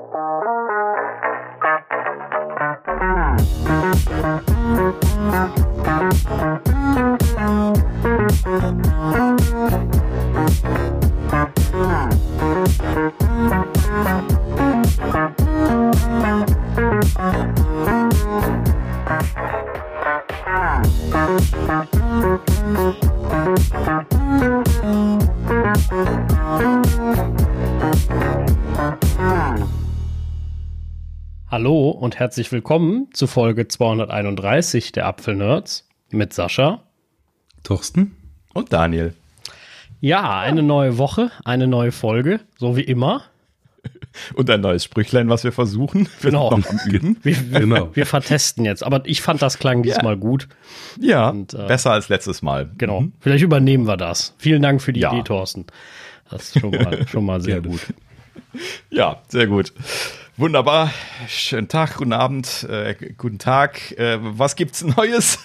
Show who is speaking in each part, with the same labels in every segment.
Speaker 1: Hallo und herzlich willkommen zu Folge 231 der Apfelnerds mit Sascha,
Speaker 2: Thorsten
Speaker 3: und Daniel.
Speaker 1: Ja, eine neue Woche, eine neue Folge, so wie immer.
Speaker 3: Und ein neues Sprüchlein, was wir versuchen. Wir
Speaker 1: Genau.
Speaker 3: sind noch am Üben.
Speaker 1: Wir vertesten jetzt, aber ich fand, das klang diesmal gut.
Speaker 3: Ja,
Speaker 1: Und,
Speaker 3: besser als letztes Mal.
Speaker 1: Genau, vielleicht übernehmen wir das. Vielen Dank für die
Speaker 3: Ja.
Speaker 1: Idee, Thorsten. Das ist schon mal sehr gut.
Speaker 3: Ja, sehr gut. Wunderbar. Schönen Tag, guten Abend, guten Tag. Was gibt's Neues?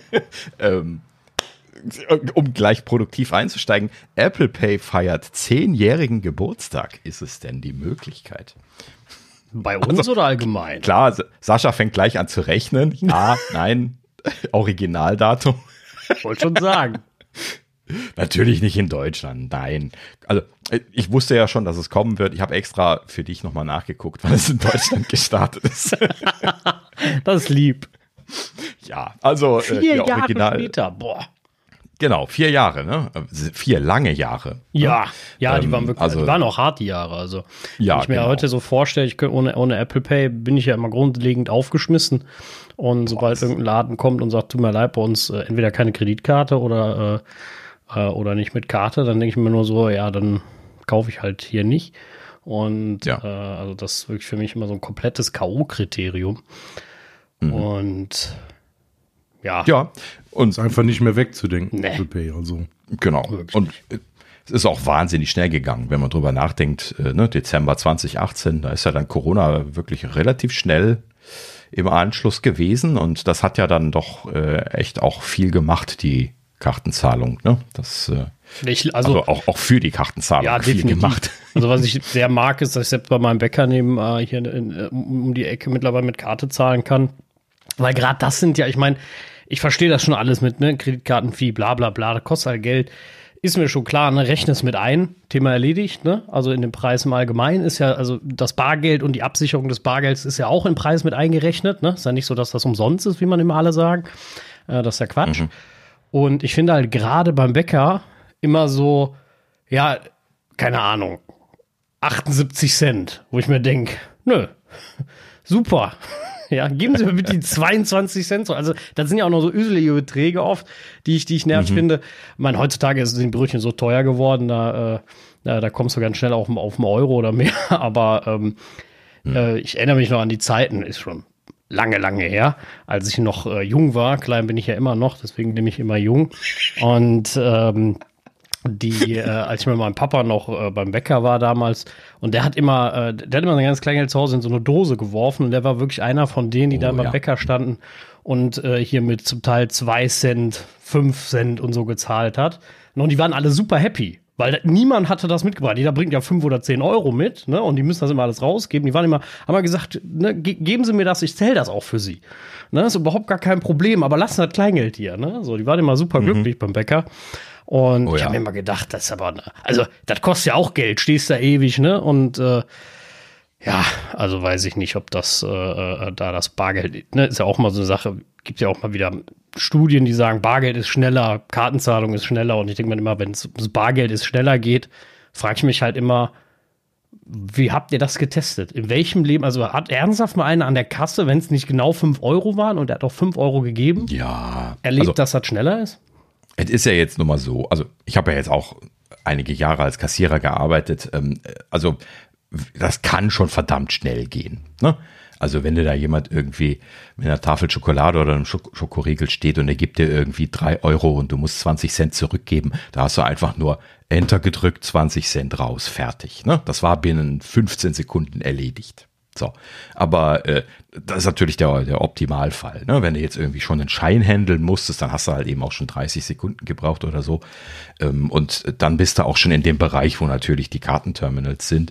Speaker 3: Um gleich produktiv einzusteigen, Apple Pay feiert 10-jährigen Geburtstag. Ist es denn die Möglichkeit?
Speaker 1: Bei uns oder allgemein?
Speaker 3: Klar, Sascha fängt gleich an zu rechnen. Ja, nein, Originaldatum.
Speaker 1: Wollte schon sagen.
Speaker 3: Natürlich nicht in Deutschland, nein. Also ich wusste ja schon, dass es kommen wird. Ich habe extra für dich nochmal nachgeguckt, weil es in Deutschland gestartet ist.
Speaker 1: Das ist lieb.
Speaker 3: Ja, also
Speaker 1: 4
Speaker 3: ja,
Speaker 1: Jahre
Speaker 3: original.
Speaker 1: später, boah.
Speaker 3: Genau, 4 Jahre, ne? 4 lange Jahre.
Speaker 1: Ja, die waren wirklich,
Speaker 3: also-
Speaker 1: die waren auch hart, die Jahre. Also,
Speaker 3: Ja,
Speaker 1: wenn ich mir
Speaker 3: genau.
Speaker 1: heute so vorstelle, ohne Apple Pay bin ich ja immer grundlegend aufgeschmissen. Und sobald irgendein Laden kommt und sagt, tut mir leid, bei uns entweder keine Kreditkarte oder nicht mit Karte, dann denke ich mir nur so, ja, dann kaufe ich halt hier nicht. Und
Speaker 3: Ja.
Speaker 1: also das ist wirklich für mich immer so ein komplettes K.O.-Kriterium. Und ja,
Speaker 3: Ja, und
Speaker 2: ist einfach nicht mehr wegzudenken.
Speaker 1: Nee.
Speaker 2: Apple Pay, also.
Speaker 3: genau.
Speaker 1: Wirklich.
Speaker 3: Und es ist auch wahnsinnig schnell gegangen, wenn man drüber nachdenkt. Ne? Dezember 2018, da ist ja dann Corona wirklich relativ schnell im Anschluss gewesen. Und das hat ja dann doch echt auch viel gemacht, die Kartenzahlung. Ne? Das also auch für die Kartenzahlung
Speaker 1: ja,
Speaker 3: viel
Speaker 1: definitiv.
Speaker 3: gemacht.
Speaker 1: Also was ich sehr mag, ist, dass ich selbst bei meinem Bäcker hier um die Ecke mittlerweile mit Karte zahlen kann. Weil gerade das sind ja, ich meine, ich verstehe das schon alles mit, ne, Kreditkartenfee, bla bla bla, das kostet halt Geld. Ist mir schon klar, ne, rechne es mit ein, Thema erledigt, ne? Also in dem Preis im Allgemeinen ist ja, also das Bargeld und die Absicherung des Bargelds ist ja auch im Preis mit eingerechnet, ne? Ist ja nicht so, dass das umsonst ist, wie man immer alle sagen. Das ist ja Quatsch. Und ich finde halt gerade beim Bäcker immer so, ja, keine Ahnung, 78 Cent, wo ich mir denke, nö, super. Ja, geben Sie mir bitte die 22 Cent. Also, das sind ja auch noch so üselige Beträge oft, die ich nervig finde. Ich meine, heutzutage sind Brötchen so teuer geworden, da kommst du ganz schnell auf einen Euro oder mehr. Aber ich erinnere mich noch an die Zeiten, ist schon lange, lange her, als ich noch jung war. Klein bin ich ja immer noch, deswegen nehme ich immer jung. Und als ich mit meinem Papa noch beim Bäcker war damals, und der hat immer ein ganz Kleingeld zu Hause in so eine Dose geworfen, und der war wirklich einer von denen, die dann beim Bäcker standen und hier mit zum Teil 2 Cent, 5 Cent und so gezahlt hat. Und die waren alle super happy, weil niemand hatte das mitgebracht. Jeder bringt ja 5 oder 10 Euro mit, ne? Und die müssen das immer alles rausgeben. Die haben immer gesagt, ne, geben Sie mir das, ich zähle das auch für Sie. Ne? Ist überhaupt gar kein Problem, aber lassen das Kleingeld hier, ne? So, die waren immer super glücklich beim Bäcker. Und ich habe mir immer gedacht, das ist aber, also das kostet ja auch Geld, stehst da ewig, ne? Und ja, also weiß ich nicht, ob das da das Bargeld, ne, ist ja auch mal so eine Sache, gibt ja auch mal wieder Studien, die sagen, Bargeld ist schneller, Kartenzahlung ist schneller. Und ich denke mir immer, wenn es ums Bargeld ist schneller geht, frage ich mich halt immer, wie habt ihr das getestet? In welchem Leben, also hat ernsthaft mal einer an der Kasse, wenn es nicht genau 5 Euro waren und er hat auch 5 Euro gegeben,
Speaker 3: Ja.
Speaker 1: erlebt, dass das schneller ist?
Speaker 3: Es ist ja jetzt nun mal so, also ich habe ja jetzt auch einige Jahre als Kassierer gearbeitet, also das kann schon verdammt schnell gehen, ne? Also wenn dir da jemand irgendwie mit einer Tafel Schokolade oder einem Schokoriegel steht und er gibt dir irgendwie 3 Euro und du musst 20 Cent zurückgeben, da hast du einfach nur Enter gedrückt, 20 Cent raus, fertig, ne? Das war binnen 15 Sekunden erledigt. So, aber das ist natürlich der Optimalfall. Ne? Wenn du jetzt irgendwie schon einen Schein handeln musstest, dann hast du halt eben auch schon 30 Sekunden gebraucht oder so. Und dann bist du auch schon in dem Bereich, wo natürlich die Kartenterminals sind.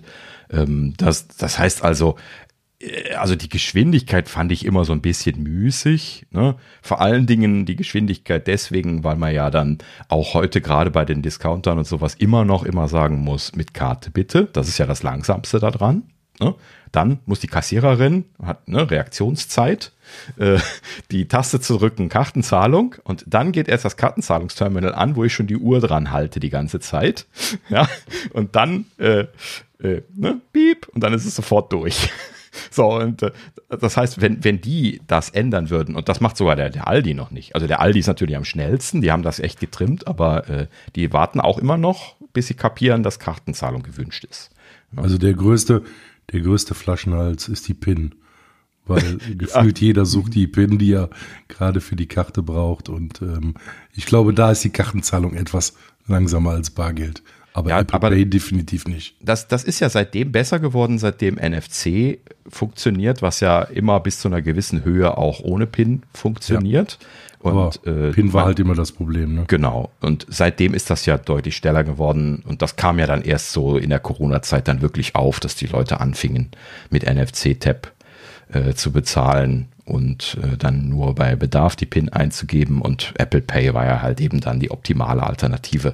Speaker 3: Das heißt also die Geschwindigkeit fand ich immer so ein bisschen müßig. Ne? Vor allen Dingen die Geschwindigkeit deswegen, weil man ja dann auch heute gerade bei den Discountern und sowas immer sagen muss, mit Karte bitte. Das ist ja das Langsamste da dran. Ne? Dann muss die Kassiererin, hat Reaktionszeit, die Taste zu drücken, Kartenzahlung, und dann geht erst das Kartenzahlungsterminal an, wo ich schon die Uhr dran halte die ganze Zeit. Ja? Und dann piep, und dann ist es sofort durch. So, und das heißt, wenn die das ändern würden, und das macht sogar der Aldi noch nicht. Also der Aldi ist natürlich am schnellsten, die haben das echt getrimmt, aber die warten auch immer noch, bis sie kapieren, dass Kartenzahlung gewünscht ist.
Speaker 2: Also der größte Flaschenhals ist die PIN, weil gefühlt jeder sucht die PIN, die er gerade für die Karte braucht, und ich glaube, da ist die Kartenzahlung etwas langsamer als Bargeld. Aber Apple Pay definitiv nicht.
Speaker 3: Das ist ja seitdem besser geworden, seitdem NFC funktioniert, was ja immer bis zu einer gewissen Höhe auch ohne PIN funktioniert.
Speaker 2: Ja. Und PIN war halt immer das Problem. Ne?
Speaker 3: Genau. Und seitdem ist das ja deutlich schneller geworden. Und das kam ja dann erst so in der Corona-Zeit dann wirklich auf, dass die Leute anfingen, mit NFC-Tap zu bezahlen und dann nur bei Bedarf die PIN einzugeben. Und Apple Pay war ja halt eben dann die optimale Alternative,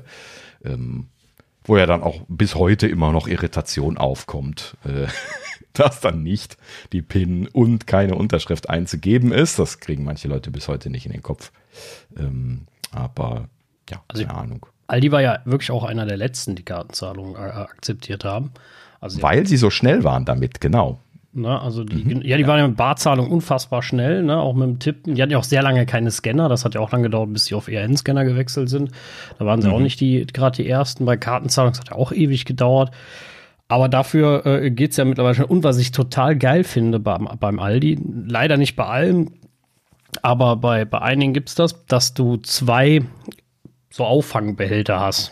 Speaker 3: wo ja dann auch bis heute immer noch Irritation aufkommt, dass dann nicht die PIN und keine Unterschrift einzugeben ist. Das kriegen manche Leute bis heute nicht in den Kopf. Aber ja,
Speaker 1: also
Speaker 3: keine Ahnung.
Speaker 1: Aldi war ja wirklich auch einer der letzten, die Kartenzahlungen akzeptiert haben. Also
Speaker 3: weil sie so schnell waren damit, genau.
Speaker 1: Ne, also die waren ja mit Barzahlung unfassbar schnell, ne, auch mit dem Tippen. Die hatten ja auch sehr lange keine Scanner, das hat ja auch lange gedauert, bis sie auf ERN-Scanner gewechselt sind. Da waren sie auch nicht gerade die ersten. Bei Kartenzahlung, das hat ja auch ewig gedauert. Aber dafür geht's ja mittlerweile schon. Und was ich total geil finde beim Aldi, leider nicht bei allen, aber bei einigen gibt's das, dass du 2 so Auffangbehälter hast,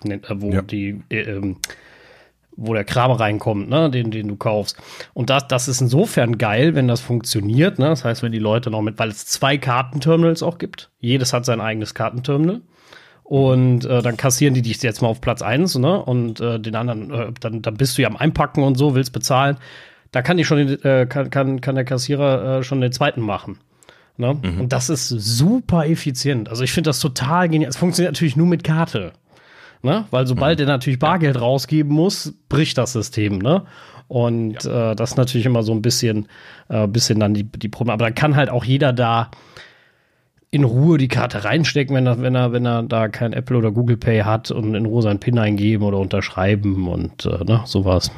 Speaker 1: wo der Kram reinkommt, ne, den du kaufst. Und das ist insofern geil, wenn das funktioniert, ne? Das heißt, wenn die Leute noch weil es 2 Kartenterminals auch gibt. Jedes hat sein eigenes Kartenterminal. Und dann kassieren die dich jetzt mal auf Platz 1, ne? Und den anderen, dann bist du ja am Einpacken und so, willst bezahlen. Da kann kann der Kassierer schon den zweiten machen. Ne? Und das ist super effizient. Also ich finde das total genial. Es funktioniert natürlich nur mit Karte. Ne? Weil sobald er natürlich Bargeld rausgeben muss, bricht das System, ne? Und das ist natürlich immer so ein bisschen dann die Probleme. Aber dann kann halt auch jeder da in Ruhe die Karte reinstecken, wenn er da kein Apple oder Google Pay hat, und in Ruhe seinen PIN eingeben oder unterschreiben und sowas.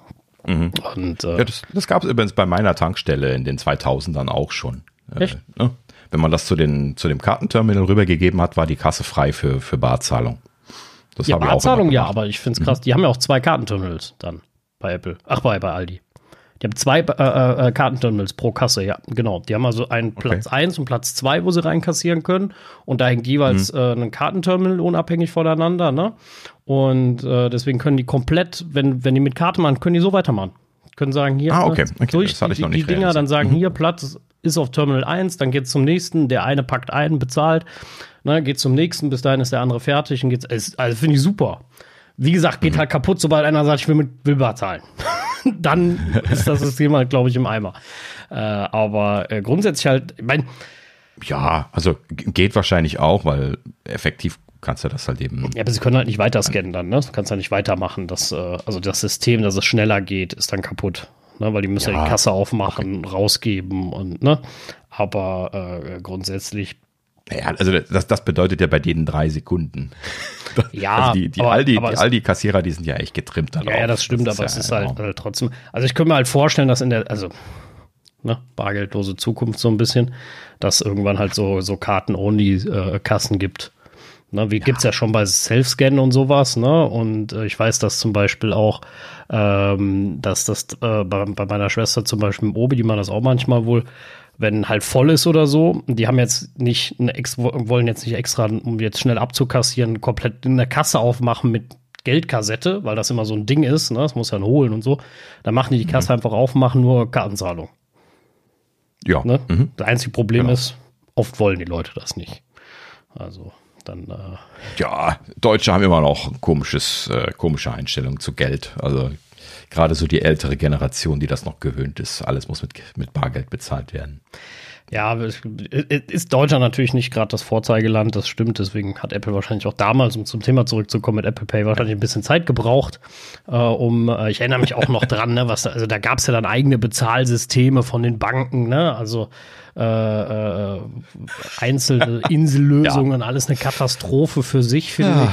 Speaker 1: Und,
Speaker 3: das gab es übrigens bei meiner Tankstelle in den 2000ern auch schon.
Speaker 1: Echt?
Speaker 3: Ne? Wenn man das zu dem Kartenterminal rübergegeben hat, war die Kasse frei für Barzahlung. Das
Speaker 1: ja, Barzahlung ja, aber ich finde es krass. Die haben ja auch 2 Kartenterminals dann bei Apple. Ach, bei Aldi. Die haben 2 Kartenterminals pro Kasse, ja, genau. Die haben also einen Platz 1 und Platz 2, wo sie reinkassieren können. Und da hängt jeweils ein Kartenterminal unabhängig voneinander, ne? Und deswegen können die komplett, wenn die mit Karte machen, können die so weitermachen. Können sagen, hier, durch
Speaker 3: das ich noch nicht
Speaker 1: die Dinger, dann sagen, hier, Platz ist auf Terminal 1, dann geht's zum nächsten, der eine packt ein, bezahlt, ne, geht zum nächsten, bis dahin ist der andere fertig und geht's. Also finde ich super. Wie gesagt, geht halt kaputt, sobald einer sagt, ich will bar zahlen. Dann ist das System halt, glaube ich, im Eimer. Aber grundsätzlich halt, ich meine.
Speaker 3: Ja, also geht wahrscheinlich auch, weil effektiv kannst du das halt eben.
Speaker 1: Ja, aber sie können halt nicht weiter scannen dann, ne? Du kannst ja nicht weitermachen. Also das System, dass es schneller geht, ist dann kaputt. Ne? Weil die müssen ja die Kasse aufmachen, rausgeben und, ne? Aber grundsätzlich.
Speaker 3: Ja, also das bedeutet ja bei denen 3 Sekunden.
Speaker 1: Ja,
Speaker 3: also die Aldi-Kassierer, die sind ja echt getrimmt darauf.
Speaker 1: Ja, das stimmt, aber es ist halt trotzdem. Also ich könnte mir halt vorstellen, dass bargeldlose Zukunft so ein bisschen, dass irgendwann halt so Karten-Only-Kassen gibt. Ne, gibt's ja schon bei Self-Scan und sowas, ne? Und ich weiß, dass zum Beispiel auch, dass das bei meiner Schwester zum Beispiel im Obi, die machen das auch manchmal wohl, wenn halt voll ist oder so, die haben jetzt wollen jetzt nicht extra, um jetzt schnell abzukassieren, komplett in der Kasse aufmachen mit Geldkassette, weil das immer so ein Ding ist, ne? Das muss ja holen und so. Dann machen die Kasse einfach auf, machen nur Kartenzahlung.
Speaker 3: Ja.
Speaker 1: Ne? Das einzige Problem
Speaker 3: Genau.
Speaker 1: ist, oft wollen die Leute das nicht. Also dann
Speaker 3: Ja, Deutsche haben immer noch komische Einstellung zu Geld. Also gerade so die ältere Generation, die das noch gewöhnt ist, alles muss mit Bargeld bezahlt werden.
Speaker 1: ja, ist Deutschland natürlich nicht gerade das Vorzeigeland, das stimmt. Deswegen hat Apple wahrscheinlich auch damals, um zum Thema zurückzukommen, mit Apple Pay wahrscheinlich ein bisschen Zeit gebraucht, ich erinnere mich auch noch dran, ne, also da gab es ja dann eigene Bezahlsysteme von den Banken, ne, also einzelne Insellösungen, alles eine Katastrophe für sich, finde ich.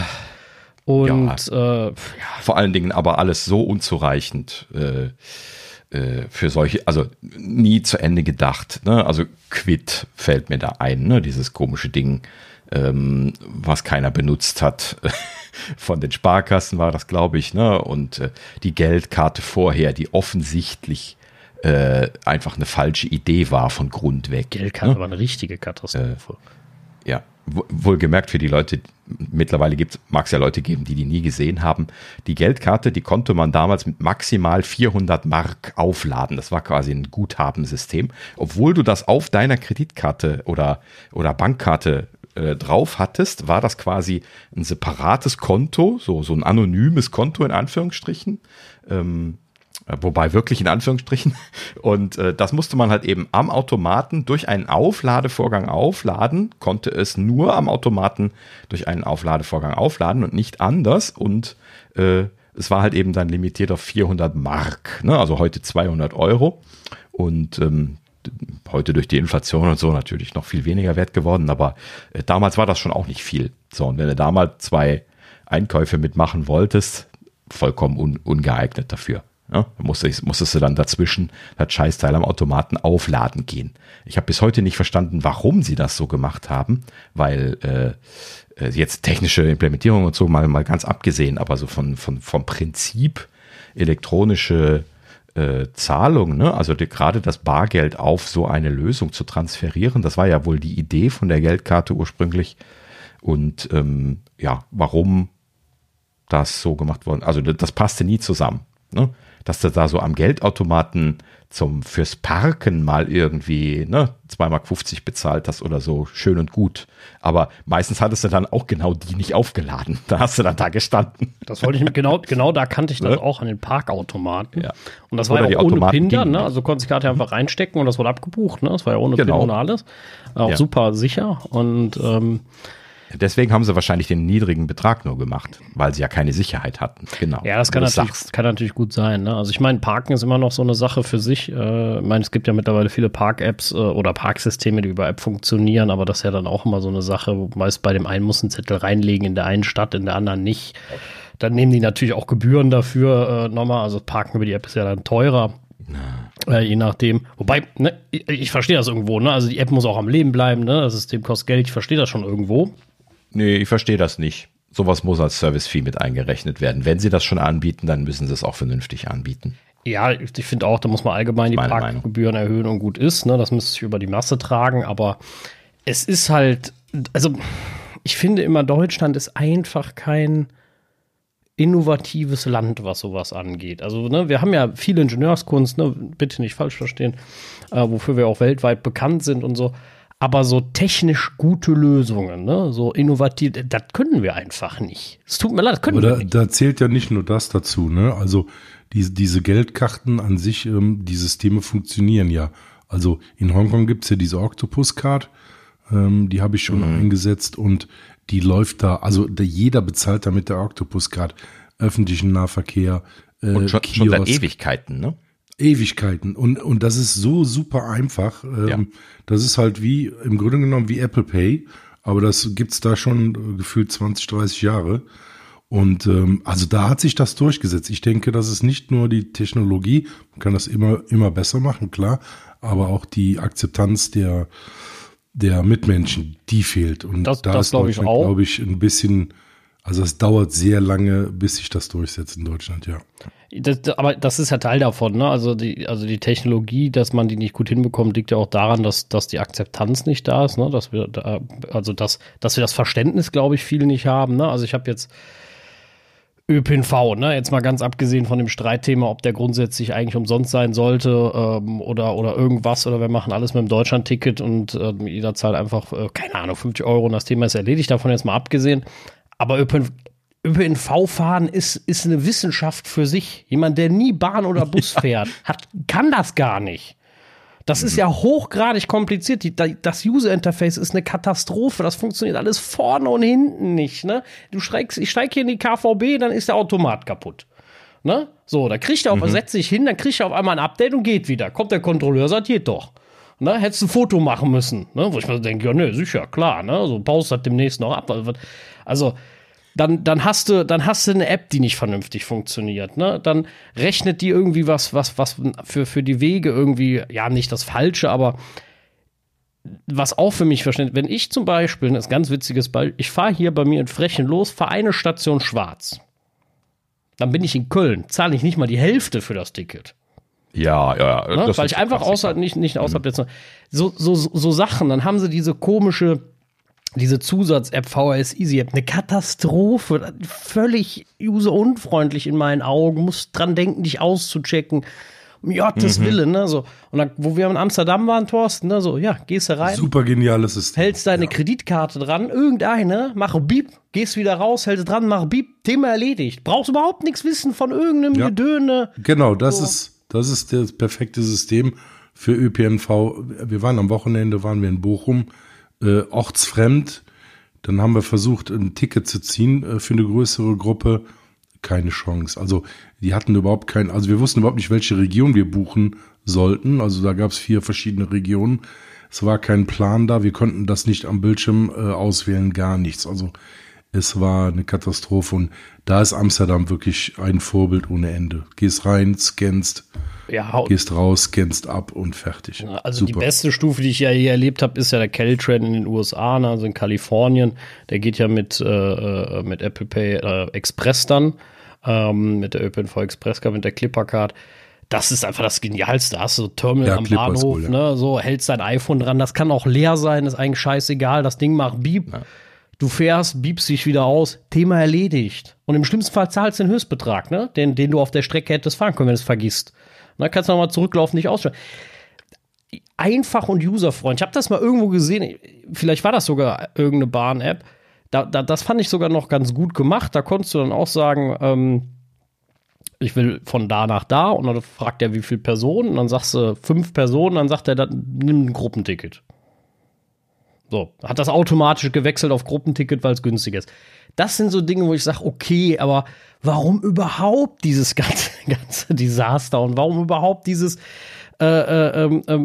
Speaker 1: Und
Speaker 3: Vor allen Dingen aber alles so unzureichend für solche, also nie zu Ende gedacht. Ne? Also Quid fällt mir da ein, ne? Dieses komische Ding, was keiner benutzt hat. Von den Sparkassen war das, glaube ich. Ne? Und die Geldkarte vorher, die offensichtlich einfach eine falsche Idee war von Grund weg.
Speaker 1: Geldkarte
Speaker 3: ne?
Speaker 1: war eine richtige Katastrophe.
Speaker 3: Ja, wohlgemerkt für die Leute, mittlerweile mag es ja Leute geben, die nie gesehen haben. Die Geldkarte, die konnte man damals mit maximal 400 Mark aufladen. Das war quasi ein Guthabensystem. Obwohl du das auf deiner Kreditkarte oder Bankkarte drauf hattest, war das quasi ein separates Konto, so ein anonymes Konto in Anführungsstrichen. Wobei wirklich in Anführungsstrichen. Und das musste man halt eben am Automaten durch einen Aufladevorgang aufladen, konnte es nur am Automaten durch einen Aufladevorgang aufladen und nicht anders. Und es war halt eben dann limitiert auf 400 Mark, ne? Also heute 200 Euro. Und heute durch die Inflation und so natürlich noch viel weniger wert geworden. Aber damals war das schon auch nicht viel. So, und wenn du da mal 2 Einkäufe mitmachen wolltest, vollkommen ungeeignet dafür. Ja, musstest du dann dazwischen das Scheißteil am Automaten aufladen gehen. Ich habe bis heute nicht verstanden, warum sie das so gemacht haben, weil jetzt technische Implementierung und so mal ganz abgesehen, aber so vom Prinzip elektronische Zahlung, ne? Also gerade das Bargeld auf so eine Lösung zu transferieren, das war ja wohl die Idee von der Geldkarte ursprünglich. Und warum das so gemacht worden, also das passte nie zusammen, ne? Dass du da so am Geldautomaten fürs Parken mal irgendwie 2,50 Mark bezahlt hast oder so, schön und gut. Aber meistens hattest du dann auch genau die nicht aufgeladen. Da hast du dann da gestanden.
Speaker 1: Das wollte ich genau da kannte ich das auch an den Parkautomaten.
Speaker 3: Ja.
Speaker 1: Und das war
Speaker 3: Oder
Speaker 1: ja auch
Speaker 3: die
Speaker 1: ohne
Speaker 3: Automaten
Speaker 1: PIN dann, ne?
Speaker 3: gingen.
Speaker 1: Also konntest die Karte einfach reinstecken und das wurde abgebucht, ne? Das war ja ohne
Speaker 3: Genau.
Speaker 1: PIN und alles. Auch
Speaker 3: Ja.
Speaker 1: super sicher und
Speaker 3: Deswegen haben sie wahrscheinlich den niedrigen Betrag nur gemacht, weil sie ja keine Sicherheit hatten. Genau.
Speaker 1: ja, das kann natürlich gut sein. Ne? Also ich meine, Parken ist immer noch so eine Sache für sich. Ich meine, es gibt ja mittlerweile viele Park-Apps oder Parksysteme, die über App funktionieren, aber das ist ja dann auch immer so eine Sache, wo meist bei dem einen muss einen Zettel reinlegen, in der einen Stadt, in der anderen nicht. Dann nehmen die natürlich auch Gebühren dafür nochmal. Also Parken über die App ist ja dann teurer. Je nachdem. Wobei, ne, ich verstehe das irgendwo. Ne? Also die App muss auch am Leben bleiben. Ne? Das System kostet Geld. Ich verstehe das schon irgendwo.
Speaker 3: Nee, ich verstehe das nicht. Sowas muss als Service-Fee mit eingerechnet werden. Wenn sie das schon anbieten, dann müssen sie es auch vernünftig anbieten.
Speaker 1: Ja, ich finde auch, da muss man allgemein die
Speaker 3: Meine
Speaker 1: Parkgebühren erhöhen und gut ist. Ne? Das müsste sich über die Masse tragen. Aber es ist halt, also ich finde immer, Deutschland ist einfach kein innovatives Land, was sowas angeht. Also ne, wir haben ja viel Ingenieurskunst, ne? Bitte nicht falsch verstehen, wofür wir auch weltweit bekannt sind und so. Aber so technisch gute Lösungen, ne, so innovativ, das können wir einfach nicht. Es tut mir leid, das können wir nicht.
Speaker 2: Da zählt ja nicht nur das dazu, ne? Also diese Geldkarten an sich, die Systeme funktionieren ja. Also in Hongkong gibt's ja diese Octopus-Card, die habe ich schon eingesetzt und die läuft da, also jeder bezahlt da mit der Octopus-Card öffentlichen Nahverkehr.
Speaker 3: Und schon seit Ewigkeiten, ne?
Speaker 2: Ewigkeiten. Und das ist so super einfach. Das ist halt im Grunde genommen wie Apple Pay, aber das gibt's da schon gefühlt 20, 30 Jahre. Und also da hat sich das durchgesetzt. Ich denke, das ist nicht nur die Technologie, man kann das immer besser machen, klar, aber auch die Akzeptanz der Mitmenschen, die fehlt. Und
Speaker 1: Das
Speaker 2: ist
Speaker 1: glaube ich
Speaker 2: Deutschland,
Speaker 1: auch.
Speaker 2: glaube ich, ein bisschen, also es dauert sehr lange, bis sich das durchsetzt in Deutschland, ja.
Speaker 1: Aber das ist ja Teil davon, ne? Also die Technologie, dass man die nicht gut hinbekommt, liegt ja auch daran, dass die Akzeptanz nicht da ist, ne? Dass wir das Verständnis, glaube ich, viele nicht haben, ne? Also ich habe jetzt ÖPNV, ne? Jetzt mal ganz abgesehen von dem Streitthema, ob der grundsätzlich eigentlich umsonst sein sollte oder irgendwas, oder wir machen alles mit dem Deutschland-Ticket und jeder zahlt einfach, keine Ahnung, 50 € und das Thema ist erledigt, davon jetzt mal abgesehen. Aber ÖPNV-Fahren ist eine Wissenschaft für sich. Jemand, der nie Bahn oder Bus fährt, kann das gar nicht. Das ist ja hochgradig kompliziert. Das User-Interface ist eine Katastrophe. Das funktioniert alles vorne und hinten nicht. Ne? Ich steige hier in die KVB, dann ist der Automat kaputt. Ne? So, da kriegt er setzt sich hin, dann kriegt er auf einmal ein Update und geht wieder. Kommt der Kontrolleur, sagt, geht doch. Ne? Hättest du ein Foto machen müssen. Ne? Wo ich mir denke, ja, ne, sicher, klar. Ne? So, baust das demnächst noch ab. Also, dann hast du eine App, die nicht vernünftig funktioniert, ne? Dann rechnet die irgendwie was für die Wege irgendwie, ja, nicht das Falsche, aber was auch für mich verständlich, wenn ich zum Beispiel, das ist ein ganz witziges Beispiel, ich fahre hier bei mir in Frechen los, fahre eine Station schwarz. Dann bin ich in Köln, zahle ich nicht mal die Hälfte für das Ticket.
Speaker 3: Ja.
Speaker 1: Ne? Weil ich einfach nicht außerhalb jetzt so Sachen, dann haben sie diese Zusatz-App, VHS Easy App, eine Katastrophe, völlig userunfreundlich in meinen Augen, musst dran denken, dich auszuchecken, um Gottes Willen, ne, so. Und dann, wo wir in Amsterdam waren, Thorsten, ne, so, ja, gehst du rein.
Speaker 2: Super geniales System.
Speaker 1: Hältst deine Kreditkarte dran, irgendeine, mach Beep, gehst wieder raus, hältst dran, mach Beep, Thema erledigt. Brauchst überhaupt nichts wissen von irgendeinem Gedöne.
Speaker 2: Genau, das ist das perfekte System für ÖPNV. Wir waren am Wochenende, in Bochum, ortsfremd, dann haben wir versucht, ein Ticket zu ziehen für eine größere Gruppe, keine Chance. Also die hatten überhaupt also wir wussten überhaupt nicht, welche Region wir buchen sollten, also da gab es 4 verschiedene Regionen, es war kein Plan da, wir konnten das nicht am Bildschirm auswählen, gar nichts, also es war eine Katastrophe und da ist Amsterdam wirklich ein Vorbild ohne Ende. Gehst rein, scannst, gehst raus, scannst ab und fertig.
Speaker 1: Also super. Die beste Stufe, die ich ja hier erlebt habe, ist ja der Caltrain in den USA, also in Kalifornien. Der geht ja mit Apple Pay Express dann, mit der ÖPNV Express Card, mit der Clipper Card. Das ist einfach das Genialste. Da hast du so Terminal am Bahnhof, cool, ne, so hältst dein iPhone dran. Das kann auch leer sein, ist eigentlich scheißegal. Das Ding macht Beep. Ja. Du fährst, biebst dich wieder aus, Thema erledigt. Und im schlimmsten Fall zahlst du den Höchstbetrag, ne? Den du auf der Strecke hättest fahren können, wenn du es vergisst. Dann kannst du nochmal zurücklaufen, nicht ausstellen. Einfach und userfreundlich. Ich habe das mal irgendwo gesehen, vielleicht war das sogar irgendeine Bahn-App. Das fand ich sogar noch ganz gut gemacht. Da konntest du dann auch sagen, ich will von da nach da. Und dann fragt er, wie viele Personen. Und dann sagst du 5 Personen. Dann sagt er, nimm ein Gruppenticket. So, hat das automatisch gewechselt auf Gruppenticket, weil es günstiger ist. Das sind so Dinge, wo ich sage, okay, aber warum überhaupt dieses ganze Desaster und warum überhaupt dieses da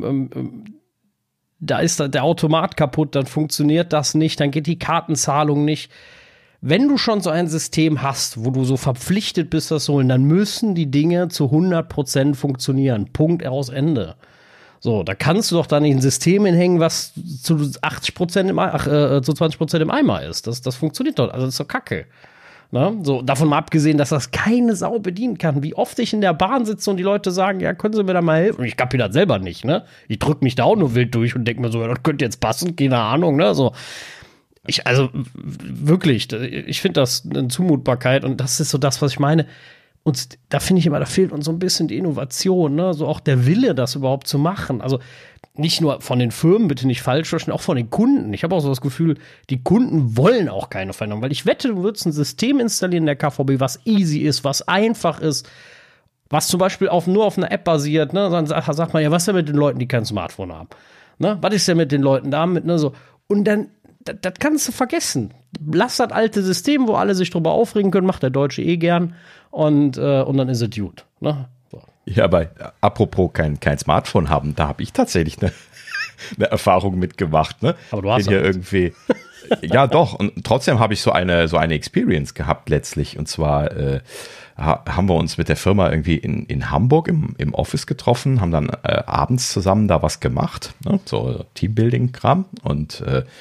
Speaker 1: ist der Automat kaputt, dann funktioniert das nicht, dann geht die Kartenzahlung nicht. Wenn du schon so ein System hast, wo du so verpflichtet bist, das zu holen, dann müssen die Dinge zu 100% funktionieren. Punkt, aus, Ende. So, da kannst du doch da nicht ein System hinhängen, was zu 80% zu 20% im Eimer ist. Das funktioniert doch. Also das ist doch Kacke. Na? So, davon mal abgesehen, dass das keine Sau bedienen kann. Wie oft ich in der Bahn sitze und die Leute sagen, ja, können Sie mir da mal helfen? Und ich kapiere das selber nicht, ne? Ich drücke mich da auch nur wild durch und denke mir so, ja, das könnte jetzt passen, keine Ahnung, ne? So. Also wirklich, ich finde das eine Zumutbarkeit und das ist so das, was ich meine. Und da finde ich immer, da fehlt uns so ein bisschen die Innovation, ne? So auch der Wille, das überhaupt zu machen. Also nicht nur von den Firmen, bitte nicht falsch verstehen, auch von den Kunden. Ich habe auch so das Gefühl, die Kunden wollen auch keine Veränderung, weil ich wette, du würdest ein System installieren in der KVB, was easy ist, was einfach ist, was zum Beispiel nur auf einer App basiert, ne? Dann sagt man, ja, was ist denn mit den Leuten, die kein Smartphone haben? Ne? Was ist denn mit den Leuten damit, ne? So. Und dann, das kannst du vergessen. Lass das alte System, wo alle sich drüber aufregen können, macht der Deutsche gern. Und dann ist es gut. Ne? So.
Speaker 3: Ja, aber apropos kein Smartphone haben, da habe ich tatsächlich eine Erfahrung mitgemacht. Ne?
Speaker 1: Aber du hast
Speaker 3: ja irgendwie. Ja, doch. Und trotzdem habe ich so eine Experience gehabt letztlich. Und zwar haben wir uns mit der Firma irgendwie in Hamburg im Office getroffen, haben dann abends zusammen da was gemacht, ne? So Teambuilding-Kram. Und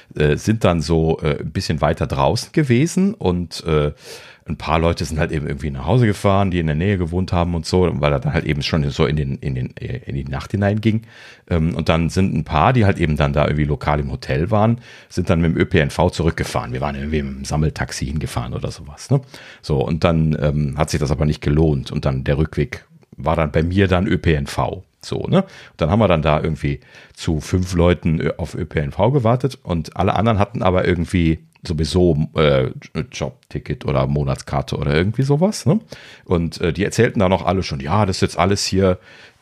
Speaker 3: sind dann so ein bisschen weiter draußen gewesen und ein paar Leute sind halt eben irgendwie nach Hause gefahren, die in der Nähe gewohnt haben und so, weil er dann halt eben schon so in die Nacht hineinging. Und dann sind ein paar, die halt eben dann da irgendwie lokal im Hotel waren, sind dann mit dem ÖPNV zurückgefahren. Wir waren irgendwie im Sammeltaxi hingefahren oder sowas. Ne? So, und dann hat sich das aber nicht gelohnt. Und dann der Rückweg war dann bei mir dann ÖPNV. So, ne? Und dann haben wir dann da irgendwie zu 5 Leuten auf ÖPNV gewartet und alle anderen hatten aber irgendwie sowieso Jobticket oder Monatskarte oder irgendwie sowas. Ne? Und die erzählten dann auch alle schon, ja, das ist jetzt alles hier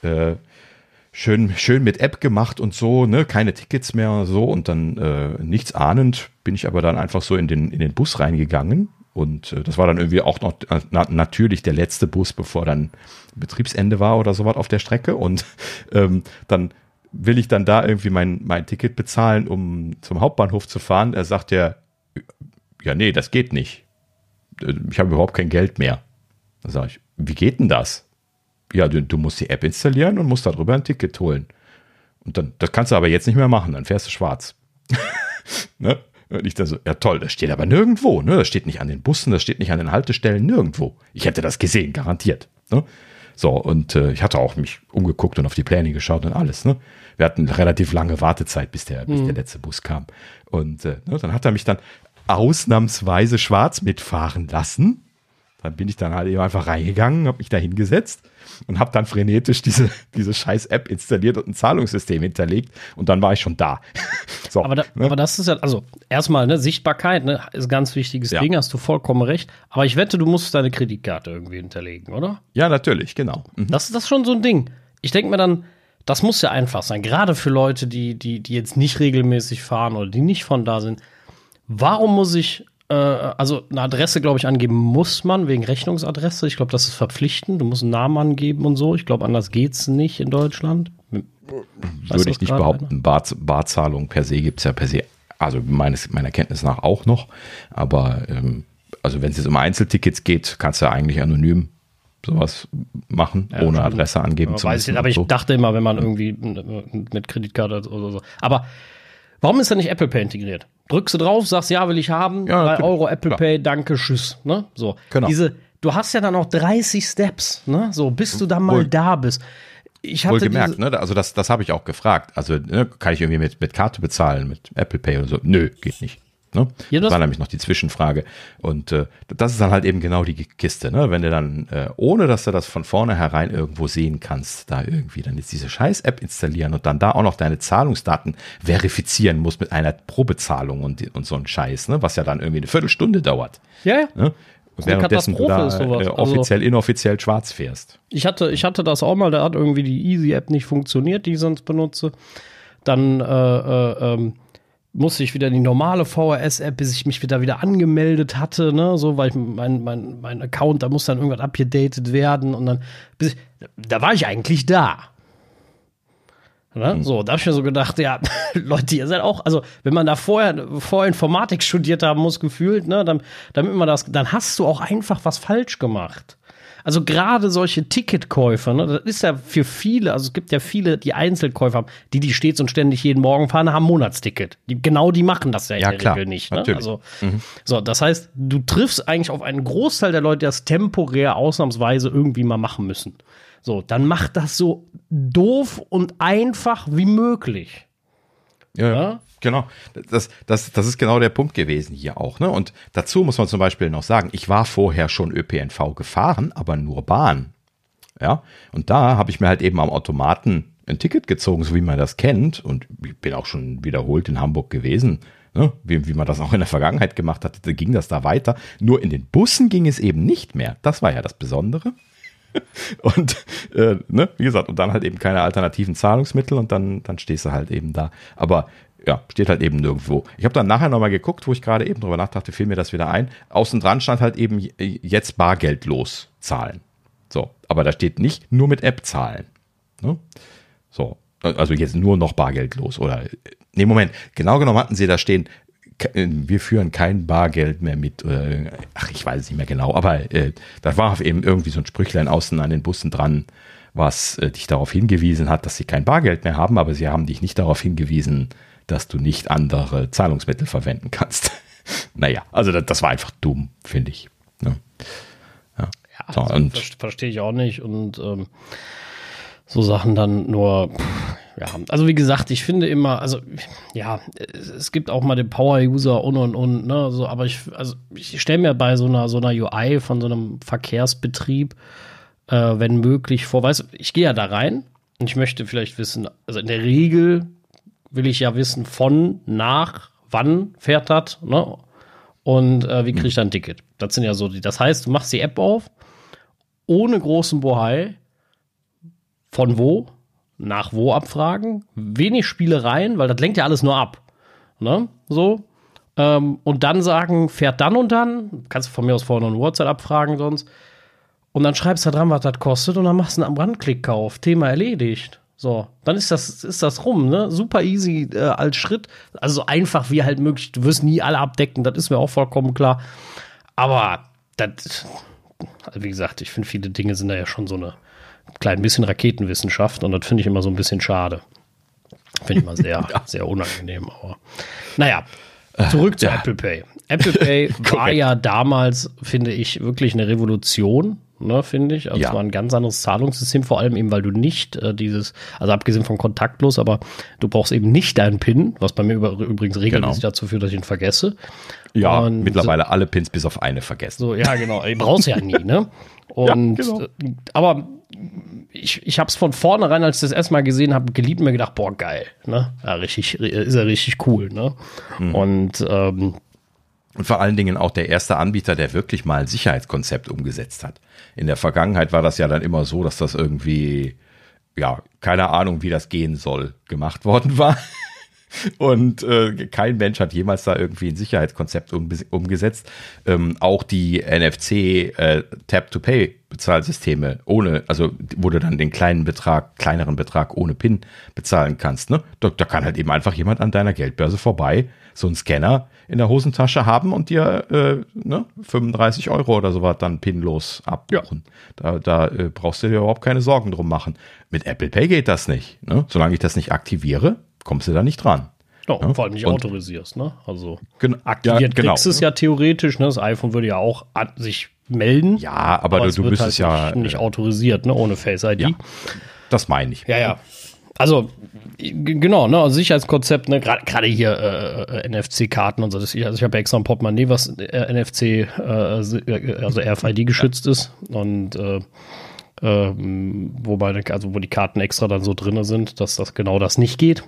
Speaker 3: schön mit App gemacht und so, ne, keine Tickets mehr und so. Und dann nichts ahnend bin ich aber dann einfach so in den Bus reingegangen. Und das war dann irgendwie auch noch natürlich der letzte Bus, bevor dann Betriebsende war oder sowas auf der Strecke. Und dann will ich dann da irgendwie mein Ticket bezahlen, um zum Hauptbahnhof zu fahren. Er sagt ja, nee, das geht nicht. Ich habe überhaupt kein Geld mehr. Da sage ich, wie geht denn das? Ja, du musst die App installieren und musst darüber ein Ticket holen. Und dann, das kannst du aber jetzt nicht mehr machen, dann fährst du schwarz. Ne? Und ich dann so, ja toll, das steht aber nirgendwo. Ne? Das steht nicht an den Bussen, das steht nicht an den Haltestellen, nirgendwo. Ich hätte das gesehen, garantiert. Ne? So, und ich hatte auch mich umgeguckt und auf die Pläne geschaut und alles. Ne? Wir hatten relativ lange Wartezeit, bis der letzte Bus kam. Und dann hat er mich dann ausnahmsweise schwarz mitfahren lassen. Dann bin ich dann halt eben einfach reingegangen, habe mich da hingesetzt und habe dann frenetisch diese scheiß App installiert und ein Zahlungssystem hinterlegt und dann war ich schon da. So,
Speaker 1: aber das ist ja, also erstmal, ne, Sichtbarkeit, ne, ist ein ganz wichtiges Ding, hast du vollkommen recht. Aber ich wette, du musst deine Kreditkarte irgendwie hinterlegen, oder?
Speaker 3: Ja, natürlich, genau. Mhm.
Speaker 1: Das ist schon so ein Ding. Ich denke mir dann, das muss ja einfach sein, gerade für Leute, die jetzt nicht regelmäßig fahren oder die nicht von da sind. Warum muss ich, also eine Adresse, glaube ich, angeben muss man, wegen Rechnungsadresse. Ich glaube, das ist verpflichtend. Du musst einen Namen angeben und so. Ich glaube, anders geht's nicht in Deutschland.
Speaker 3: Würde ich nicht behaupten. Barzahlung per se gibt es ja per se, also meiner Kenntnis nach auch noch. Aber also wenn es jetzt um Einzeltickets geht, kannst du eigentlich anonym sowas machen, ja, ohne Adresse angeben zu müssen.
Speaker 1: Aber ich dachte immer, wenn man irgendwie mit Kreditkarte oder so. Aber warum ist da nicht Apple Pay integriert? Drückst du drauf, sagst, ja, will ich haben, ja, 3 Euro Apple Pay, danke, tschüss. Ne? So. Genau. Du hast ja dann auch 30 Steps, ne? So, bis du dann mal da bist.
Speaker 3: Wohlgemerkt, ne? Also das habe ich auch gefragt. Also ne, kann ich irgendwie mit Karte bezahlen, mit Apple Pay oder so? Nö, geht nicht. Ne? Ja, das war nämlich noch die Zwischenfrage. Und das ist dann halt eben genau die Kiste, ne? Wenn du dann, ohne dass du das von vornherein irgendwo sehen kannst, da irgendwie dann jetzt diese Scheiß-App installieren und dann da auch noch deine Zahlungsdaten verifizieren musst mit einer Probezahlung und so ein Scheiß, ne? Was ja dann irgendwie eine Viertelstunde dauert.
Speaker 1: Ja.
Speaker 3: Ne? Währenddessen du da offiziell, inoffiziell schwarz fährst.
Speaker 1: Ich hatte das auch mal, da hat irgendwie die Easy-App nicht funktioniert, die ich sonst benutze. Dann musste ich wieder in die normale VHS-App, bis ich mich wieder angemeldet hatte, ne, so, weil ich mein Account, da muss dann irgendwas abgedatet werden und dann, da war ich eigentlich da. Ne? So, da habe ich mir so gedacht, ja, Leute, ihr seid auch, also, wenn man da vorher Informatik studiert haben muss, gefühlt, ne, damit man dann hast du auch einfach was falsch gemacht. Also gerade solche Ticketkäufer, ne, das ist ja für viele, also es gibt ja viele, die Einzelkäufer haben, die stets und ständig jeden Morgen fahren, haben ein Monatsticket. Die machen das ja in der Regel nicht. Ne? Also, so, das heißt, du triffst eigentlich auf einen Großteil der Leute, die das temporär ausnahmsweise irgendwie mal machen müssen. So, dann mach das so doof und einfach wie möglich.
Speaker 3: Ja? Genau. Das ist genau der Punkt gewesen hier auch. Ne? Und dazu muss man zum Beispiel noch sagen, ich war vorher schon ÖPNV gefahren, aber nur Bahn. Ja. Und da habe ich mir halt eben am Automaten ein Ticket gezogen, so wie man das kennt. Und ich bin auch schon wiederholt in Hamburg gewesen. Ne? Wie man das auch in der Vergangenheit gemacht hat, da ging das da weiter. Nur in den Bussen ging es eben nicht mehr. Das war ja das Besondere. Und ne, wie gesagt, und dann halt eben keine alternativen Zahlungsmittel und dann stehst du halt eben da. Aber ja, steht halt eben nirgendwo. Ich habe dann nachher nochmal geguckt, wo ich gerade eben drüber nachdachte, fiel mir das wieder ein. Außen dran stand halt eben jetzt bargeldlos zahlen. So, aber da steht nicht nur mit App zahlen. Ne? So, also jetzt nur noch bargeldlos oder, nee, Moment, genau genommen hatten sie da stehen, wir führen kein Bargeld mehr mit, ach, ich weiß es nicht mehr genau, aber da war eben irgendwie so ein Sprüchlein außen an den Bussen dran, was dich darauf hingewiesen hat, dass sie kein Bargeld mehr haben, aber sie haben dich nicht darauf hingewiesen, dass du nicht andere Zahlungsmittel verwenden kannst. Naja, also das war einfach dumm, finde ich. Ja,
Speaker 1: so, also und verstehe ich auch nicht. Und so Sachen dann nur, ja, also wie gesagt, ich finde immer, also ja, es gibt auch mal den Power-User und, ne, so, aber ich stelle mir bei so einer UI von so einem Verkehrsbetrieb, wenn möglich vor, weißt du, ich gehe ja da rein und ich möchte vielleicht wissen, also in der Regel will ich ja wissen, von, nach, wann fährt das, ne, und wie kriege ich dann ein Ticket? Das sind ja so das heißt, du machst die App auf, ohne großen Bohai, von wo, nach wo abfragen, wenig Spielereien, weil das lenkt ja alles nur ab. Ne? So. Und dann sagen, fährt dann und dann, kannst du von mir aus vorher noch eine Uhrzeit abfragen sonst. Und dann schreibst du da dran, was das kostet und dann machst du einen Am-Rand-Klick-Kauf. Thema erledigt. So, dann ist das rum, ne? Super easy als Schritt. Also so einfach wie halt möglich. Du wirst nie alle abdecken, das ist mir auch vollkommen klar. Aber das, also wie gesagt, ich finde, viele Dinge sind da ja schon so eine klein bisschen Raketenwissenschaft und das finde ich immer so ein bisschen schade. Finde ich immer sehr, sehr unangenehm. Aber naja, zurück zu Apple Pay. Apple Pay war ja damals, finde ich, wirklich eine Revolution, ne, finde ich. Also es war ein ganz anderes Zahlungssystem, vor allem eben, weil du nicht also abgesehen von kontaktlos, aber du brauchst eben nicht deinen PIN, was bei mir übrigens regelmäßig dazu führt, dass ich ihn vergesse.
Speaker 3: Ja, und mittlerweile alle Pins bis auf eine vergessen.
Speaker 1: So, ja, genau. Du brauchst ja nie, ne? Und, aber ich habe es von vornherein, als ich das erstmal gesehen habe, geliebt und mir gedacht, boah, geil, ne? Ja, ist ja richtig cool, ne? Und
Speaker 3: vor allen Dingen auch der erste Anbieter, der wirklich mal ein Sicherheitskonzept umgesetzt hat. In der Vergangenheit war das ja dann immer so, dass das irgendwie, ja, keine Ahnung, wie das gehen soll, gemacht worden war. Und kein Mensch hat jemals da irgendwie ein Sicherheitskonzept umgesetzt. Auch die NFC Tap-to-Pay-Bezahlsysteme also wo du dann den kleineren Betrag ohne PIN bezahlen kannst. Ne? Da kann halt eben einfach jemand an deiner Geldbörse vorbei so einen Scanner in der Hosentasche haben und dir 35 € oder sowas dann pinlos abbuchen. Ja. Da brauchst du dir überhaupt keine Sorgen drum machen. Mit Apple Pay geht das nicht. Ne? Solange ich das nicht aktiviere, kommst du da nicht dran.
Speaker 1: Ja, vor allem nicht autorisierst, ne? Also aktiviert kriegst du es ja theoretisch, ne? Das iPhone würde ja auch sich melden.
Speaker 3: Ja, aber du bist
Speaker 1: halt
Speaker 3: es ja
Speaker 1: nicht autorisiert, ne? Ohne Face ID.
Speaker 3: Ja, das meine ich.
Speaker 1: Ja. Also, genau, ne? Also Sicherheitskonzept, ne? Gerade hier NFC-Karten und so. Ich habe ja extra ein Portemonnaie, was NFC, also RFID geschützt ist. Und wo die Karten extra dann so drin sind, dass das genau das nicht geht.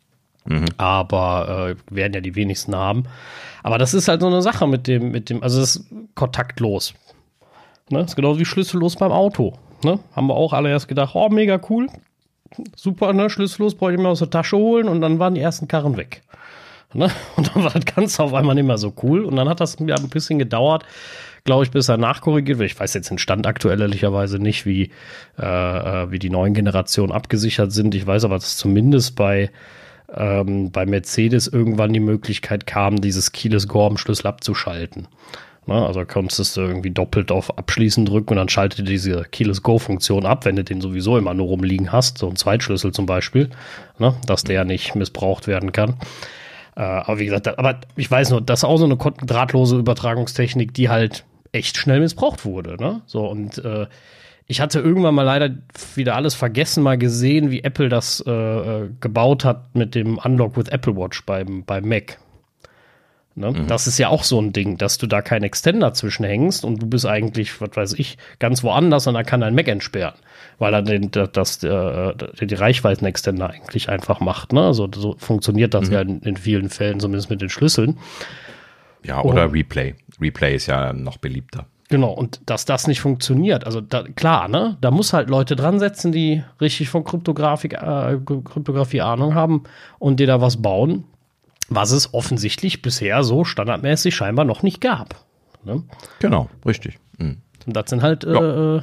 Speaker 1: Aber werden ja die wenigsten haben. Aber das ist halt so eine Sache mit dem, also das ist kontaktlos. Ne? Das ist genauso wie schlüssellos beim Auto. Ne? Haben wir auch alle erst gedacht, oh, mega cool. Super, ne? Schlüssellos, brauche ich mir aus der Tasche holen und dann waren die ersten Karren weg. Ne? Und dann war das Ganze auf einmal nicht mehr so cool. Und dann hat das mir ein bisschen gedauert, glaube ich, bis er nachkorrigiert wird. Ich weiß jetzt den Stand aktuell ehrlicherweise nicht, wie die neuen Generationen abgesichert sind. Ich weiß aber, dass zumindest bei Mercedes irgendwann die Möglichkeit kam, dieses Keyless Go am Schlüssel abzuschalten. Ne? Also konntest du irgendwie doppelt auf Abschließen drücken und dann schaltet diese Keyless Go-Funktion ab, wenn du den sowieso immer nur rumliegen hast, so ein Zweitschlüssel zum Beispiel, ne? Dass der nicht missbraucht werden kann. Aber wie gesagt, ich weiß nur, das ist auch so eine drahtlose Übertragungstechnik, die halt echt schnell missbraucht wurde. Ne? So, und ich hatte irgendwann mal leider wieder alles vergessen, mal gesehen, wie Apple das gebaut hat mit dem Unlock with Apple Watch beim Mac. Ne? Das ist ja auch so ein Ding, dass du da keinen Extender zwischenhängst und du bist eigentlich, was weiß ich, ganz woanders und dann kann dein Mac entsperren, weil er die Reichweiten-Extender eigentlich einfach macht. Ne? Also so funktioniert das ja in vielen Fällen, zumindest mit den Schlüsseln.
Speaker 3: Ja, oder Replay. Replay ist ja noch beliebter.
Speaker 1: Genau, und dass das nicht funktioniert, also klar, ne, da muss halt Leute dran setzen, die richtig von Kryptographie Ahnung haben und dir da was bauen, was es offensichtlich bisher so standardmäßig scheinbar noch nicht gab. Ne?
Speaker 3: Genau, richtig.
Speaker 1: Und das sind halt, aber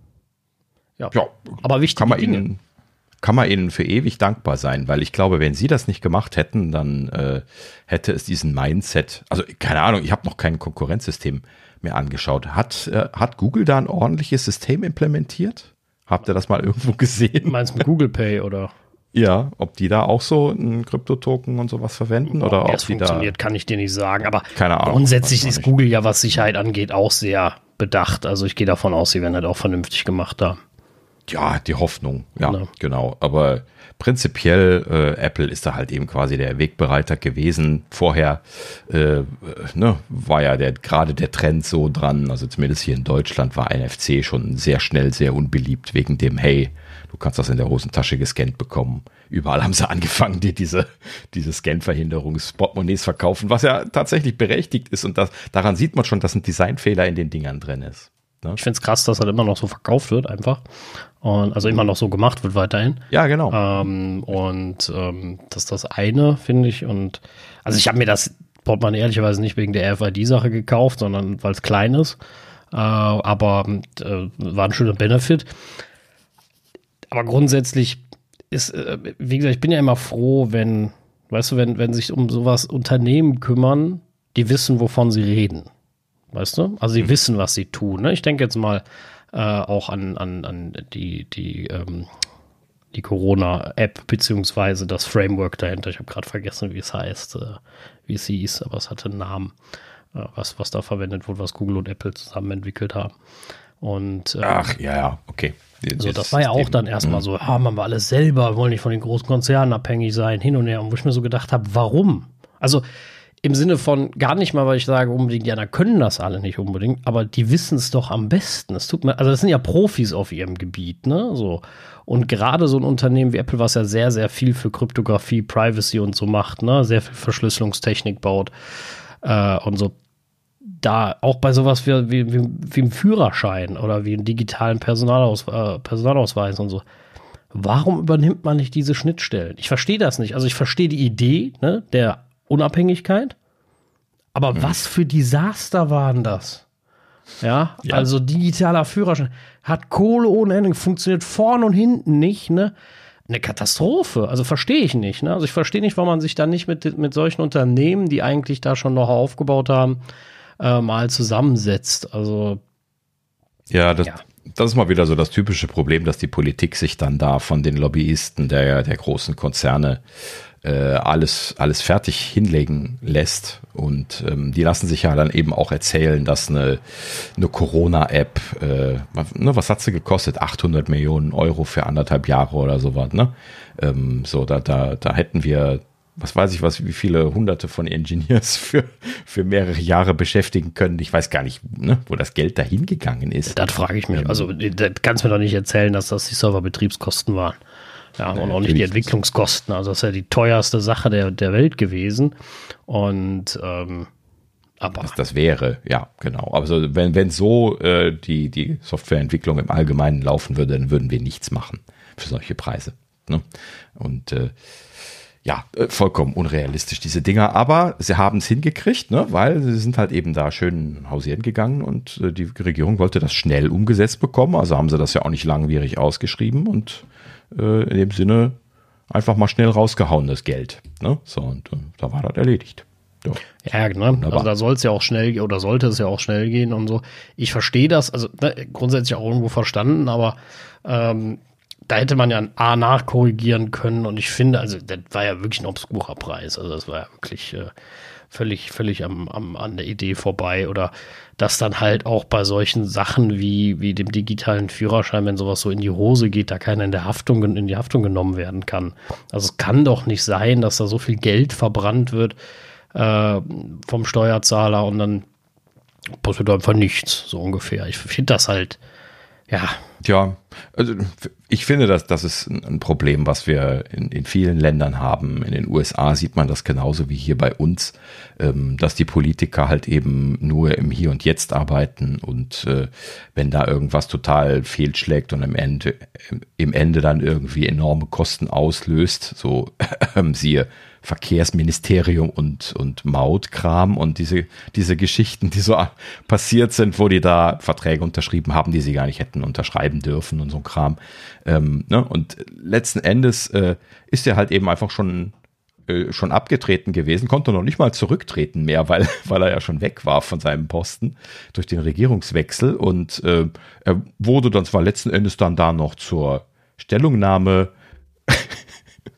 Speaker 1: wichtige Dinge.
Speaker 3: Kann man ihnen für ewig dankbar sein, weil ich glaube, wenn sie das nicht gemacht hätten, dann hätte es diesen Mindset, also keine Ahnung, ich habe noch kein Konkurrenzsystem mir angeschaut. Hat Google da ein ordentliches System implementiert? Habt ihr das mal irgendwo gesehen?
Speaker 1: Meinst du mit Google Pay oder?
Speaker 3: Ja, ob die da auch so einen Kryptotoken und sowas verwenden oder ob
Speaker 1: das
Speaker 3: die
Speaker 1: funktioniert, kann ich dir nicht sagen. Aber
Speaker 3: keine Ahnung,
Speaker 1: grundsätzlich ist Google ja, was Sicherheit angeht, auch sehr bedacht. Also ich gehe davon aus, sie werden das auch vernünftig gemacht da.
Speaker 3: Ja, die Hoffnung, ja, genau. Aber prinzipiell, Apple ist da halt eben quasi der Wegbereiter gewesen. Vorher war ja gerade der Trend so dran, also zumindest hier in Deutschland war NFC schon sehr schnell sehr unbeliebt wegen dem, hey, du kannst das in der Hosentasche gescannt bekommen. Überall haben sie angefangen, dir diese Scan-Verhinderungs-Portemonnaies verkaufen, was ja tatsächlich berechtigt ist. Und daran sieht man schon, dass ein Designfehler in den Dingern drin ist. Ne?
Speaker 1: Ich finde es krass, dass das immer noch so verkauft wird einfach. Und also immer noch so gemacht wird weiterhin.
Speaker 3: Ja, genau.
Speaker 1: Das ist das eine, finde ich. Und also ich habe mir das Portemonnaie ehrlicherweise nicht wegen der RFID-Sache gekauft, sondern weil es klein ist. Aber war ein schöner Benefit. Aber grundsätzlich ist, wie gesagt, ich bin ja immer froh, wenn sich um sowas Unternehmen kümmern, die wissen, wovon sie reden. Weißt du? Also sie wissen, was sie tun. Ne? Ich denke jetzt mal auch an die Corona-App beziehungsweise das Framework dahinter. Ich habe gerade vergessen, wie es heißt, wie es hieß, aber es hatte einen Namen, was da verwendet wurde, was Google und Apple zusammen entwickelt haben. Und
Speaker 3: ach, ja, okay.
Speaker 1: So, das war ja auch dann erstmal so, machen wir alles selber, wollen nicht von den großen Konzernen abhängig sein, hin und her. Und wo ich mir so gedacht habe, warum? Also im Sinne von gar nicht mal, weil ich sage unbedingt, ja, da können das alle nicht unbedingt, aber die wissen es doch am besten. Es tut mir, also das sind ja Profis auf ihrem Gebiet, ne? So. Und gerade so ein Unternehmen wie Apple, was ja sehr, sehr viel für Kryptographie, Privacy und so macht, ne? Sehr viel Verschlüsselungstechnik baut und so. Da auch bei sowas wie einem Führerschein oder wie einem digitalen Personalausweis und so. Warum übernimmt man nicht diese Schnittstellen? Ich verstehe das nicht. Also ich verstehe die Idee, ne, der Unabhängigkeit, aber was für Desaster waren das? Ja, also digitaler Führerschein hat Kohle ohne Ende, funktioniert vorne und hinten nicht, ne? Eine Katastrophe, also verstehe ich nicht, ne? Also ich verstehe nicht, warum man sich dann nicht mit solchen Unternehmen, die eigentlich da schon noch aufgebaut haben, mal zusammensetzt. Also
Speaker 3: das ist mal wieder so das typische Problem, dass die Politik sich dann da von den Lobbyisten der großen Konzerne alles fertig hinlegen lässt. Und die lassen sich ja dann eben auch erzählen, dass eine Corona-App, was hat sie gekostet? 800 Millionen Euro für 1,5 Jahre oder sowas, ne? Da hätten wir, was weiß ich wie viele Hunderte von Engineers für mehrere Jahre beschäftigen können. Ich weiß gar nicht, ne, wo das Geld dahin gegangen ist.
Speaker 1: Das frage ich mich. Also, das kannst mir doch nicht erzählen, dass das die Serverbetriebskosten waren. Ja, und auch nicht die Entwicklungskosten. Also, das ist ja die teuerste Sache der Welt gewesen. Und, aber.
Speaker 3: Das wäre, ja, genau. Also, wenn so die Softwareentwicklung im Allgemeinen laufen würde, dann würden wir nichts machen für solche Preise. Ne? Und, vollkommen unrealistisch, diese Dinger. Aber sie haben es hingekriegt, ne? Weil sie sind halt eben da schön hausieren gegangen und die Regierung wollte das schnell umgesetzt bekommen. Also haben sie das ja auch nicht langwierig ausgeschrieben und in dem Sinne einfach mal schnell rausgehauen, das Geld. Ne? So, und da war das erledigt. So.
Speaker 1: Ja, genau. Also da soll es ja auch schnell oder sollte es ja auch schnell gehen und so. Ich verstehe das, also grundsätzlich auch irgendwo verstanden, aber da hätte man ja nachkorrigieren können und ich finde, also das war ja wirklich ein obskurer Preis, also das war ja wirklich völlig an der Idee vorbei oder dass dann halt auch bei solchen Sachen wie dem digitalen Führerschein, wenn sowas so in die Hose geht, da keiner in die Haftung genommen werden kann. Also es kann doch nicht sein, dass da so viel Geld verbrannt wird vom Steuerzahler und dann passiert einfach nichts, so ungefähr. Ich finde das halt,
Speaker 3: ja, also ich finde, das ist ein Problem, was wir in vielen Ländern haben. In den USA sieht man das genauso wie hier bei uns, dass die Politiker halt eben nur im Hier und Jetzt arbeiten und wenn da irgendwas total fehlschlägt und im Ende dann irgendwie enorme Kosten auslöst, so siehe Verkehrsministerium und Mautkram und diese Geschichten, die so passiert sind, wo die da Verträge unterschrieben haben, die sie gar nicht hätten unterschreiben dürfen und so ein Kram. Ne? Und letzten Endes ist er halt eben einfach schon abgetreten gewesen, konnte noch nicht mal zurücktreten mehr, weil er ja schon weg war von seinem Posten durch den Regierungswechsel und er wurde dann zwar letzten Endes dann da noch zur Stellungnahme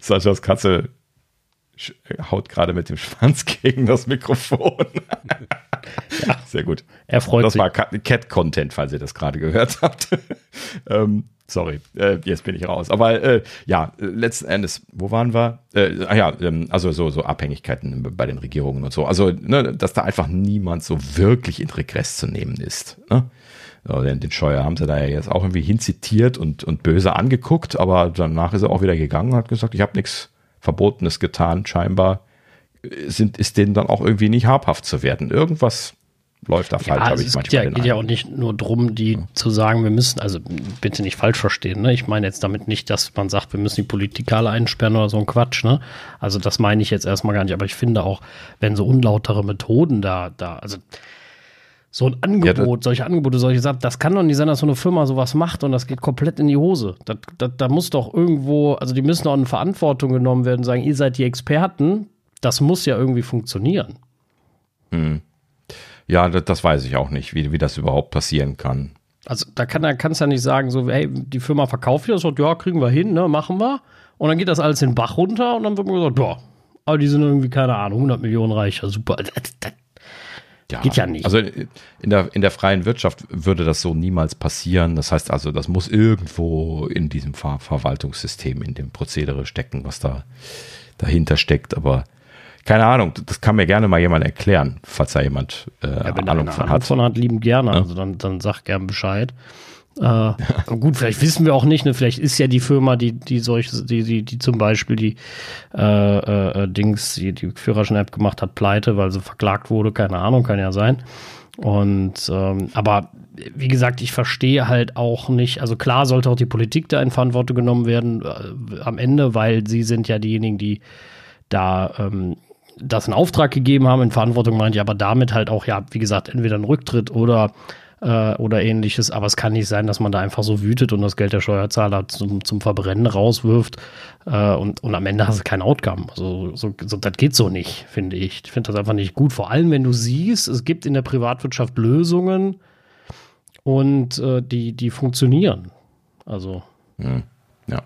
Speaker 3: Saschas Katze haut gerade mit dem Schwanz gegen das Mikrofon. Ja, sehr gut.
Speaker 1: Er freut sich.
Speaker 3: Das war Cat-Content, falls ihr das gerade gehört habt. Sorry, jetzt bin ich raus. Aber ja, letzten Endes, wo waren wir? Also so Abhängigkeiten bei den Regierungen und so. Also, ne, dass da einfach niemand so wirklich in Regress zu nehmen ist. Ne? So, den Scheuer haben sie da ja jetzt auch irgendwie hinzitiert und böse angeguckt, aber danach ist er auch wieder gegangen und hat gesagt, ich habe nichts Verbotenes getan. Scheinbar ist denen dann auch irgendwie nicht habhaft zu werden. Irgendwas läuft da falsch, habe ich manchmal.
Speaker 1: Es geht ja auch nicht nur darum, zu sagen, wir müssen, also bitte nicht falsch verstehen, ne? Ich meine jetzt damit nicht, dass man sagt, wir müssen die Politiker alle einsperren oder so ein Quatsch, ne? Also das meine ich jetzt erstmal gar nicht, aber ich finde auch, wenn so unlautere Methoden also so ein Angebot, solche Angebote, solche Sachen, das kann doch nicht sein, dass so eine Firma sowas macht und das geht komplett in die Hose. Da muss doch irgendwo, also die müssen auch in Verantwortung genommen werden und sagen, ihr seid die Experten, das muss ja irgendwie funktionieren.
Speaker 3: Ja, das weiß ich auch nicht, wie das überhaupt passieren kann.
Speaker 1: Also da kannst du ja nicht sagen, so, hey, die Firma verkauft dir das, sagt, ja, kriegen wir hin, ne, machen wir. Und dann geht das alles in den Bach runter und dann wird man gesagt, ja, aber die sind irgendwie, keine Ahnung, 100 Millionen reicher, super.
Speaker 3: Ja,
Speaker 1: geht ja nicht.
Speaker 3: Also in der freien Wirtschaft würde das so niemals passieren. Das heißt also, das muss irgendwo in diesem Verwaltungssystem, in dem Prozedere stecken, was da dahinter steckt. Aber keine Ahnung, das kann mir gerne mal jemand erklären, falls da jemand
Speaker 1: wenn Ahnung von hat, liebend gerne. Ja? Also dann sag gern Bescheid. Gut, vielleicht wissen wir auch nicht, ne? Vielleicht ist ja die Firma, die zum Beispiel die Führerschein-App gemacht hat, pleite, weil sie verklagt wurde, keine Ahnung, kann ja sein. Und aber wie gesagt, ich verstehe halt auch nicht, also klar sollte auch die Politik da in Verantwortung genommen werden am Ende, weil sie sind ja diejenigen, die da das in Auftrag gegeben haben, in Verantwortung meint, ja, aber damit halt auch, ja, wie gesagt, entweder ein Rücktritt oder ähnliches, aber es kann nicht sein, dass man da einfach so wütet und das Geld der Steuerzahler zum Verbrennen rauswirft und am Ende hast du kein Outcome. Also das geht so nicht, finde ich. Ich finde das einfach nicht gut, vor allem wenn du siehst, es gibt in der Privatwirtschaft Lösungen und die funktionieren. Also
Speaker 3: ja.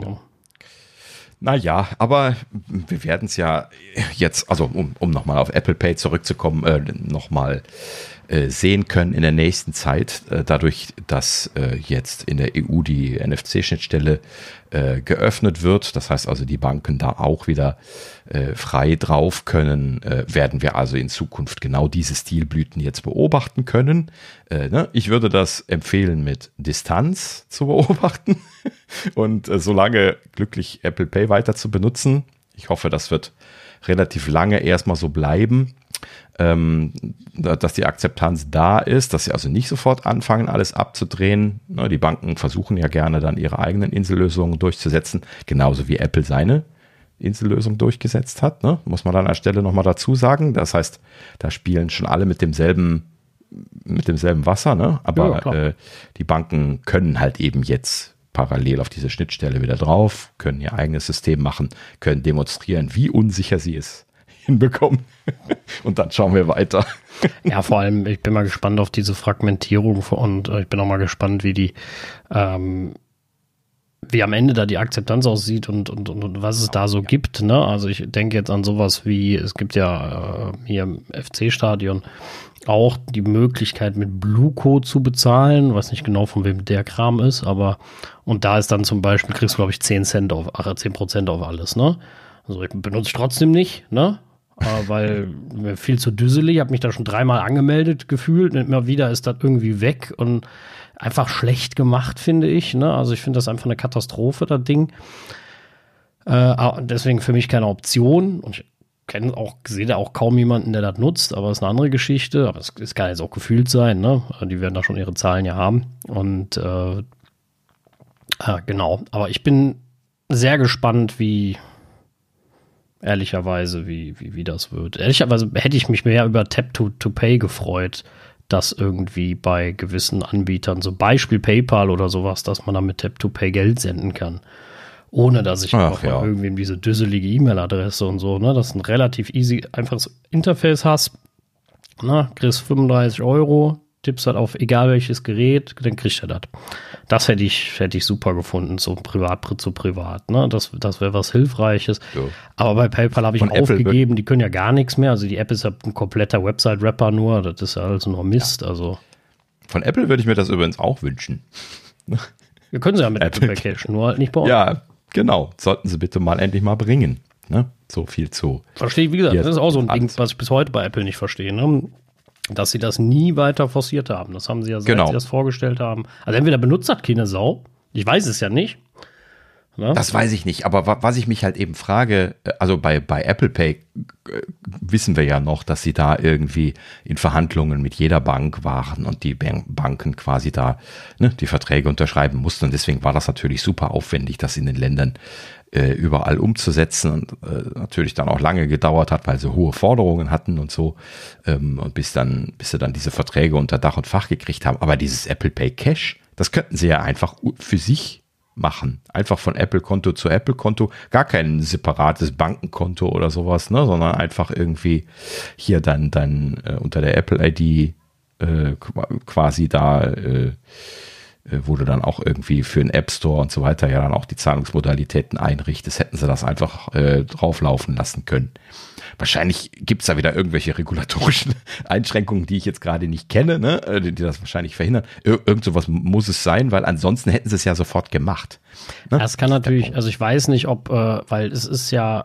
Speaker 3: Naja, aber wir werden es ja jetzt, also um nochmal auf Apple Pay zurückzukommen, nochmal sehen können in der nächsten Zeit, dadurch, dass jetzt in der EU die NFC-Schnittstelle geöffnet wird, das heißt also die Banken da auch wieder frei drauf können, werden wir also in Zukunft genau diese Stilblüten jetzt beobachten können. Ich würde das empfehlen, mit Distanz zu beobachten und solange glücklich Apple Pay weiter zu benutzen. Ich hoffe, das wird relativ lange erstmal so bleiben, dass die Akzeptanz da ist, dass sie also nicht sofort anfangen, alles abzudrehen. Die Banken versuchen ja gerne dann ihre eigenen Insellösungen durchzusetzen, genauso wie Apple seine Insellösung durchgesetzt hat, ne? Muss man dann an der Stelle nochmal dazu sagen. Das heißt, da spielen schon alle mit demselben Wasser, ne? Aber ja, die Banken können halt eben jetzt parallel auf diese Schnittstelle wieder drauf, können ihr eigenes System machen, können demonstrieren, wie unsicher sie es hinbekommen. Und dann schauen wir weiter.
Speaker 1: Ja, vor allem, ich bin mal gespannt auf diese Fragmentierung und ich bin auch mal gespannt, wie am Ende da die Akzeptanz aussieht und was es da so gibt, ne? Also ich denke jetzt an sowas wie, es gibt ja hier im FC-Stadion auch die Möglichkeit mit Bluecode zu bezahlen, weiß nicht genau von wem der Kram ist, aber und da ist dann zum Beispiel, kriegst du glaube ich 10% auf alles, ne? Also ich benutze trotzdem nicht, ne? Weil mir viel zu düsselig, habe mich da schon 3-mal angemeldet gefühlt und immer wieder ist das irgendwie weg und einfach schlecht gemacht, finde ich, ne? Also ich finde das einfach eine Katastrophe, das Ding. Deswegen für mich keine Option und ich sehe da auch kaum jemanden, der das nutzt, aber das ist eine andere Geschichte, aber es kann jetzt auch gefühlt sein, ne? Die werden da schon ihre Zahlen ja haben und genau, aber ich bin sehr gespannt, ehrlicherweise, wie das wird. Ehrlicherweise hätte ich mich mehr über Tap-to-Pay gefreut, dass irgendwie bei gewissen Anbietern, so Beispiel PayPal oder sowas, dass man dann mit Tap-to-Pay Geld senden kann. Ohne dass ich auch mal irgendwie diese düsselige E-Mail-Adresse und so, ne, dass du ein relativ easy, einfaches Interface hast, ne, kriegst 35 €, tippst halt auf egal welches Gerät, dann kriegst du das. Das hätte ich super gefunden, so privat zu privat. Ne? Das wäre was Hilfreiches. Ja. Aber bei PayPal habe ich aufgegeben, die können ja gar nichts mehr. Also die App ist ja ein kompletter Website-Wrapper nur. Das ist ja also nur Mist. Ja. Also.
Speaker 3: Von Apple würde ich mir das übrigens auch wünschen.
Speaker 1: Wir können sie ja mit Apple Pay cashen, nur halt nicht bei uns.
Speaker 3: Ja, genau. Sollten sie bitte mal endlich mal bringen. Ne? So viel zu.
Speaker 1: Verstehe ich, wie gesagt, das ist auch so ein Ding, was ich bis heute bei Apple nicht verstehe. Ne? Dass sie das nie weiter forciert haben. Das haben sie ja, seit sie das vorgestellt haben. Also entweder benutzt das keine Sau. Ich weiß es ja nicht. Ne?
Speaker 3: Das weiß ich nicht. Aber was ich mich halt eben frage, also bei Apple Pay wissen wir ja noch, dass sie da irgendwie in Verhandlungen mit jeder Bank waren und die Banken quasi da die Verträge unterschreiben mussten. Und deswegen war das natürlich super aufwendig, das in den Ländern überall umzusetzen und natürlich dann auch lange gedauert hat, weil sie hohe Forderungen hatten und so und bis sie dann diese Verträge unter Dach und Fach gekriegt haben. Aber dieses Apple Pay Cash, das könnten sie ja einfach für sich machen. Einfach von Apple-Konto zu Apple-Konto, gar kein separates Bankenkonto oder sowas, ne, sondern einfach irgendwie hier dann unter der Apple-ID quasi da wo du dann auch irgendwie für den App Store und so weiter ja dann auch die Zahlungsmodalitäten einrichtest, hätten sie das einfach drauflaufen lassen können. Wahrscheinlich gibt es da wieder irgendwelche regulatorischen Einschränkungen, die ich jetzt gerade nicht kenne, ne? Die das wahrscheinlich verhindern. Irgend sowas muss es sein, weil ansonsten hätten sie es ja sofort gemacht.
Speaker 1: Ne? Das kann natürlich, also ich weiß nicht, ob, weil es ist ja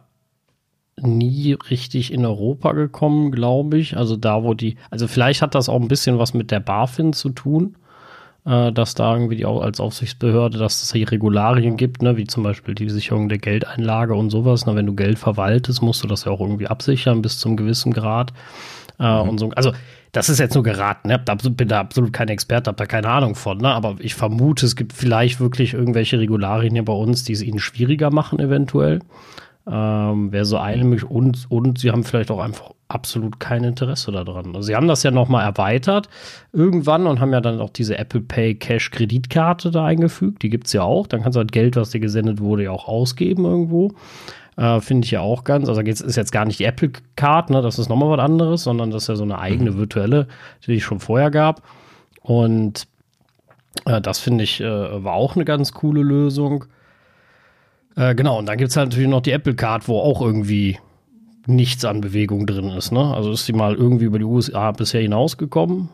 Speaker 1: nie richtig in Europa gekommen, glaube ich. Also da, also vielleicht hat das auch ein bisschen was mit der BaFin zu tun. Dass da irgendwie als Aufsichtsbehörde, dass es hier Regularien gibt, ne, wie zum Beispiel die Sicherung der Geldeinlage und sowas. Na, wenn du Geld verwaltest, musst du das ja auch irgendwie absichern bis zum gewissen Grad. Und so. Also das ist jetzt nur geraten. Ne? Bin da absolut kein Experte, habe da keine Ahnung von. Ne? Aber ich vermute, es gibt vielleicht wirklich irgendwelche Regularien hier bei uns, die es ihnen schwieriger machen eventuell. Wäre so eine Möglichkeit. Und sie haben vielleicht auch einfach absolut kein Interesse daran. Also sie haben das ja nochmal erweitert irgendwann und haben ja dann auch diese Apple Pay Cash Kreditkarte da eingefügt. Die gibt es ja auch. Dann kannst du halt Geld, was dir gesendet wurde, ja auch ausgeben irgendwo. Finde ich ja auch ganz. Also ist jetzt gar nicht die Apple Card, ne? Das ist nochmal was anderes, sondern das ist ja so eine eigene virtuelle, die es schon vorher gab. Und das finde ich war auch eine ganz coole Lösung. Genau, und dann gibt es halt natürlich noch die Apple Card, wo auch irgendwie nichts an Bewegung drin ist. Ne? Also ist die mal irgendwie über die USA bisher hinausgekommen?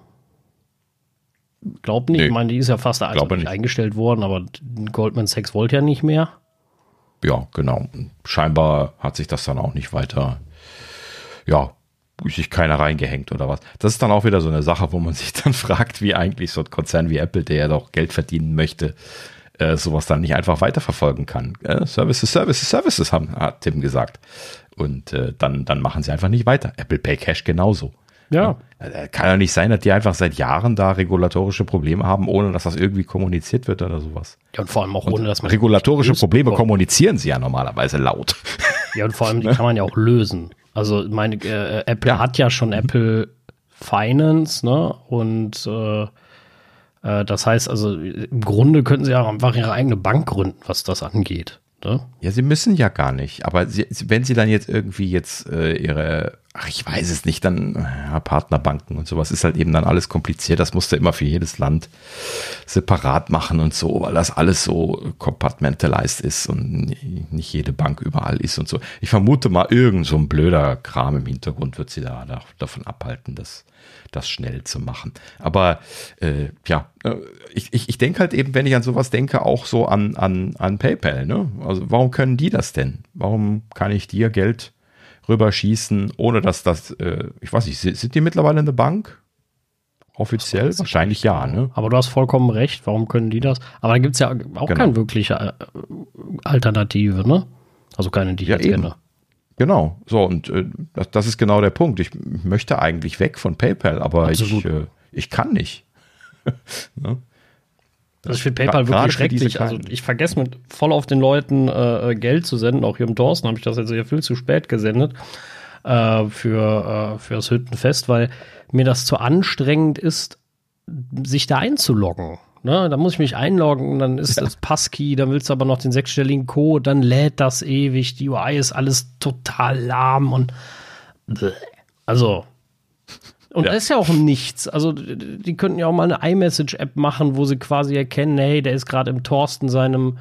Speaker 1: Glaub nicht. Nee, ich meine, die ist ja fast eingestellt worden, aber Goldman Sachs wollte ja nicht mehr.
Speaker 3: Ja, genau. Scheinbar hat sich das dann auch nicht weiter, sich keiner reingehängt oder was. Das ist dann auch wieder so eine Sache, wo man sich dann fragt, wie eigentlich so ein Konzern wie Apple, der ja doch Geld verdienen möchte, sowas dann nicht einfach weiterverfolgen kann. Services, hat Tim gesagt. Und dann machen sie einfach nicht weiter. Apple Pay Cash genauso.
Speaker 1: Ja.
Speaker 3: Kann ja nicht sein, dass die einfach seit Jahren da regulatorische Probleme haben, ohne dass das irgendwie kommuniziert wird oder sowas.
Speaker 1: Ja, und vor allem auch ohne, dass man
Speaker 3: regulatorische Probleme kommunizieren sie ja normalerweise laut.
Speaker 1: Ja, und vor allem, die kann man ja auch lösen. Also meine Apple hat ja schon Apple Finance, ne? Und das heißt also, im Grunde könnten sie ja einfach ihre eigene Bank gründen, was das angeht. Ne?
Speaker 3: Ja, sie müssen ja gar nicht. Aber wenn sie dann jetzt irgendwie ihre, ich weiß es nicht, dann Partnerbanken und sowas, ist halt eben dann alles kompliziert. Das musst du immer für jedes Land separat machen und so, weil das alles so compartmentalized ist und nicht jede Bank überall ist und so. Ich vermute mal, irgend so ein blöder Kram im Hintergrund wird sie da davon abhalten, das schnell zu machen. Aber ich denke halt eben, wenn ich an sowas denke, auch so an PayPal. Ne? Also warum können die das denn? Warum kann ich dir Geld rüberschießen, ohne dass das, ich weiß nicht, sind die mittlerweile eine Bank? Offiziell? Wahrscheinlich ja, ne?
Speaker 1: Aber du hast vollkommen recht, warum können die das? Aber da gibt es ja auch keine wirkliche Alternative, ne? Also keine, die ich jetzt kenne.
Speaker 3: Genau, so und das ist genau der Punkt. Ich möchte eigentlich weg von PayPal, aber ich kann nicht. Ne?
Speaker 1: Das ist für PayPal wirklich schrecklich. Also ich vergesse voll auf den Leuten Geld zu senden. Auch hier im Thorsten habe ich das jetzt ja viel zu spät gesendet für das Hüttenfest, weil mir das zu anstrengend ist, sich da einzuloggen. Ne, da muss ich mich einloggen, dann ist das Passkey, dann willst du aber noch den 6-stelligen Code, dann lädt das ewig, die UI ist alles total lahm und also Und das ist ja auch nichts. Also die könnten ja auch mal eine iMessage-App machen, wo sie quasi erkennen, hey, der ist gerade im Thorsten seinem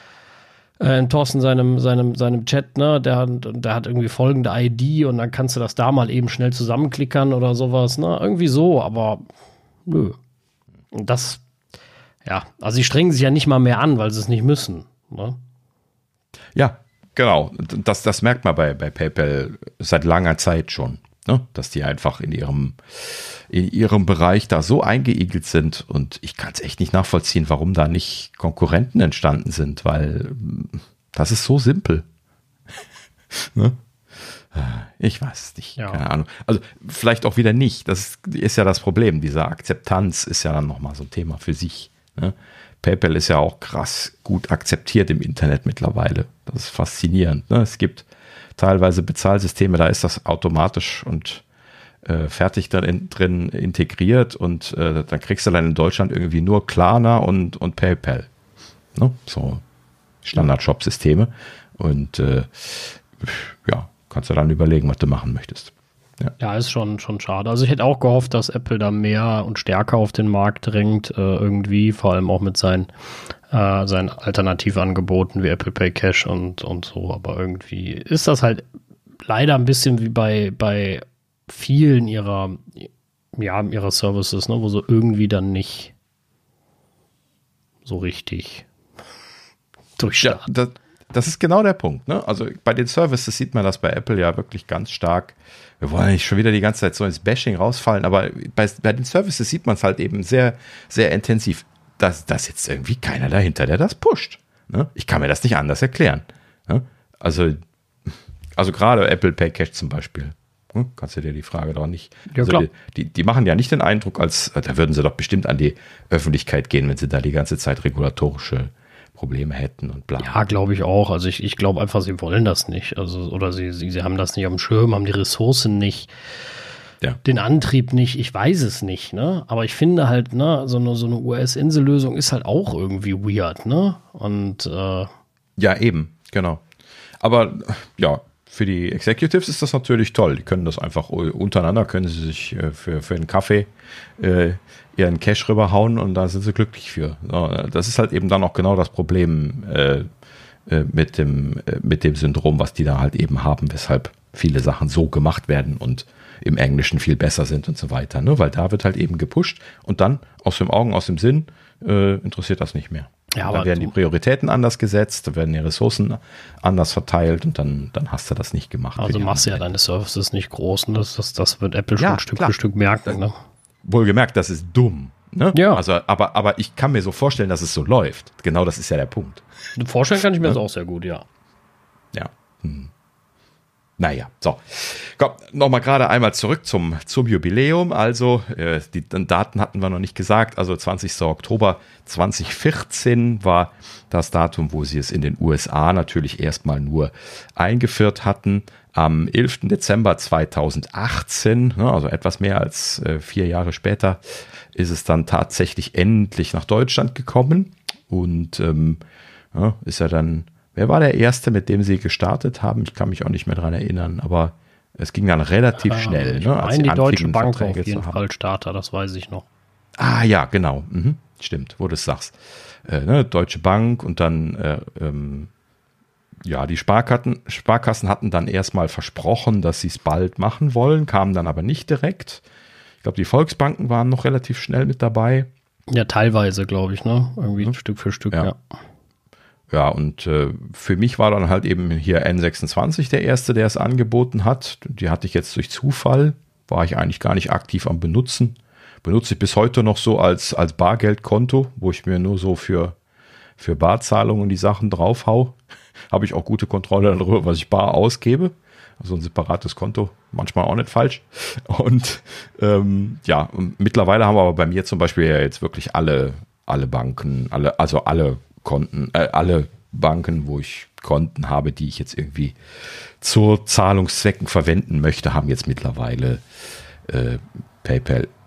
Speaker 1: Chat, ne, der hat irgendwie folgende ID und dann kannst du das da mal eben schnell zusammenklickern oder sowas, ne, irgendwie so, aber nö. Und das, ja, also sie strengen sich ja nicht mal mehr an, weil sie es nicht müssen, ne?
Speaker 3: Ja, genau. Das merkt man bei PayPal seit langer Zeit schon, ne, dass die einfach in ihrem Bereich da so eingeigelt sind und ich kann es echt nicht nachvollziehen, warum da nicht Konkurrenten entstanden sind, weil das ist so simpel. Ne? Ich weiß es nicht, keine Ahnung. Also vielleicht auch wieder nicht, das ist ja das Problem, diese Akzeptanz ist ja dann nochmal so ein Thema für sich. Ne? PayPal ist ja auch krass gut akzeptiert im Internet mittlerweile, das ist faszinierend. Ne? Es gibt teilweise Bezahlsysteme, da ist das automatisch und fertig drin integriert und dann kriegst du dann in Deutschland irgendwie nur Klarna und PayPal. Ne? So Standard-Shop-Systeme. Und kannst du dann überlegen, was du machen möchtest.
Speaker 1: Ja, ist schon schade. Also ich hätte auch gehofft, dass Apple da mehr und stärker auf den Markt drängt, irgendwie, vor allem auch mit seinen Alternativangeboten wie Apple Pay Cash und so. Aber irgendwie ist das halt leider ein bisschen wie bei vielen ihrer Services, ne, wo so irgendwie dann nicht so richtig durchstarten.
Speaker 3: Ja, das ist genau der Punkt. Ne? Also bei den Services sieht man das bei Apple ja wirklich ganz stark. Wir wollen nicht schon wieder die ganze Zeit so ins Bashing rausfallen, aber bei den Services sieht man es halt eben sehr, sehr intensiv. Da sitzt irgendwie keiner dahinter, der das pusht. Ne? Ich kann mir das nicht anders erklären. Ne? Also gerade Apple Pay Cash zum Beispiel. Kannst du dir die Frage doch nicht.
Speaker 1: Ja,
Speaker 3: also die machen ja nicht den Eindruck, als da würden sie doch bestimmt an die Öffentlichkeit gehen, wenn sie da die ganze Zeit regulatorische Probleme hätten und bla.
Speaker 1: Ja, glaube ich auch. Also ich glaube einfach, sie wollen das nicht. Also, oder sie haben das nicht auf dem Schirm, haben die Ressourcen nicht, den Antrieb nicht, ich weiß es nicht, ne? Aber ich finde halt, ne, so eine US-Insellösung ist halt auch irgendwie weird, ne? Und
Speaker 3: ja, eben, genau. Aber ja, für die Executives ist das natürlich toll. Die können das einfach untereinander, können sie sich für einen Kaffee ihren Cash rüberhauen und da sind sie glücklich für. Das ist halt eben dann auch genau das Problem mit dem Syndrom, was die da halt eben haben, weshalb viele Sachen so gemacht werden und im Englischen viel besser sind und so weiter. Ne? Weil da wird halt eben gepusht und dann aus dem Augen, aus dem Sinn interessiert das nicht mehr. Ja, dann werden die Prioritäten anders gesetzt, dann werden die Ressourcen anders verteilt und dann hast du das nicht gemacht.
Speaker 1: Also machst du ja deine Services nicht groß und das wird Apple schon Stück für Stück merken. Ne?
Speaker 3: Wohlgemerkt, das ist dumm. Ne?
Speaker 1: Ja.
Speaker 3: Also, aber ich kann mir so vorstellen, dass es so läuft. Genau das ist ja der Punkt.
Speaker 1: Vorstellen kann ich mir das auch sehr gut, ja.
Speaker 3: Ja. Naja, so. Komm, nochmal gerade einmal zurück zum Jubiläum. Also, die Daten hatten wir noch nicht gesagt. Also, 20. Oktober 2014 war das Datum, wo sie es in den USA natürlich erstmal nur eingeführt hatten. Am 11. Dezember 2018, also etwas mehr als 4 Jahre später, ist es dann tatsächlich endlich nach Deutschland gekommen. Und ist ja dann... Wer war der Erste, mit dem sie gestartet haben? Ich kann mich auch nicht mehr dran erinnern, aber es ging dann relativ schnell.
Speaker 1: Ich
Speaker 3: ne,
Speaker 1: meine, die Deutsche Bank auf jeden Fall Starter, das weiß ich noch.
Speaker 3: Ah ja, genau. Stimmt, wo du es sagst. Deutsche Bank und dann die Sparkassen hatten dann erstmal versprochen, dass sie es bald machen wollen, kamen dann aber nicht direkt. Ich glaube, die Volksbanken waren noch relativ schnell mit dabei.
Speaker 1: Ja, teilweise, glaube ich, ne? Irgendwie Stück für Stück, ja.
Speaker 3: Ja, und für mich war dann halt eben hier N26 der erste, der es angeboten hat. Die hatte ich jetzt durch Zufall, war ich eigentlich gar nicht aktiv am Benutzen. Benutze ich bis heute noch so als Bargeldkonto, wo ich mir nur so für Barzahlungen die Sachen draufhau. Habe ich auch gute Kontrolle darüber, was ich bar ausgebe. Also ein separates Konto, manchmal auch nicht falsch. Und mittlerweile haben wir aber bei mir zum Beispiel ja jetzt wirklich alle Banken, alle Konten, alle Banken, wo ich Konten habe, die ich jetzt irgendwie zu Zahlungszwecken verwenden möchte, haben jetzt mittlerweile PayPal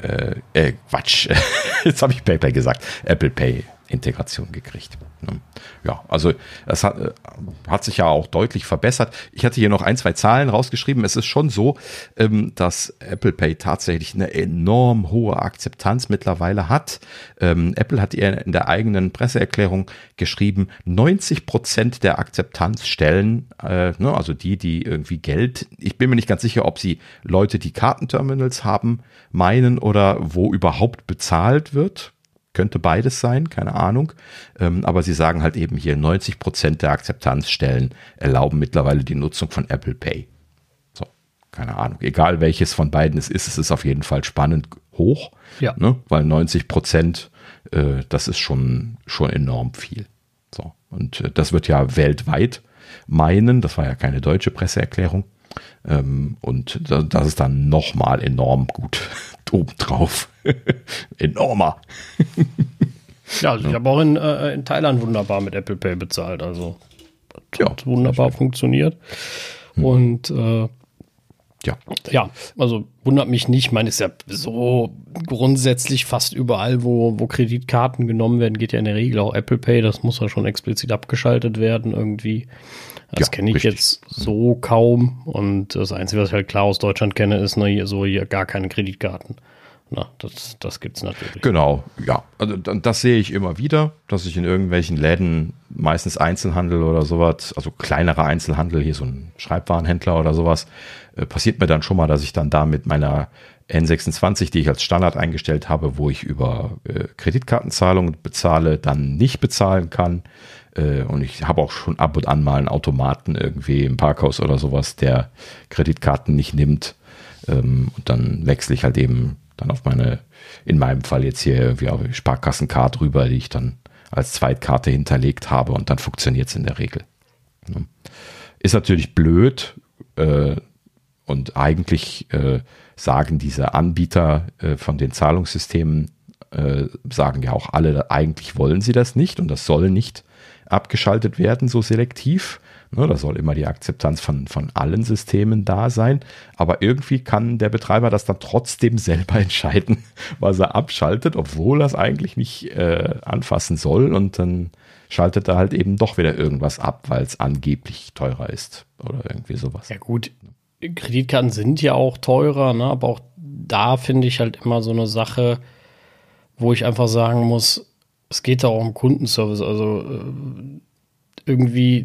Speaker 3: Quatsch, jetzt habe ich PayPal gesagt, Apple Pay Integration gekriegt. Ja, also es hat sich ja auch deutlich verbessert. Ich hatte hier noch 1, 2 Zahlen rausgeschrieben. Es ist schon so, dass Apple Pay tatsächlich eine enorm hohe Akzeptanz mittlerweile hat. Apple hat ihr in der eigenen Presseerklärung geschrieben, 90% der Akzeptanzstellen, also die irgendwie Geld, ich bin mir nicht ganz sicher, ob sie Leute, die Kartenterminals haben, meinen oder wo überhaupt bezahlt wird. Könnte beides sein, keine Ahnung. Aber sie sagen halt eben hier, 90% der Akzeptanzstellen erlauben mittlerweile die Nutzung von Apple Pay. So, keine Ahnung. Egal welches von beiden es ist auf jeden Fall spannend hoch.
Speaker 1: Ja.
Speaker 3: Ne? Weil 90%, das ist schon enorm viel. So. Und das wird ja weltweit meinen. Das war ja keine deutsche Presseerklärung. Und das ist dann nochmal enorm gut obendrauf. Enormer.
Speaker 1: Ja, also ich habe auch in Thailand wunderbar mit Apple Pay bezahlt. Also hat wunderbar funktioniert. Und ja, also wundert mich nicht. Man ist ja so grundsätzlich fast überall, wo Kreditkarten genommen werden, geht ja in der Regel auch Apple Pay. Das muss ja schon explizit abgeschaltet werden irgendwie. Das kenne ich jetzt so kaum. Und das Einzige, was ich halt klar aus Deutschland kenne, ist hier gar keine Kreditkarten. Na, das gibt's natürlich.
Speaker 3: Genau, ja. Also das sehe ich immer wieder, dass ich in irgendwelchen Läden, meistens Einzelhandel oder sowas, also kleinerer Einzelhandel, hier so ein Schreibwarenhändler oder sowas, passiert mir dann schon mal, dass ich dann da mit meiner N26, die ich als Standard eingestellt habe, wo ich über Kreditkartenzahlungen bezahle, dann nicht bezahlen kann. Und ich habe auch schon ab und an mal einen Automaten irgendwie im Parkhaus oder sowas, der Kreditkarten nicht nimmt. Und dann wechsle ich halt eben dann auf in meinem Fall jetzt hier irgendwie auf die Sparkassencard rüber, die ich dann als Zweitkarte hinterlegt habe und dann funktioniert es in der Regel. Ist natürlich blöd und eigentlich sagen diese Anbieter von den Zahlungssystemen, sagen ja auch alle, eigentlich wollen sie das nicht und das soll nicht abgeschaltet werden, so selektiv. Da soll immer die Akzeptanz von allen Systemen da sein. Aber irgendwie kann der Betreiber das dann trotzdem selber entscheiden, was er abschaltet, obwohl er es eigentlich nicht anfassen soll. Und dann schaltet er halt eben doch wieder irgendwas ab, weil es angeblich teurer ist oder irgendwie sowas.
Speaker 1: Ja gut, Kreditkarten sind ja auch teurer, ne? Aber auch da finde ich halt immer so eine Sache, wo ich einfach sagen muss, es geht da auch um Kundenservice. Also irgendwie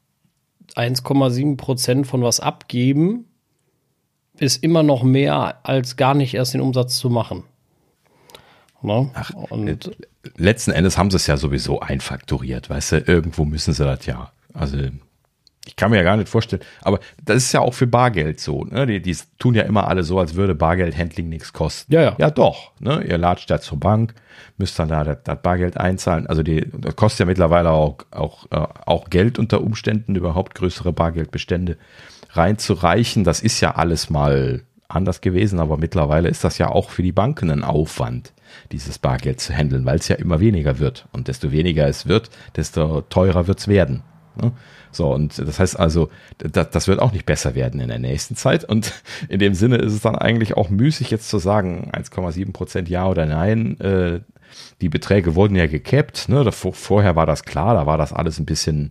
Speaker 1: 1,7% von was abgeben, ist immer noch mehr, als gar nicht erst den Umsatz zu machen. Ne? Und
Speaker 3: letzten Endes haben sie es ja sowieso einfakturiert, weißt du, irgendwo müssen sie das ja. Also ich kann mir ja gar nicht vorstellen, aber das ist ja auch für Bargeld so. Ne? Die tun ja immer alle so, als würde Bargeldhandling nichts kosten.
Speaker 1: Ja
Speaker 3: doch. Ne? Ihr latscht da zur Bank, müsst dann da das Bargeld einzahlen. Also das kostet ja mittlerweile auch Geld unter Umständen, überhaupt größere Bargeldbestände reinzureichen. Das ist ja alles mal anders gewesen, aber mittlerweile ist das ja auch für die Banken ein Aufwand, dieses Bargeld zu handeln, weil es ja immer weniger wird. Und desto weniger es wird, desto teurer wird es werden. Ne? So, und das heißt also, das wird auch nicht besser werden in der nächsten Zeit. Und in dem Sinne ist es dann eigentlich auch müßig, jetzt zu sagen, 1,7% ja oder nein. Die Beträge wurden ja gecapped. Ne? Vorher war das klar, da war das alles ein bisschen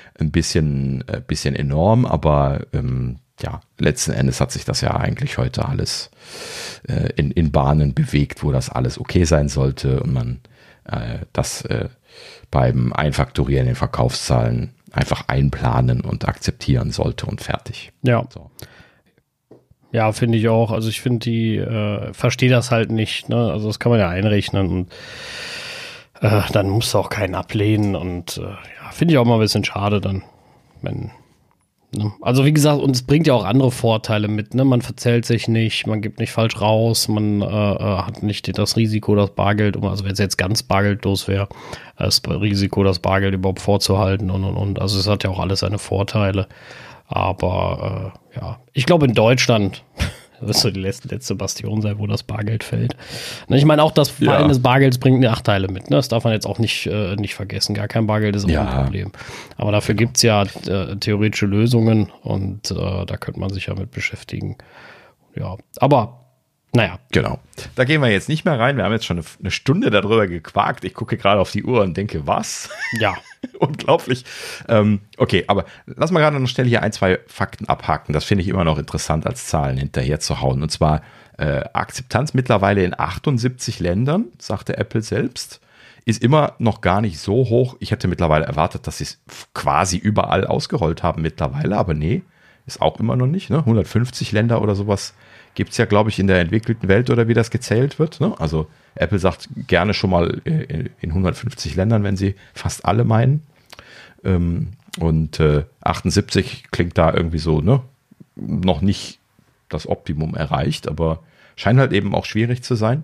Speaker 3: enorm, aber letzten Endes hat sich das ja eigentlich heute alles in Bahnen bewegt, wo das alles okay sein sollte und man das beim Einfakturieren in Verkaufszahlen einfach einplanen und akzeptieren sollte und fertig.
Speaker 1: Ja.
Speaker 3: So.
Speaker 1: Ja, finde ich auch. Also ich finde verstehe das halt nicht. Ne? Also das kann man ja einrechnen und dann musst du auch keinen ablehnen und finde ich auch mal ein bisschen schade dann, wenn. Ne? Also wie gesagt, und es bringt ja auch andere Vorteile mit. Ne? Man verzählt sich nicht, man gibt nicht falsch raus, man hat nicht das Risiko, das Bargeld, also wenn es jetzt ganz bargeldlos wäre, das Risiko, das Bargeld überhaupt vorzuhalten und. Also es hat ja auch alles seine Vorteile. Aber ich glaube in Deutschland wird so die letzte Bastion sein, wo das Bargeld fällt. Ich meine, auch das Fallen des Bargelds bringt Nachteile mit. Ne? Das darf man jetzt auch nicht vergessen. Gar kein Bargeld ist immer ein Problem. Aber dafür gibt es ja theoretische Lösungen und da könnte man sich ja mit beschäftigen. Ja, aber Naja.
Speaker 3: Genau. Da gehen wir jetzt nicht mehr rein. Wir haben jetzt schon eine Stunde darüber gequakt. Ich gucke gerade auf die Uhr und denke, was?
Speaker 1: Ja.
Speaker 3: Unglaublich. Okay, aber lass mal gerade an der Stelle hier 1, 2 Fakten abhaken. Das finde ich immer noch interessant, als Zahlen hinterher zu hauen. Und zwar Akzeptanz mittlerweile in 78 Ländern, sagte Apple selbst. Ist immer noch gar nicht so hoch. Ich hätte mittlerweile erwartet, dass sie es quasi überall ausgerollt haben mittlerweile. Aber nee, ist auch immer noch nicht. Ne? 150 Länder oder sowas gibt es ja, glaube ich, in der entwickelten Welt oder wie das gezählt wird. Ne? Also Apple sagt gerne schon mal in 150 Ländern, wenn sie fast alle meinen. Und 78 klingt da irgendwie so, ne? Noch nicht das Optimum erreicht, aber scheint halt eben auch schwierig zu sein.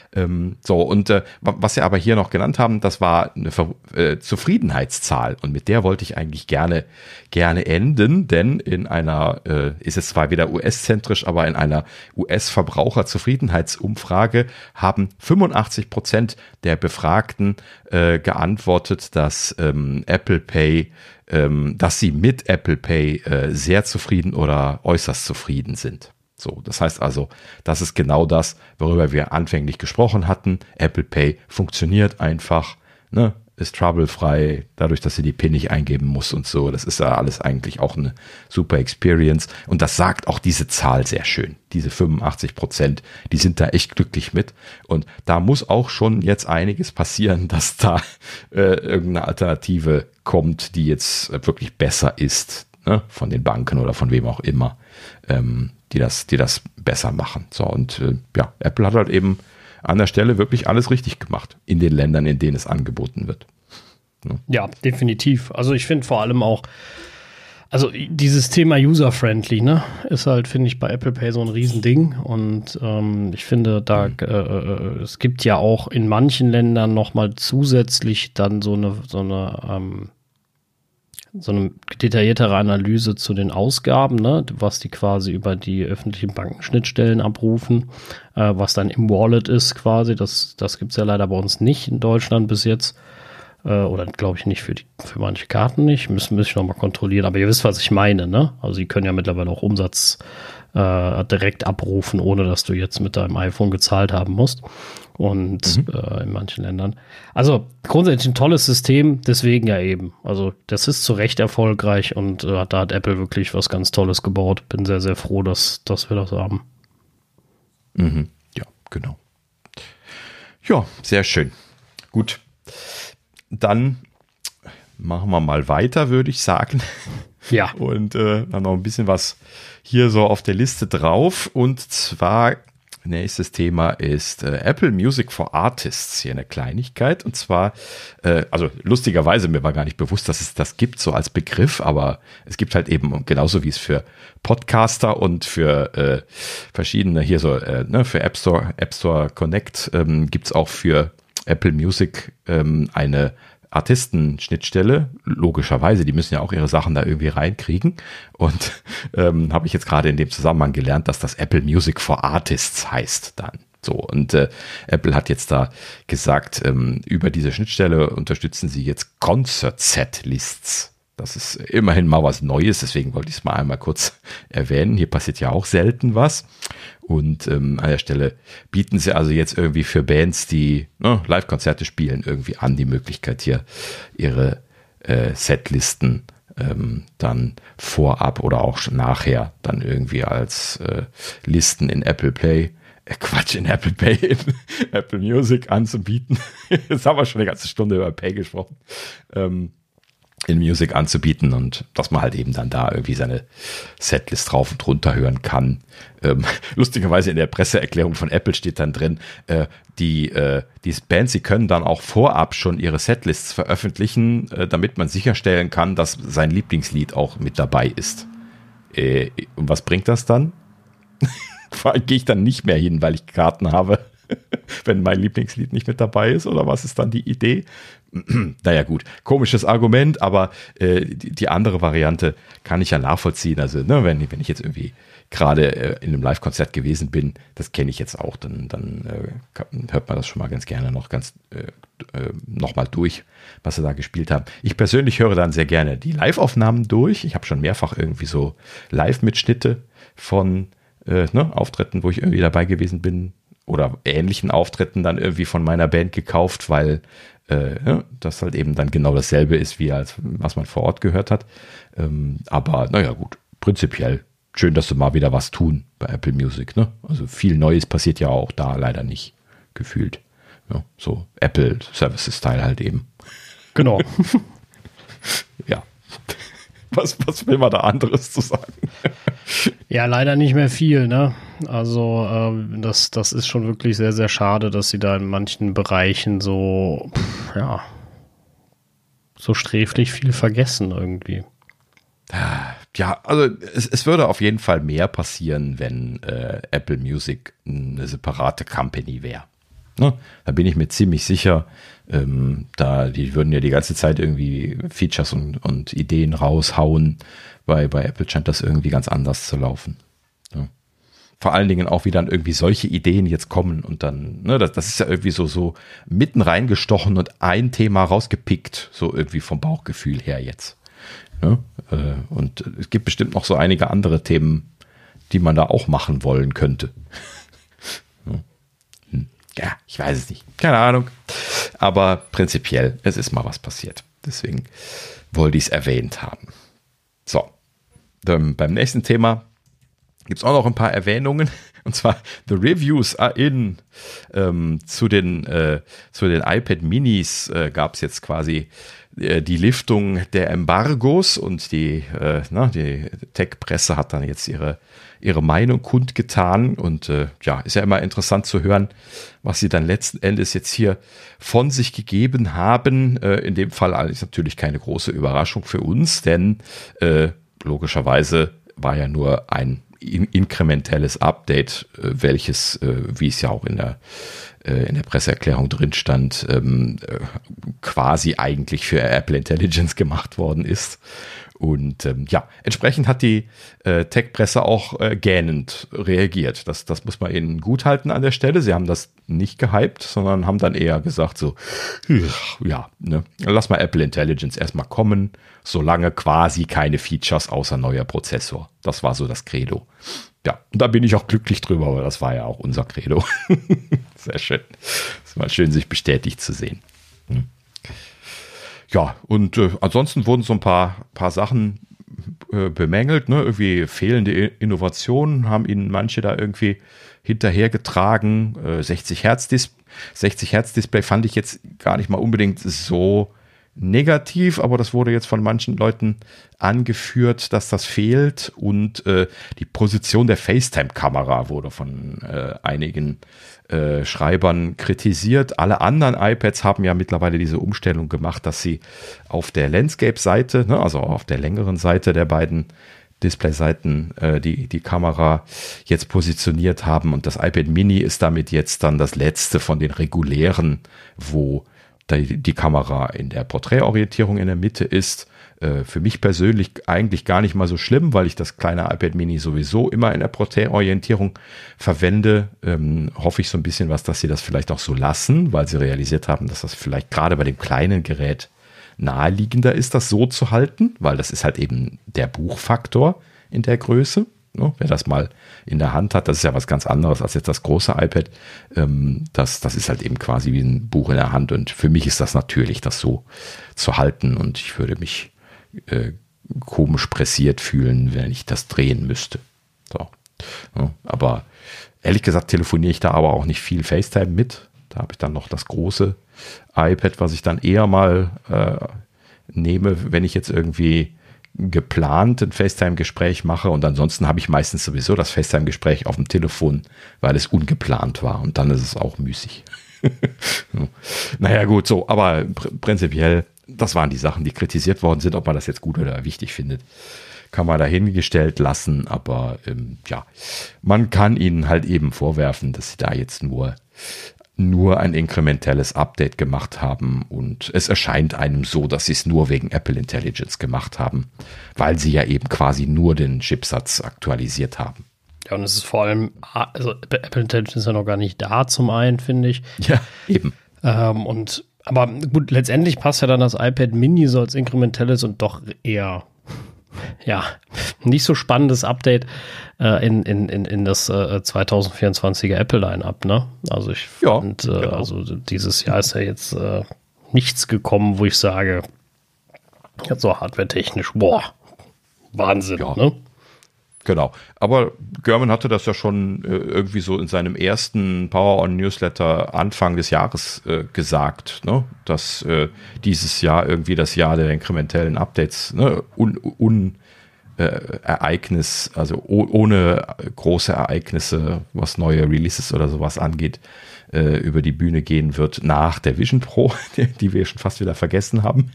Speaker 3: Was Sie aber hier noch genannt haben, das war eine Zufriedenheitszahl und mit der wollte ich eigentlich gerne enden, denn in einer, ist es zwar wieder US-zentrisch, aber in einer US-Verbraucherzufriedenheitsumfrage haben 85% der Befragten geantwortet, dass Apple Pay, dass sie mit Apple Pay sehr zufrieden oder äußerst zufrieden sind. So, das heißt also, das ist genau das, worüber wir anfänglich gesprochen hatten. Apple Pay funktioniert einfach, ne, ist troublefrei, dadurch, dass sie die PIN nicht eingeben muss und so. Das ist ja alles eigentlich auch eine super Experience. Und das sagt auch diese Zahl sehr schön. Diese 85%, die sind da echt glücklich mit. Und da muss auch schon jetzt einiges passieren, dass da irgendeine Alternative kommt, die jetzt wirklich besser ist, ne, von den Banken oder von wem auch immer. Die das besser machen. So, und Apple hat halt eben an der Stelle wirklich alles richtig gemacht in den Ländern, in denen es angeboten wird.
Speaker 1: Ja, definitiv. Also ich finde vor allem auch, also dieses Thema user-friendly, ne, ist halt, finde ich, bei Apple Pay so ein Riesending. Und ich finde, es gibt ja auch in manchen Ländern nochmal zusätzlich dann so eine detailliertere Analyse zu den Ausgaben, ne, was die quasi über die öffentlichen Bankenschnittstellen abrufen, was dann im Wallet ist quasi. Das gibt es ja leider bei uns nicht in Deutschland bis jetzt. Oder glaube ich nicht für manche Karten nicht. Müssen ich nochmal kontrollieren. Aber ihr wisst, was ich meine, ne? Also sie können ja mittlerweile auch Umsatz direkt abrufen, ohne dass du jetzt mit deinem iPhone gezahlt haben musst. Und in manchen Ländern. Also grundsätzlich ein tolles System, deswegen ja eben. Also das ist zu Recht erfolgreich und da hat Apple wirklich was ganz Tolles gebaut. Bin sehr, sehr froh, dass wir das haben.
Speaker 3: Mhm. Ja, genau. Ja, sehr schön. Gut. Dann machen wir mal weiter, würde ich sagen.
Speaker 1: Ja.
Speaker 3: Und dann noch ein bisschen was hier so auf der Liste drauf. Und zwar nächstes Thema ist Apple Music for Artists. Hier eine Kleinigkeit. Und zwar, also lustigerweise, mir war gar nicht bewusst, dass es das gibt, so als Begriff. Aber es gibt halt eben genauso wie es für Podcaster und für verschiedene hier so, für App Store Connect gibt es auch für Apple Music eine Artistenschnittstelle, logischerweise, die müssen ja auch ihre Sachen da irgendwie reinkriegen und habe ich jetzt gerade in dem Zusammenhang gelernt, dass das Apple Music for Artists heißt dann. So, und Apple hat jetzt da gesagt, über diese Schnittstelle unterstützen sie jetzt Concert-Set-Lists. Das ist immerhin mal was Neues, deswegen wollte ich es mal einmal kurz erwähnen. Hier passiert ja auch selten was. Und an der Stelle bieten sie also jetzt irgendwie für Bands, die Live-Konzerte spielen, irgendwie an, die Möglichkeit hier ihre Setlisten dann vorab oder auch schon nachher dann irgendwie als Listen in Apple Play, in Apple Pay, in Apple Music anzubieten. Jetzt haben wir schon eine ganze Stunde über Pay gesprochen. In Music anzubieten und dass man halt eben dann da irgendwie seine Setlist drauf und runter hören kann. Lustigerweise in der Presseerklärung von Apple steht dann drin, die Bands, sie können dann auch vorab schon ihre Setlists veröffentlichen, damit man sicherstellen kann, dass sein Lieblingslied auch mit dabei ist. Und was bringt das dann? Gehe ich dann nicht mehr hin, weil ich Karten habe, wenn mein Lieblingslied nicht mit dabei ist, oder was ist dann die Idee? Naja gut, komisches Argument, aber die andere Variante kann ich ja nachvollziehen. Also wenn ich jetzt irgendwie gerade in einem Live-Konzert gewesen bin, das kenne ich jetzt auch, dann hört man das schon mal ganz gerne noch mal durch, was sie da gespielt haben. Ich persönlich höre dann sehr gerne die Live-Aufnahmen durch. Ich habe schon mehrfach irgendwie so Live-Mitschnitte von Auftritten, wo ich irgendwie dabei gewesen bin oder ähnlichen Auftritten dann irgendwie von meiner Band gekauft, weil das halt eben dann genau dasselbe ist, wie als was man vor Ort gehört hat. Aber naja gut, prinzipiell schön, dass sie mal wieder was tun bei Apple Music. Ne? Also viel Neues passiert ja auch da leider nicht, gefühlt. Ja, so Apple Services Style halt eben.
Speaker 1: Genau.
Speaker 3: Ja. Was will man da anderes zu sagen?
Speaker 1: Ja, leider nicht mehr viel, ne? Also das ist schon wirklich sehr, sehr schade, dass sie da in manchen Bereichen so sträflich viel vergessen irgendwie.
Speaker 3: Ja, also es würde auf jeden Fall mehr passieren, wenn Apple Music eine separate Company wäre. Ne? Da bin ich mir ziemlich sicher, die würden ja die ganze Zeit irgendwie Features und Ideen raushauen. Bei Apple scheint das irgendwie ganz anders zu laufen. Ja. Vor allen Dingen auch, wie dann irgendwie solche Ideen jetzt kommen und dann, ne, das ist ja irgendwie so mitten reingestochen und ein Thema rausgepickt, so irgendwie vom Bauchgefühl her jetzt. Ja? Und es gibt bestimmt noch so einige andere Themen, die man da auch machen wollen könnte. Ja, ich weiß es nicht. Keine Ahnung. Aber prinzipiell, es ist mal was passiert. Deswegen wollte ich es erwähnt haben. So, beim nächsten Thema gibt es auch noch ein paar Erwähnungen. Und zwar, the reviews are in. Zu den iPad Minis gab es jetzt quasi die Liftung der Embargos und die Tech-Presse hat dann jetzt ihre Meinung kundgetan und ist ja immer interessant zu hören, was sie dann letzten Endes jetzt hier von sich gegeben haben. In dem Fall ist natürlich keine große Überraschung für uns, denn logischerweise war ja nur ein inkrementelles Update, welches, wie es ja auch in der Presseerklärung drin stand, quasi eigentlich für Apple Intelligence gemacht worden ist. Und entsprechend hat die Tech-Presse auch gähnend reagiert. Das muss man ihnen gut halten an der Stelle. Sie haben das nicht gehypt, sondern haben dann eher gesagt so, lass mal Apple Intelligence erstmal kommen, solange quasi keine Features außer neuer Prozessor. Das war so das Credo. Ja, und da bin ich auch glücklich drüber, weil das war ja auch unser Credo. Sehr schön. Es war schön, sich bestätigt zu sehen. Ja, und ansonsten wurden so ein paar Sachen bemängelt, ne? Irgendwie fehlende Innovationen haben ihnen manche da irgendwie hinterhergetragen. 60 Hertz Display fand ich jetzt gar nicht mal unbedingt so negativ, aber das wurde jetzt von manchen Leuten angeführt, dass das fehlt und die Position der FaceTime-Kamera wurde von einigen Schreibern kritisiert. Alle anderen iPads haben ja mittlerweile diese Umstellung gemacht, dass sie auf der Landscape-Seite, ne, also auf der längeren Seite der beiden Displayseiten die Kamera jetzt positioniert haben und das iPad Mini ist damit jetzt dann das letzte von den regulären, wo die Kamera in der Porträtorientierung in der Mitte ist. Für mich persönlich eigentlich gar nicht mal so schlimm, weil ich das kleine iPad Mini sowieso immer in der Porträtorientierung verwende. Hoffe ich so ein bisschen dass sie das vielleicht auch so lassen, weil sie realisiert haben, dass das vielleicht gerade bei dem kleinen Gerät naheliegender ist, das so zu halten, weil das ist halt eben der Buchfaktor in der Größe. Ne? Wer das mal in der Hand hat, das ist ja was ganz anderes als jetzt das große iPad. Das ist halt eben quasi wie ein Buch in der Hand und für mich ist das natürlich, das so zu halten und ich würde mich komisch pressiert fühlen, wenn ich das drehen müsste. So. Ja, aber ehrlich gesagt telefoniere ich da aber auch nicht viel FaceTime mit. Da habe ich dann noch das große iPad, was ich dann eher mal nehme, wenn ich jetzt irgendwie geplant ein FaceTime-Gespräch mache und ansonsten habe ich meistens sowieso das FaceTime-Gespräch auf dem Telefon, weil es ungeplant war und dann ist es auch müßig. Naja gut, so, aber prinzipiell, das waren die Sachen, die kritisiert worden sind, ob man das jetzt gut oder wichtig findet, kann man dahingestellt lassen, aber man kann ihnen halt eben vorwerfen, dass sie da jetzt nur ein inkrementelles Update gemacht haben und es erscheint einem so, dass sie es nur wegen Apple Intelligence gemacht haben, weil sie ja eben quasi nur den Chipsatz aktualisiert haben.
Speaker 1: Ja, und es ist vor allem, also Apple Intelligence ist ja noch gar nicht da zum einen, finde ich.
Speaker 3: Ja, eben.
Speaker 1: Aber gut, letztendlich passt ja dann das iPad Mini so als inkrementelles und doch eher, nicht so spannendes Update in das 2024er Apple-Line-Up, ne? Also ich fand,
Speaker 3: genau.
Speaker 1: also dieses Jahr ist ja jetzt nichts gekommen, wo ich sage, so hardware-technisch, boah, Wahnsinn, ne?
Speaker 3: Genau. Aber Gurman hatte das ja schon irgendwie so in seinem ersten Power-On-Newsletter Anfang des Jahres gesagt, ne? Dass dieses Jahr irgendwie das Jahr der inkrementellen Updates, ne? Ereignis, also ohne große Ereignisse, was neue Releases oder sowas angeht, über die Bühne gehen wird nach der Vision Pro, die wir schon fast wieder vergessen haben.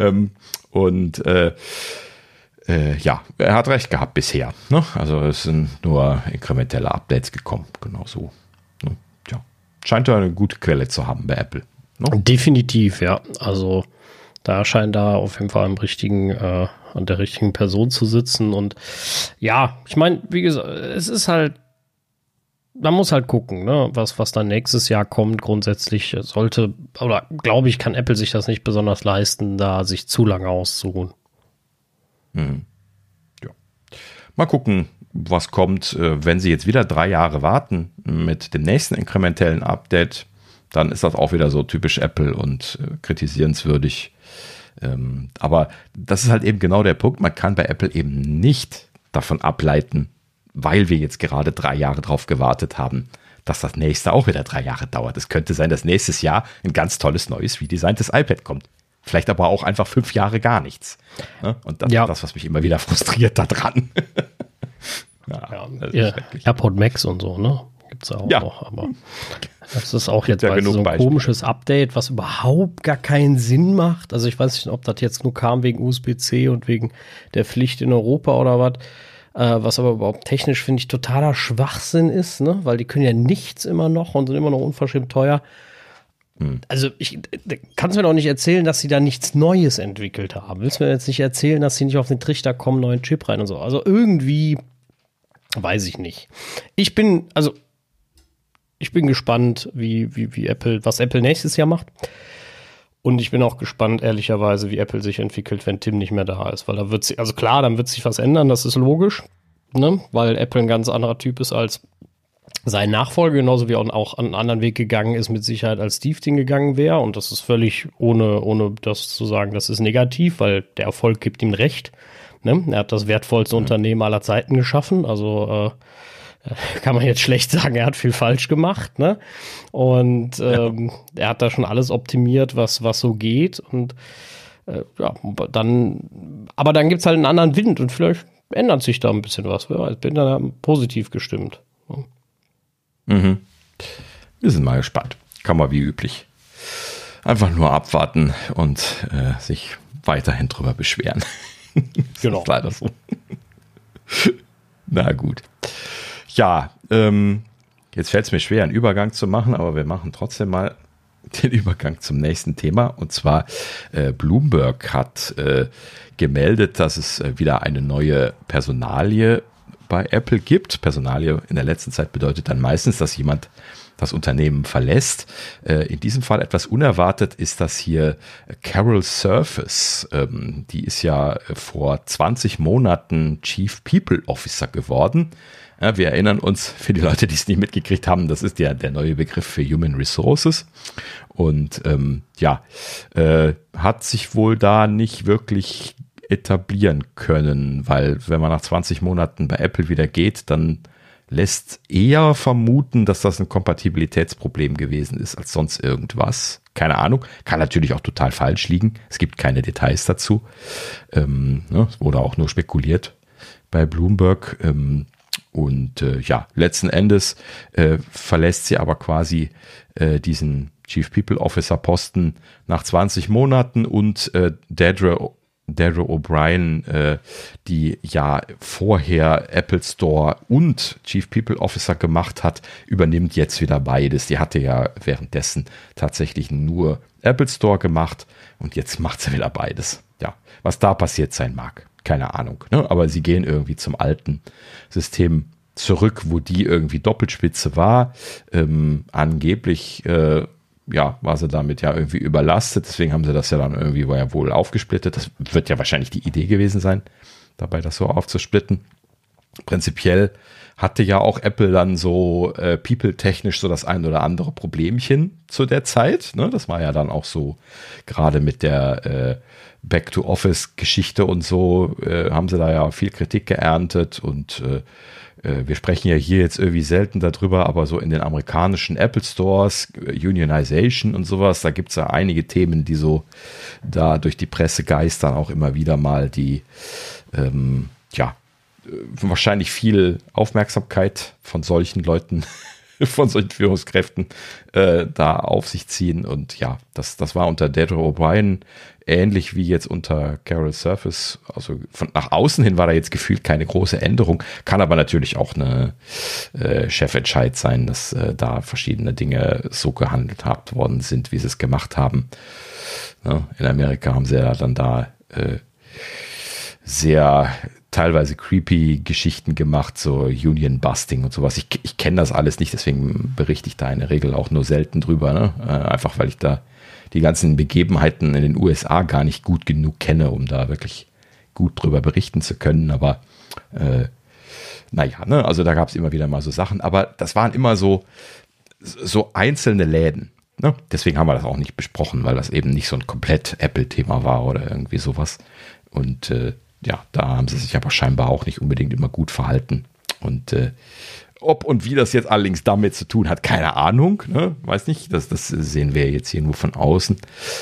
Speaker 3: Ja, er hat recht gehabt bisher. Ne? Also es sind nur inkrementelle Updates gekommen, genau so. Ne? Ja. Scheint ja eine gute Quelle zu haben bei Apple. Ne?
Speaker 1: Definitiv, ja. Also da scheint da auf jeden Fall an der richtigen Person zu sitzen. Und ja, ich meine, wie gesagt, es ist halt, man muss halt gucken, ne, was dann nächstes Jahr kommt. Grundsätzlich sollte, oder glaube ich, kann Apple sich das nicht besonders leisten, da sich zu lange auszuruhen.
Speaker 3: Ja. Mal gucken, was kommt. Wenn sie jetzt wieder 3 Jahre warten mit dem nächsten inkrementellen Update, dann ist das auch wieder so typisch Apple und kritisierenswürdig. Aber das ist halt eben genau der Punkt. Man kann bei Apple eben nicht davon ableiten, weil wir jetzt gerade 3 Jahre drauf gewartet haben, dass das nächste auch wieder 3 Jahre dauert. Es könnte sein, dass nächstes Jahr ein ganz tolles neues redesigntes iPad kommt. Vielleicht aber auch einfach 5 Jahre gar nichts. Und das ist das, was mich immer wieder frustriert daran.
Speaker 1: AirPod Max und so, ne? Gibt's auch noch, aber das ist auch jetzt so ein komisches Update, was überhaupt gar keinen Sinn macht. Also ich weiß nicht, ob das jetzt nur kam wegen USB-C und wegen der Pflicht in Europa oder was aber überhaupt technisch, finde ich, totaler Schwachsinn ist, ne? Weil die können ja nichts immer noch und sind immer noch unverschämt teuer. Also kannst du mir doch nicht erzählen, dass sie da nichts Neues entwickelt haben. Willst du mir jetzt nicht erzählen, dass sie nicht auf den Trichter kommen, neuen Chip rein und so. Also irgendwie weiß ich nicht. Ich bin gespannt, was Apple nächstes Jahr macht. Und ich bin auch gespannt, ehrlicherweise, wie Apple sich entwickelt, wenn Tim nicht mehr da ist. Weil dann wird sich was ändern, das ist logisch, ne? Weil Apple ein ganz anderer Typ ist als sein Nachfolger, genauso wie er auch einen anderen Weg gegangen ist, mit Sicherheit als Steve den gegangen wäre. Und das ist völlig ohne das zu sagen, das ist negativ, weil der Erfolg gibt ihm recht. Ne? Er hat das wertvollste Unternehmen aller Zeiten geschaffen. Also kann man jetzt schlecht sagen, er hat viel falsch gemacht. Ne? Und er hat da schon alles optimiert, was so geht. Und dann gibt es halt einen anderen Wind und vielleicht ändert sich da ein bisschen was. Ich bin da positiv gestimmt.
Speaker 3: Wir sind mal gespannt. Kann man wie üblich einfach nur abwarten und sich weiterhin drüber beschweren.
Speaker 1: Genau.
Speaker 3: Das ist leider so. Na gut. Ja, jetzt fällt es mir schwer, einen Übergang zu machen, aber wir machen trotzdem mal den Übergang zum nächsten Thema. Und zwar Bloomberg hat gemeldet, dass es wieder eine neue Personalie bei Apple gibt. Personalie in der letzten Zeit bedeutet dann meistens, dass jemand das Unternehmen verlässt. In diesem Fall etwas unerwartet ist das hier Carol Surface. Die ist ja vor 20 Monaten Chief People Officer geworden. Ja, wir erinnern uns, für die Leute, die es nicht mitgekriegt haben, das ist ja der neue Begriff für Human Resources. Und hat sich wohl da nicht wirklich etablieren können, weil wenn man nach 20 Monaten bei Apple wieder geht, dann lässt eher vermuten, dass das ein Kompatibilitätsproblem gewesen ist als sonst irgendwas. Keine Ahnung, kann natürlich auch total falsch liegen. Es gibt keine Details dazu. Es wurde auch nur spekuliert bei Bloomberg. Letzten Endes verlässt sie aber quasi diesen Chief People Officer Posten nach 20 Monaten und Deirdre O'Brien, die ja vorher Apple Store und Chief People Officer gemacht hat, übernimmt jetzt wieder beides. Die hatte ja währenddessen tatsächlich nur Apple Store gemacht und jetzt macht sie wieder beides. Ja, was da passiert sein mag, keine Ahnung. Ne? Aber sie gehen irgendwie zum alten System zurück, wo die irgendwie Doppelspitze war. Angeblich war sie damit ja irgendwie überlastet, deswegen haben sie das ja dann irgendwie wohl aufgesplittet. Das wird ja wahrscheinlich die Idee gewesen sein, dabei das so aufzusplitten. Prinzipiell hatte ja auch Apple dann so people-technisch so das ein oder andere Problemchen zu der Zeit. Ne? Das war ja dann auch so, gerade mit der Back-to-Office-Geschichte und so, haben sie da ja viel Kritik geerntet und wir sprechen ja hier jetzt irgendwie selten darüber, aber so in den amerikanischen Apple Stores, Unionization und sowas, da gibt es ja einige Themen, die so da durch die Presse geistern, auch immer wieder mal, die wahrscheinlich viel Aufmerksamkeit von solchen Leuten, von solchen Führungskräften da auf sich ziehen. Und ja, das war unter Deirdre O'Brien ähnlich wie jetzt unter Carol Surface. Also von nach außen hin war da jetzt gefühlt keine große Änderung. Kann aber natürlich auch eine Chefentscheid sein, dass da verschiedene Dinge so gehandelt worden sind, wie sie es gemacht haben. Ja, in Amerika haben sie ja dann da sehr teilweise creepy Geschichten gemacht, so Union-Busting und sowas. Ich kenne das alles nicht, deswegen berichte ich da in der Regel auch nur selten drüber. Ne? Einfach, weil ich da die ganzen Begebenheiten in den USA gar nicht gut genug kenne, um da wirklich gut drüber berichten zu können. Aber also da gab es immer wieder mal so Sachen. Aber das waren immer so einzelne Läden. Ne? Deswegen haben wir das auch nicht besprochen, weil das eben nicht so ein komplett Apple-Thema war oder irgendwie sowas. Und da haben sie sich aber scheinbar auch nicht unbedingt immer gut verhalten. Und ob und wie das jetzt allerdings damit zu tun hat, keine Ahnung. Ne? Weiß nicht, das sehen wir jetzt hier nur von außen.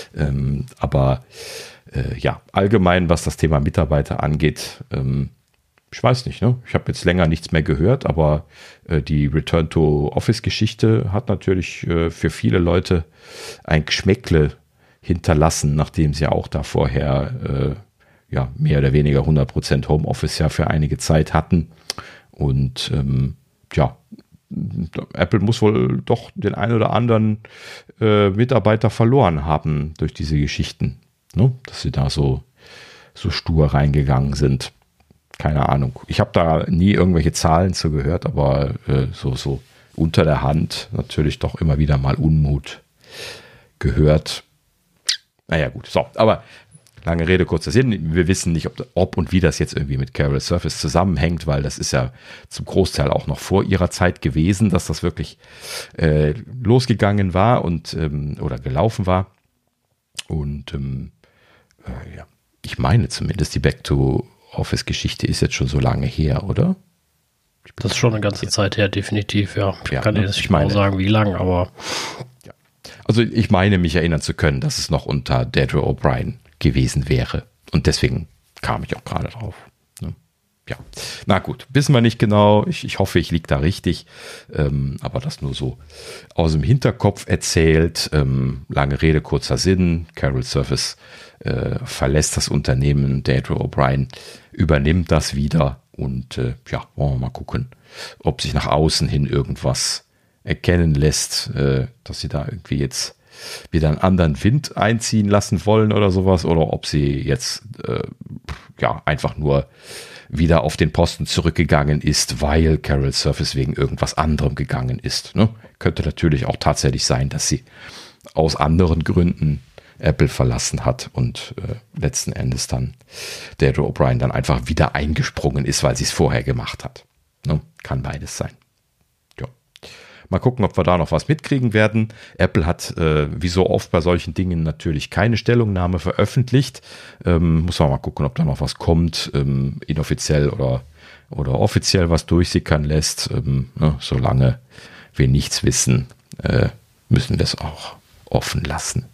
Speaker 3: Allgemein, was das Thema Mitarbeiter angeht, ich weiß nicht. Ne? Ich habe jetzt länger nichts mehr gehört, aber die Return-to-Office-Geschichte hat natürlich für viele Leute ein Geschmäckle hinterlassen, nachdem sie auch da vorher mehr oder weniger 100% Homeoffice ja für einige Zeit hatten. Und Apple muss wohl doch den einen oder anderen Mitarbeiter verloren haben durch diese Geschichten, ne? Dass sie da so stur reingegangen sind. Keine Ahnung. Ich habe da nie irgendwelche Zahlen zu gehört, aber so unter der Hand natürlich doch immer wieder mal Unmut gehört. Naja gut, so, aber lange Rede, kurzer Sinn. Wir wissen nicht, ob und wie das jetzt irgendwie mit Carol Surface zusammenhängt, weil das ist ja zum Großteil auch noch vor ihrer Zeit gewesen, dass das wirklich losgegangen war und oder gelaufen war. Und ich meine zumindest, die Back-to-Office-Geschichte ist jetzt schon so lange her, oder?
Speaker 1: Das ist schon eine ganze Zeit her, definitiv, ja. Ich kann dir das nicht
Speaker 3: genau
Speaker 1: sagen, wie lang, aber...
Speaker 3: Ja. Also ich meine, mich erinnern zu können, dass es noch unter Deirdre O'Brien gewesen wäre. Und deswegen kam ich auch gerade drauf. Ne? Ja, na gut, wissen wir nicht genau. Ich hoffe, ich liege da richtig. Aber das nur so aus dem Hinterkopf erzählt. Lange Rede, kurzer Sinn. Carol Surface verlässt das Unternehmen. Deirdre O'Brien übernimmt das wieder. Und wollen wir mal gucken, ob sich nach außen hin irgendwas erkennen lässt, dass sie da irgendwie jetzt wieder einen anderen Wind einziehen lassen wollen oder sowas, oder ob sie jetzt einfach nur wieder auf den Posten zurückgegangen ist, weil Carol Surface wegen irgendwas anderem gegangen ist. Ne? Könnte natürlich auch tatsächlich sein, dass sie aus anderen Gründen Apple verlassen hat und letzten Endes dann Deirdre O'Brien dann einfach wieder eingesprungen ist, weil sie es vorher gemacht hat. Ne? Kann beides sein. Mal gucken, ob wir da noch was mitkriegen werden. Apple hat, wie so oft bei solchen Dingen, natürlich keine Stellungnahme veröffentlicht. Muss man mal gucken, ob da noch was kommt, inoffiziell oder offiziell was durchsickern lässt. Solange wir nichts wissen, müssen wir es auch offen lassen.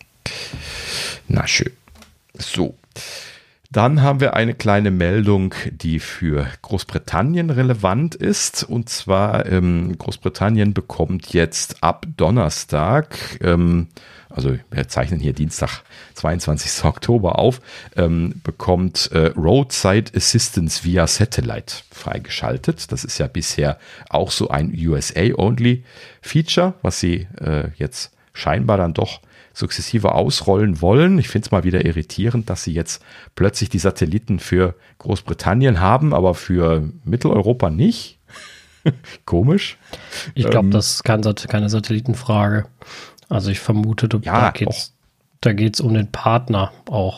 Speaker 3: Na schön. So. Dann haben wir eine kleine Meldung, die für Großbritannien relevant ist. Und zwar, Großbritannien bekommt jetzt ab Donnerstag, also wir zeichnen hier Dienstag, 22. Oktober auf, bekommt Roadside Assistance via Satellite freigeschaltet. Das ist ja bisher auch so ein USA-Only-Feature, was sie jetzt scheinbar dann doch sukzessive ausrollen wollen. Ich finde es mal wieder irritierend, dass sie jetzt plötzlich die Satelliten für Großbritannien haben, aber für Mitteleuropa nicht. Komisch.
Speaker 1: Ich glaube, das ist keine Satellitenfrage. Also ich vermute, da geht's um den Partner auch.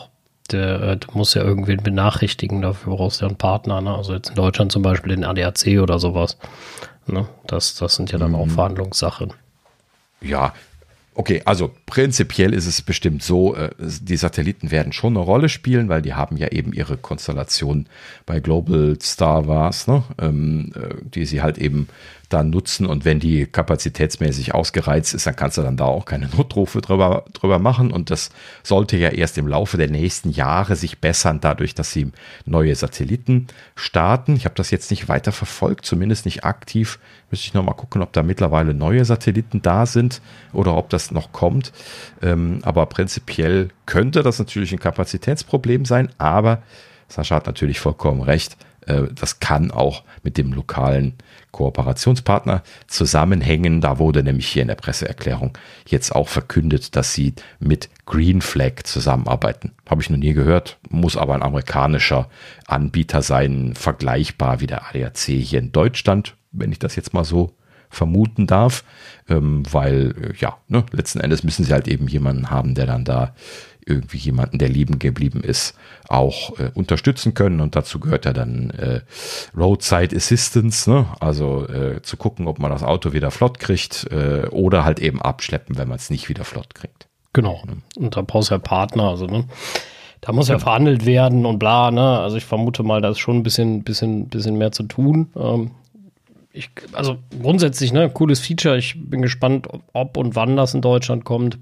Speaker 1: Du musst ja irgendwen benachrichtigen, dafür brauchst du ja einen Partner, ne? Also jetzt in Deutschland zum Beispiel den ADAC oder sowas. Ne? Das sind ja dann auch Verhandlungssachen.
Speaker 3: Ja, okay, also prinzipiell ist es bestimmt so, die Satelliten werden schon eine Rolle spielen, weil die haben ja eben ihre Konstellation bei Global Star war's, ne? Die sie halt eben da nutzen, und wenn die kapazitätsmäßig ausgereizt ist, dann kannst du dann da auch keine Notrufe drüber machen, und das sollte ja erst im Laufe der nächsten Jahre sich bessern, dadurch, dass sie neue Satelliten starten. Ich habe das jetzt nicht weiter verfolgt, zumindest nicht aktiv. Müsste ich noch mal gucken, ob da mittlerweile neue Satelliten da sind oder ob das noch kommt. Aber prinzipiell könnte das natürlich ein Kapazitätsproblem sein, aber Sascha hat natürlich vollkommen recht. Das kann auch mit dem lokalen Kooperationspartner zusammenhängen. Da wurde nämlich hier in der Presseerklärung jetzt auch verkündet, dass sie mit Green Flag zusammenarbeiten. Habe ich noch nie gehört, muss aber ein amerikanischer Anbieter sein, vergleichbar wie der ADAC hier in Deutschland, wenn ich das jetzt mal so vermuten darf, weil letzten Endes müssen sie halt eben jemanden haben, der dann da irgendwie jemanden, der lieben geblieben ist, auch unterstützen können, und dazu gehört ja dann Roadside Assistance, ne? Also zu gucken, ob man das Auto wieder flott kriegt oder halt eben abschleppen, wenn man es nicht wieder flott kriegt.
Speaker 1: Genau, und da brauchst du ja Partner, also ne? Da muss ja verhandelt werden und bla, ne? Also ich vermute mal, da ist schon ein bisschen mehr zu tun. Also grundsätzlich, ne, cooles Feature. Ich bin gespannt, ob und wann das in Deutschland kommt.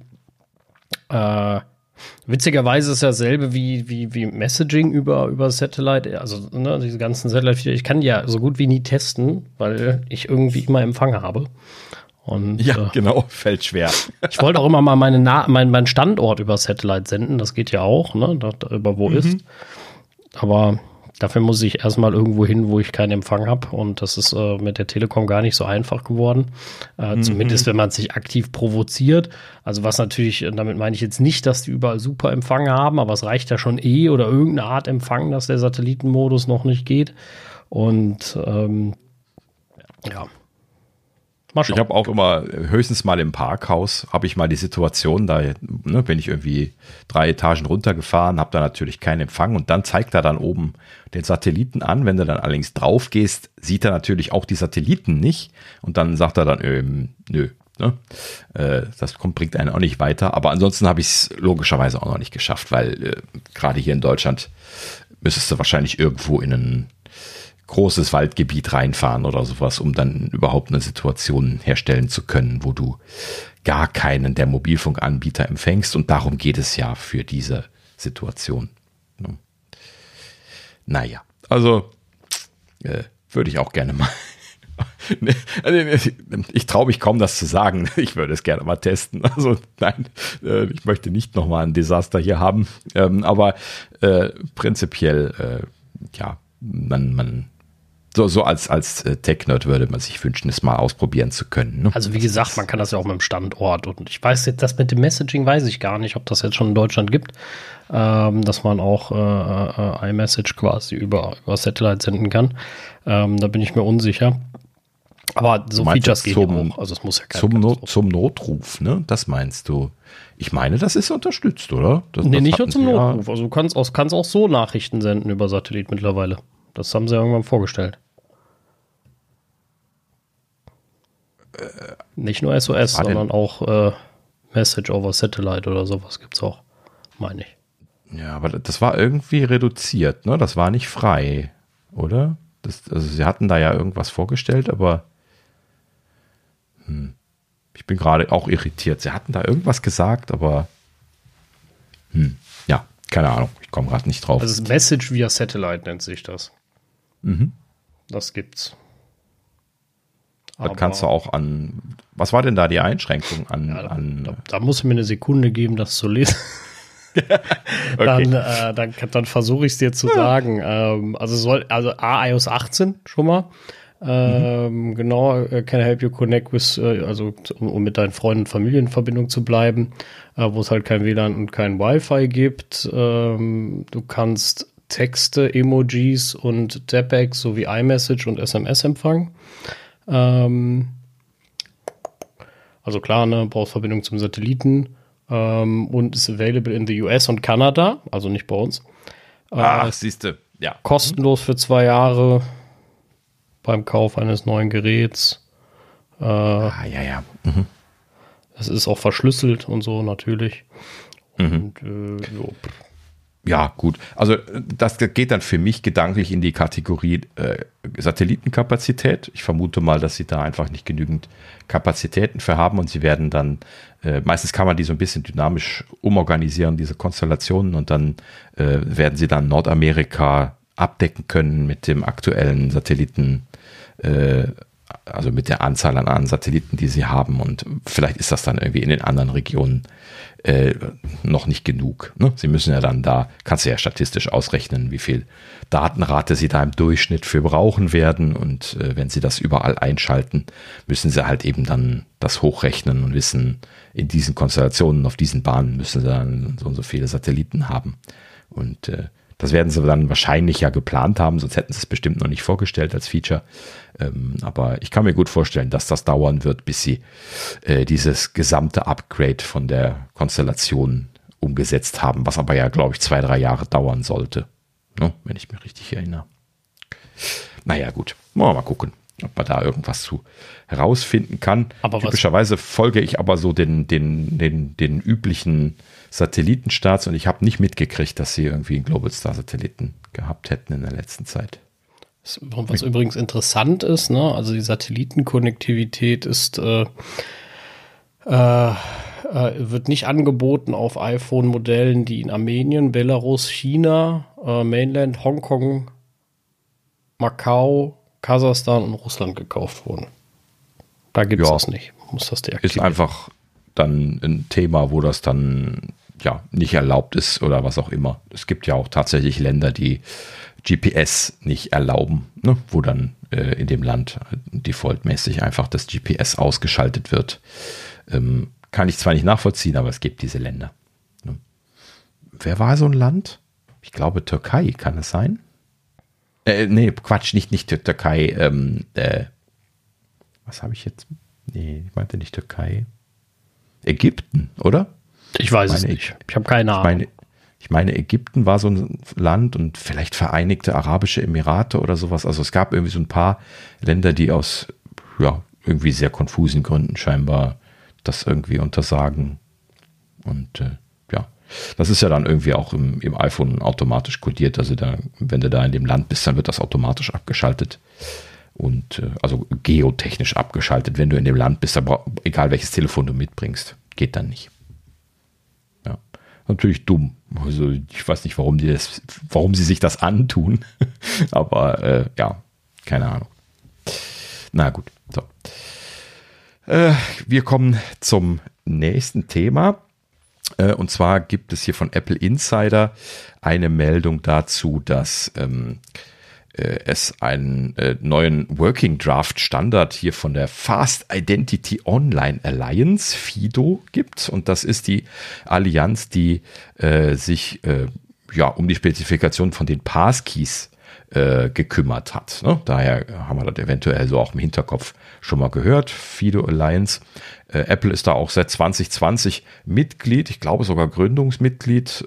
Speaker 1: Witzigerweise ist es ja dasselbe wie Messaging über Satellite. Also ne, diese ganzen Satellite-Feature. Ich kann die ja so gut wie nie testen, weil ich irgendwie immer Empfang habe. Und,
Speaker 3: ja, genau, fällt schwer.
Speaker 1: Ich wollte auch immer mal meinen Standort über Satellite senden. Das geht ja auch, ne, darüber wo ist. Aber dafür muss ich erstmal irgendwo hin, wo ich keinen Empfang habe. Und das ist mit der Telekom gar nicht so einfach geworden. Zumindest, wenn man sich aktiv provoziert. Also was natürlich, damit meine ich jetzt nicht, dass die überall super Empfang haben, aber es reicht ja schon oder irgendeine Art Empfang, dass der Satellitenmodus noch nicht geht. Und ja.
Speaker 3: Ich habe auch immer, höchstens mal im Parkhaus, habe ich mal die Situation, da bin ich irgendwie 3 Etagen runtergefahren, habe da natürlich keinen Empfang, und dann zeigt er dann oben den Satelliten an. Wenn du dann allerdings drauf gehst, sieht er natürlich auch die Satelliten nicht, und dann sagt er dann, nö. Ne? Das bringt einen auch nicht weiter, aber ansonsten habe ich es logischerweise auch noch nicht geschafft, weil gerade hier in Deutschland müsstest du wahrscheinlich irgendwo in einen großes Waldgebiet reinfahren oder sowas, um dann überhaupt eine Situation herstellen zu können, wo du gar keinen der Mobilfunkanbieter empfängst, und darum geht es ja für diese Situation. Naja, also würde ich auch gerne mal ich traue mich kaum, das zu sagen. Ich würde es gerne mal testen. Also nein, ich möchte nicht nochmal ein Desaster hier haben, aber prinzipiell man so als Tech-Nerd würde man sich wünschen, es mal ausprobieren zu können. Ne?
Speaker 1: Also wie gesagt, man kann das ja auch mit dem Standort. Und ich weiß jetzt, das mit dem Messaging weiß ich gar nicht, ob das jetzt schon in Deutschland gibt, dass man auch iMessage quasi über Satellite senden kann. Da bin ich mir unsicher. Aber so Features gehen ja auch. Also es muss ja
Speaker 3: zum Notruf, ne? Das meinst du? Ich meine, das ist unterstützt, oder?
Speaker 1: Nicht nur zum Notruf. Also du kannst auch so Nachrichten senden über Satellit mittlerweile. Das haben sie irgendwann vorgestellt. Nicht nur SOS, sondern auch Message over Satellite oder sowas gibt's auch, meine ich.
Speaker 3: Ja, aber das war irgendwie reduziert, ne? Das war nicht frei, oder? Also sie hatten da ja irgendwas vorgestellt, aber ich bin gerade auch irritiert. Sie hatten da irgendwas gesagt, aber ja, keine Ahnung. Ich komme gerade nicht drauf.
Speaker 1: Also Message via Satellite nennt sich das. Das gibt's.
Speaker 3: Das kannst du auch was war denn da die Einschränkung
Speaker 1: da muss ich mir eine Sekunde geben, das zu lesen.
Speaker 3: Okay.
Speaker 1: Dann versuche ich es dir zu sagen. Also iOS 18 schon mal. Genau, can help you connect with, um mit deinen Freunden und Familien in Verbindung zu bleiben, wo es halt kein WLAN und kein Wi-Fi gibt. Du kannst Texte, Emojis und Tapex sowie iMessage und SMS empfangen. Also klar, ne, brauchst Verbindung zum Satelliten und ist available in the US und Kanada, also nicht bei uns.
Speaker 3: Siehste, ja.
Speaker 1: Kostenlos für 2 Jahre beim Kauf eines neuen Geräts.
Speaker 3: Ja. Mhm.
Speaker 1: Das ist auch verschlüsselt und so natürlich. Und,
Speaker 3: Ja, gut. Also das geht dann für mich gedanklich in die Kategorie Satellitenkapazität. Ich vermute mal, dass sie da einfach nicht genügend Kapazitäten für haben und sie werden dann, meistens kann man die so ein bisschen dynamisch umorganisieren, diese Konstellationen, und dann werden sie dann Nordamerika abdecken können mit dem aktuellen Satelliten, also mit der Anzahl an Satelliten, die sie haben, und vielleicht ist das dann irgendwie in den anderen Regionen noch nicht genug. Ne? Sie müssen ja dann da, kannst du ja statistisch ausrechnen, wie viel Datenrate sie da im Durchschnitt für brauchen werden, und wenn sie das überall einschalten, müssen sie halt eben dann das hochrechnen und wissen, in diesen Konstellationen, auf diesen Bahnen müssen sie dann so und so viele Satelliten haben, und das werden sie dann wahrscheinlich ja geplant haben, sonst hätten sie es bestimmt noch nicht vorgestellt als Feature. Aber ich kann mir gut vorstellen, dass das dauern wird, bis sie dieses gesamte Upgrade von der Konstellation umgesetzt haben, was aber ja, glaube ich, 2-3 Jahre dauern sollte, ne? Wenn ich mich richtig erinnere. Naja, gut, mal gucken, ob man da irgendwas zu herausfinden kann.
Speaker 1: Aber
Speaker 3: typischerweise folge ich aber so den üblichen Satellitenstarts, und ich habe nicht mitgekriegt, dass sie irgendwie einen Global Star Satelliten gehabt hätten in der letzten Zeit.
Speaker 1: Was übrigens interessant ist, ne? Also die Satellitenkonnektivität ist wird nicht angeboten auf iPhone-Modellen, die in Armenien, Belarus, China, Mainland, Hongkong, Macau, Kasachstan und Russland gekauft wurden. Da gibt es das nicht. Muss das deaktivieren.
Speaker 3: Ist einfach dann ein Thema, wo das dann ja nicht erlaubt ist oder was auch immer. Es gibt ja auch tatsächlich Länder, die GPS nicht erlauben, ne? Wo dann in dem Land defaultmäßig einfach das GPS ausgeschaltet wird. Kann ich zwar nicht nachvollziehen, aber es gibt diese Länder. Ne? Wer war so ein Land? Ich glaube Türkei, kann es sein? Nee, Quatsch, nicht Türkei. Was habe ich jetzt? Nee, ich meinte nicht Türkei. Ägypten, oder?
Speaker 1: Ich weiß es nicht. Ich habe keine Ahnung.
Speaker 3: Ich meine, Ägypten war so ein Land, und vielleicht Vereinigte Arabische Emirate oder sowas. Also es gab irgendwie so ein paar Länder, die aus irgendwie sehr konfusen Gründen scheinbar das irgendwie untersagen. Und das ist ja dann irgendwie auch im iPhone automatisch kodiert. Also wenn du da in dem Land bist, dann wird das automatisch abgeschaltet. Und also geotechnisch abgeschaltet. Wenn du in dem Land bist, egal welches Telefon du mitbringst, geht dann nicht. Ja, natürlich dumm. Also ich weiß nicht, warum sie sich das antun. Aber keine Ahnung. Na gut, so. Wir kommen zum nächsten Thema. Und zwar gibt es hier von Apple Insider eine Meldung dazu, dass es einen neuen Working Draft Standard hier von der Fast Identity Online Alliance, FIDO, gibt. Und das ist die Allianz, die sich um die Spezifikation von den Passkeys gekümmert hat. Ne? Daher haben wir das eventuell so auch im Hinterkopf schon mal gehört. FIDO Alliance. Apple ist da auch seit 2020 Mitglied, ich glaube sogar Gründungsmitglied,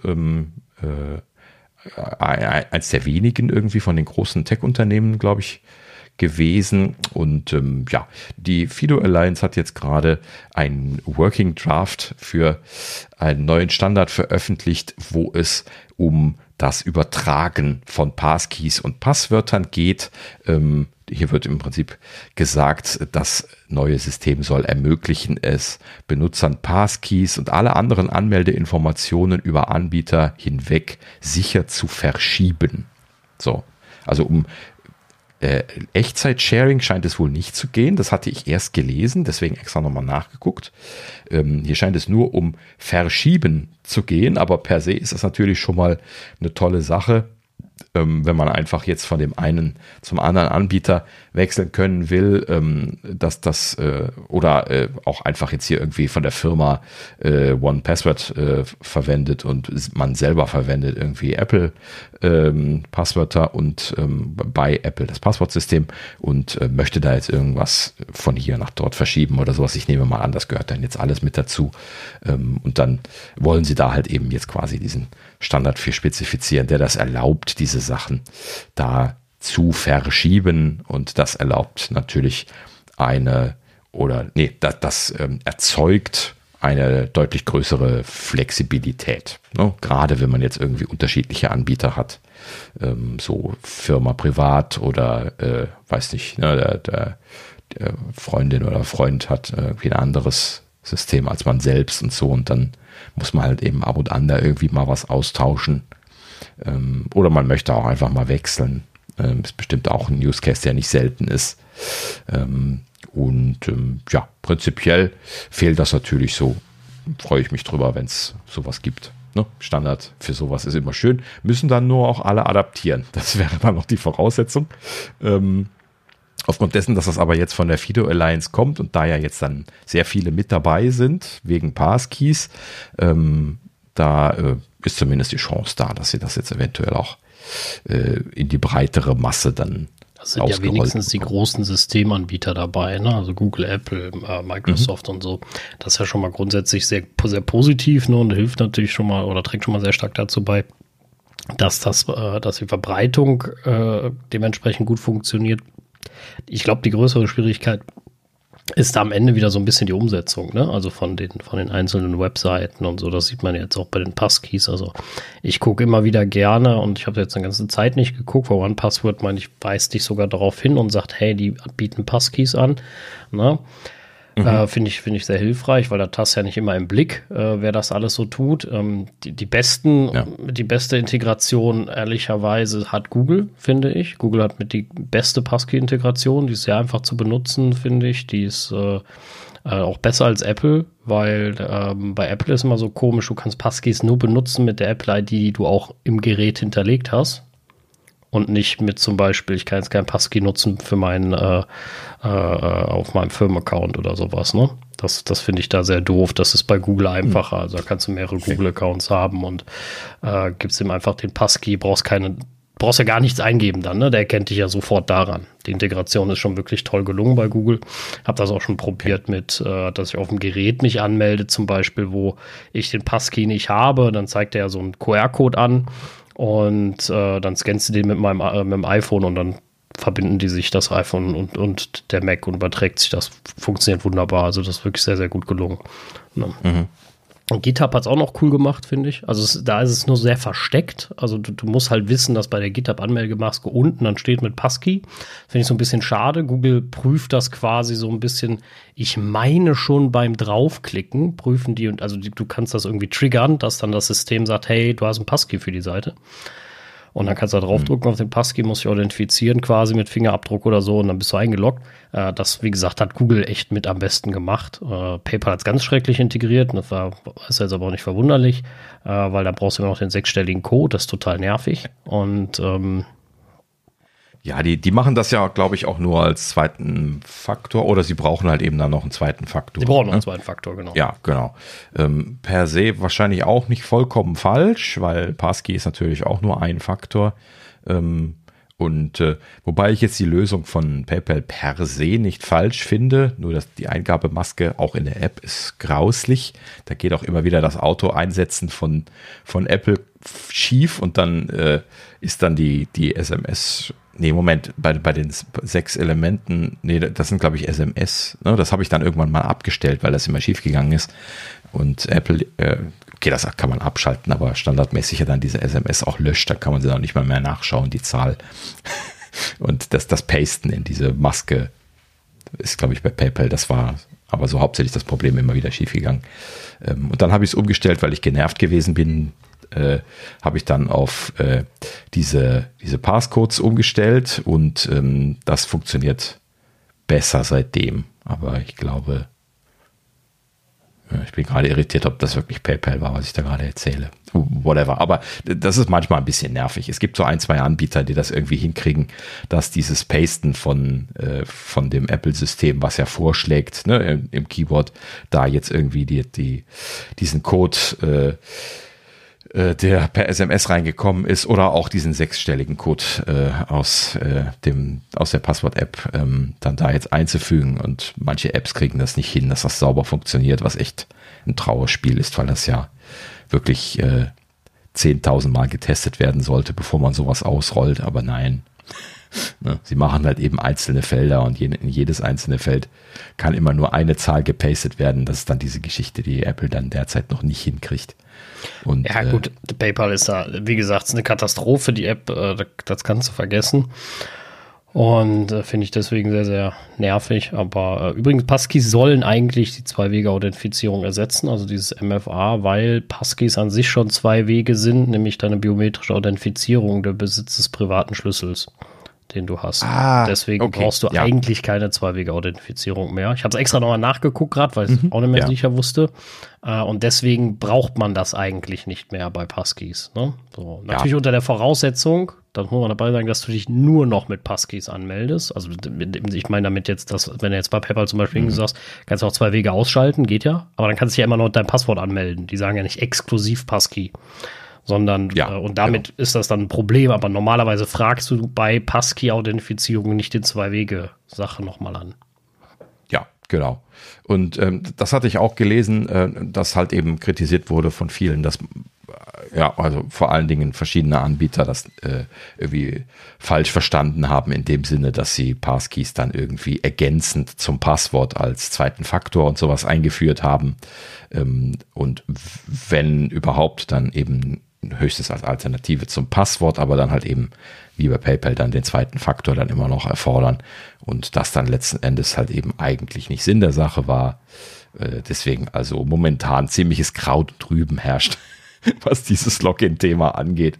Speaker 3: eins der wenigen irgendwie von den großen Tech-Unternehmen, glaube ich, gewesen. Und die FIDO Alliance hat jetzt gerade einen Working Draft für einen neuen Standard veröffentlicht, wo es um das Übertragen von Passkeys und Passwörtern geht. Hier wird im Prinzip gesagt, das neue System soll ermöglichen, es Benutzern Passkeys und alle anderen Anmeldeinformationen über Anbieter hinweg sicher zu verschieben. So, also um Echtzeit-Sharing scheint es wohl nicht zu gehen. Das hatte ich erst gelesen, deswegen extra nochmal nachgeguckt. Hier scheint es nur um Verschieben zu gehen, aber per se ist das natürlich schon mal eine tolle Sache. wenn man einfach jetzt von dem einen zum anderen Anbieter wechseln können will, dass das oder auch einfach jetzt hier irgendwie von der Firma OnePassword verwendet und man selber verwendet irgendwie Apple Passwörter und bei Apple das Passwortsystem und möchte da jetzt irgendwas von hier nach dort verschieben oder sowas. Ich nehme mal an, das gehört dann jetzt alles mit dazu. Und dann wollen sie da halt eben jetzt quasi diesen Standard für spezifizieren, der das erlaubt, diese Sachen da zu verschieben, und das erlaubt natürlich das erzeugt eine deutlich größere Flexibilität. Ne? Gerade wenn man jetzt irgendwie unterschiedliche Anbieter hat, so Firma privat oder weiß nicht, ne, der Freundin oder Freund hat irgendwie ein anderes System als man selbst und so, und dann muss man halt eben ab und an da irgendwie mal was austauschen. Oder man möchte auch einfach mal wechseln. Ist bestimmt auch ein Use Case, der nicht selten ist. Prinzipiell fehlt das natürlich so. Freue ich mich drüber, wenn es sowas gibt. Ne? Standard für sowas ist immer schön. Müssen dann nur auch alle adaptieren. Das wäre dann noch die Voraussetzung. Aufgrund dessen, dass das aber jetzt von der FIDO Alliance kommt und da ja jetzt dann sehr viele mit dabei sind, wegen Passkeys, da ist zumindest die Chance da, dass sie das jetzt eventuell auch in die breitere Masse dann
Speaker 1: das sind ja wenigstens die großen Systemanbieter dabei, ne? Also Google, Apple, Microsoft und so. Das ist ja schon mal grundsätzlich sehr, sehr positiv, ne? Und hilft natürlich schon mal oder trägt schon mal sehr stark dazu bei, dass die Verbreitung dementsprechend gut funktioniert. Ich glaube, die größere Schwierigkeit ist da am Ende wieder so ein bisschen die Umsetzung, ne? Also von den einzelnen Webseiten und so. Das sieht man jetzt auch bei den Passkeys. Also ich gucke immer wieder gerne, und ich habe jetzt eine ganze Zeit nicht geguckt, weil OnePassword, meine ich, weist dich sogar darauf hin und sagt, hey, die bieten Passkeys an, ne? Finde ich sehr hilfreich, weil da hast du ja nicht immer im Blick, wer das alles so tut. Die beste Integration, ehrlicherweise, hat Google, finde ich. Google hat mit die beste Passkey-Integration, die ist sehr einfach zu benutzen, finde ich. Die ist auch besser als Apple, weil bei Apple ist immer so komisch, du kannst Passkeys nur benutzen mit der Apple-ID, die du auch im Gerät hinterlegt hast. Und nicht mit zum Beispiel, ich kann jetzt kein Passkey nutzen für meinen auf meinem Firmenaccount oder sowas, ne? Das finde ich da sehr doof. Das ist bei Google einfacher. Also da kannst du mehrere Google-Accounts haben und gibst ihm einfach den Passkey, brauchst ja gar nichts eingeben dann, ne? Der erkennt dich ja sofort daran. Die Integration ist schon wirklich toll gelungen bei Google. Hab das auch schon probiert mit, dass ich auf dem Gerät mich anmelde, zum Beispiel, wo ich den Passkey nicht habe. Dann zeigt er ja so einen QR-Code an. Und dann scannst du den mit dem iPhone und dann verbinden die sich, das iPhone und der Mac, und überträgt sich das. Funktioniert wunderbar. Also das ist wirklich sehr, sehr gut gelungen. Ne? Und GitHub hat es auch noch cool gemacht, finde ich. Also da ist es nur sehr versteckt. Also du musst halt wissen, dass bei der GitHub-Anmeldemaske unten dann steht mit Passkey. Finde ich so ein bisschen schade. Google prüft das quasi so ein bisschen, ich meine schon beim Draufklicken, prüfen die, und also du kannst das irgendwie triggern, dass dann das System sagt, hey, du hast ein Passkey für die Seite. Und dann kannst du da draufdrücken auf den Passkey, musst dich identifizieren quasi mit Fingerabdruck oder so, und dann bist du eingeloggt. Das, wie gesagt, hat Google echt mit am besten gemacht. PayPal hat es ganz schrecklich integriert, und das ist jetzt aber auch nicht verwunderlich, weil da brauchst du immer noch den 6-stelligen Code, das ist total nervig. Und
Speaker 3: ja, die machen das ja, glaube ich, auch nur als zweiten Faktor, oder sie brauchen halt eben dann noch einen zweiten Faktor.
Speaker 1: Sie brauchen noch einen zweiten Faktor, genau.
Speaker 3: Ja, genau. Per se wahrscheinlich auch nicht vollkommen falsch, weil Passkey ist natürlich auch nur ein Faktor. Wobei ich jetzt die Lösung von PayPal per se nicht falsch finde, nur dass die Eingabemaske auch in der App ist grauslich. Da geht auch immer wieder das Auto-Einsetzen von Apple schief, und dann ist dann die SMS. Nee, Moment, bei den 6 Elementen, das sind, glaube ich, SMS. Ne? Das habe ich dann irgendwann mal abgestellt, weil das immer schief gegangen ist. Und Apple, okay, das kann man abschalten, aber standardmäßig ja dann diese SMS auch löscht, da kann man sie dann nicht mal mehr nachschauen, die Zahl. Und das Pasten in diese Maske ist, glaube ich, bei PayPal, das war aber so hauptsächlich das Problem, immer wieder schief gegangen. Und dann habe ich es umgestellt, weil ich genervt gewesen bin, habe ich dann auf diese Passcodes umgestellt, und das funktioniert besser seitdem. Aber ich glaube, Ich bin gerade irritiert, ob das wirklich PayPal war, was ich da gerade erzähle. Whatever. Aber das ist manchmal ein bisschen nervig. Es gibt so 1, 2 Anbieter, die das irgendwie hinkriegen, dass dieses Pasten von dem Apple-System, was ja vorschlägt, ne, im Keyboard, da jetzt irgendwie diesen Code der per SMS reingekommen ist oder auch diesen 6-stelligen Code aus der Passwort-App dann da jetzt einzufügen, und manche Apps kriegen das nicht hin, dass das sauber funktioniert, was echt ein Trauerspiel ist, weil das ja wirklich 10.000 Mal getestet werden sollte, bevor man sowas ausrollt, aber nein. Ne? Sie machen halt eben einzelne Felder, und in jedes einzelne Feld kann immer nur eine Zahl gepastet werden. Das ist dann diese Geschichte, die Apple dann derzeit noch nicht hinkriegt. Und,
Speaker 1: ja gut, PayPal ist da, wie gesagt, eine Katastrophe, die App, das kannst du vergessen. Und finde ich deswegen sehr, sehr nervig. Aber übrigens, Passkeys sollen eigentlich die 2-Wege-Authentifizierung ersetzen, also dieses MFA, weil Passkeys an sich schon 2 Wege sind, nämlich deine biometrische Authentifizierung der Besitz des privaten Schlüssels, den du hast. Deswegen brauchst du eigentlich keine 2-Wege-Authentifizierung mehr. Ich habe es extra nochmal nachgeguckt gerade, weil ich es auch nicht mehr sicher wusste. Und deswegen braucht man das eigentlich nicht mehr bei Passkeys. Ne? So, natürlich unter der Voraussetzung, da muss man dabei sagen, dass du dich nur noch mit Passkeys anmeldest. Also ich meine damit jetzt, dass, wenn du jetzt bei PayPal zum Beispiel sagst, kannst du auch 2 Wege ausschalten, geht ja. Aber dann kannst du dich ja immer noch dein Passwort anmelden. Die sagen ja nicht exklusiv Passkey, sondern und damit ist das dann ein Problem. Aber normalerweise fragst du bei Passkey-Authentifizierung nicht den 2-Wege-Sache nochmal an.
Speaker 3: Ja, genau. Und das hatte ich auch gelesen, dass halt eben kritisiert wurde von vielen, dass also vor allen Dingen verschiedene Anbieter das irgendwie falsch verstanden haben, in dem Sinne, dass sie Passkeys dann irgendwie ergänzend zum Passwort als zweiten Faktor und sowas eingeführt haben. Und wenn überhaupt, dann eben höchstens als Alternative zum Passwort, aber dann halt eben wie bei PayPal dann den zweiten Faktor dann immer noch erfordern, und das dann letzten Endes halt eben eigentlich nicht Sinn der Sache war. Deswegen also momentan ziemliches Kraut drüben herrscht, was dieses Login-Thema angeht.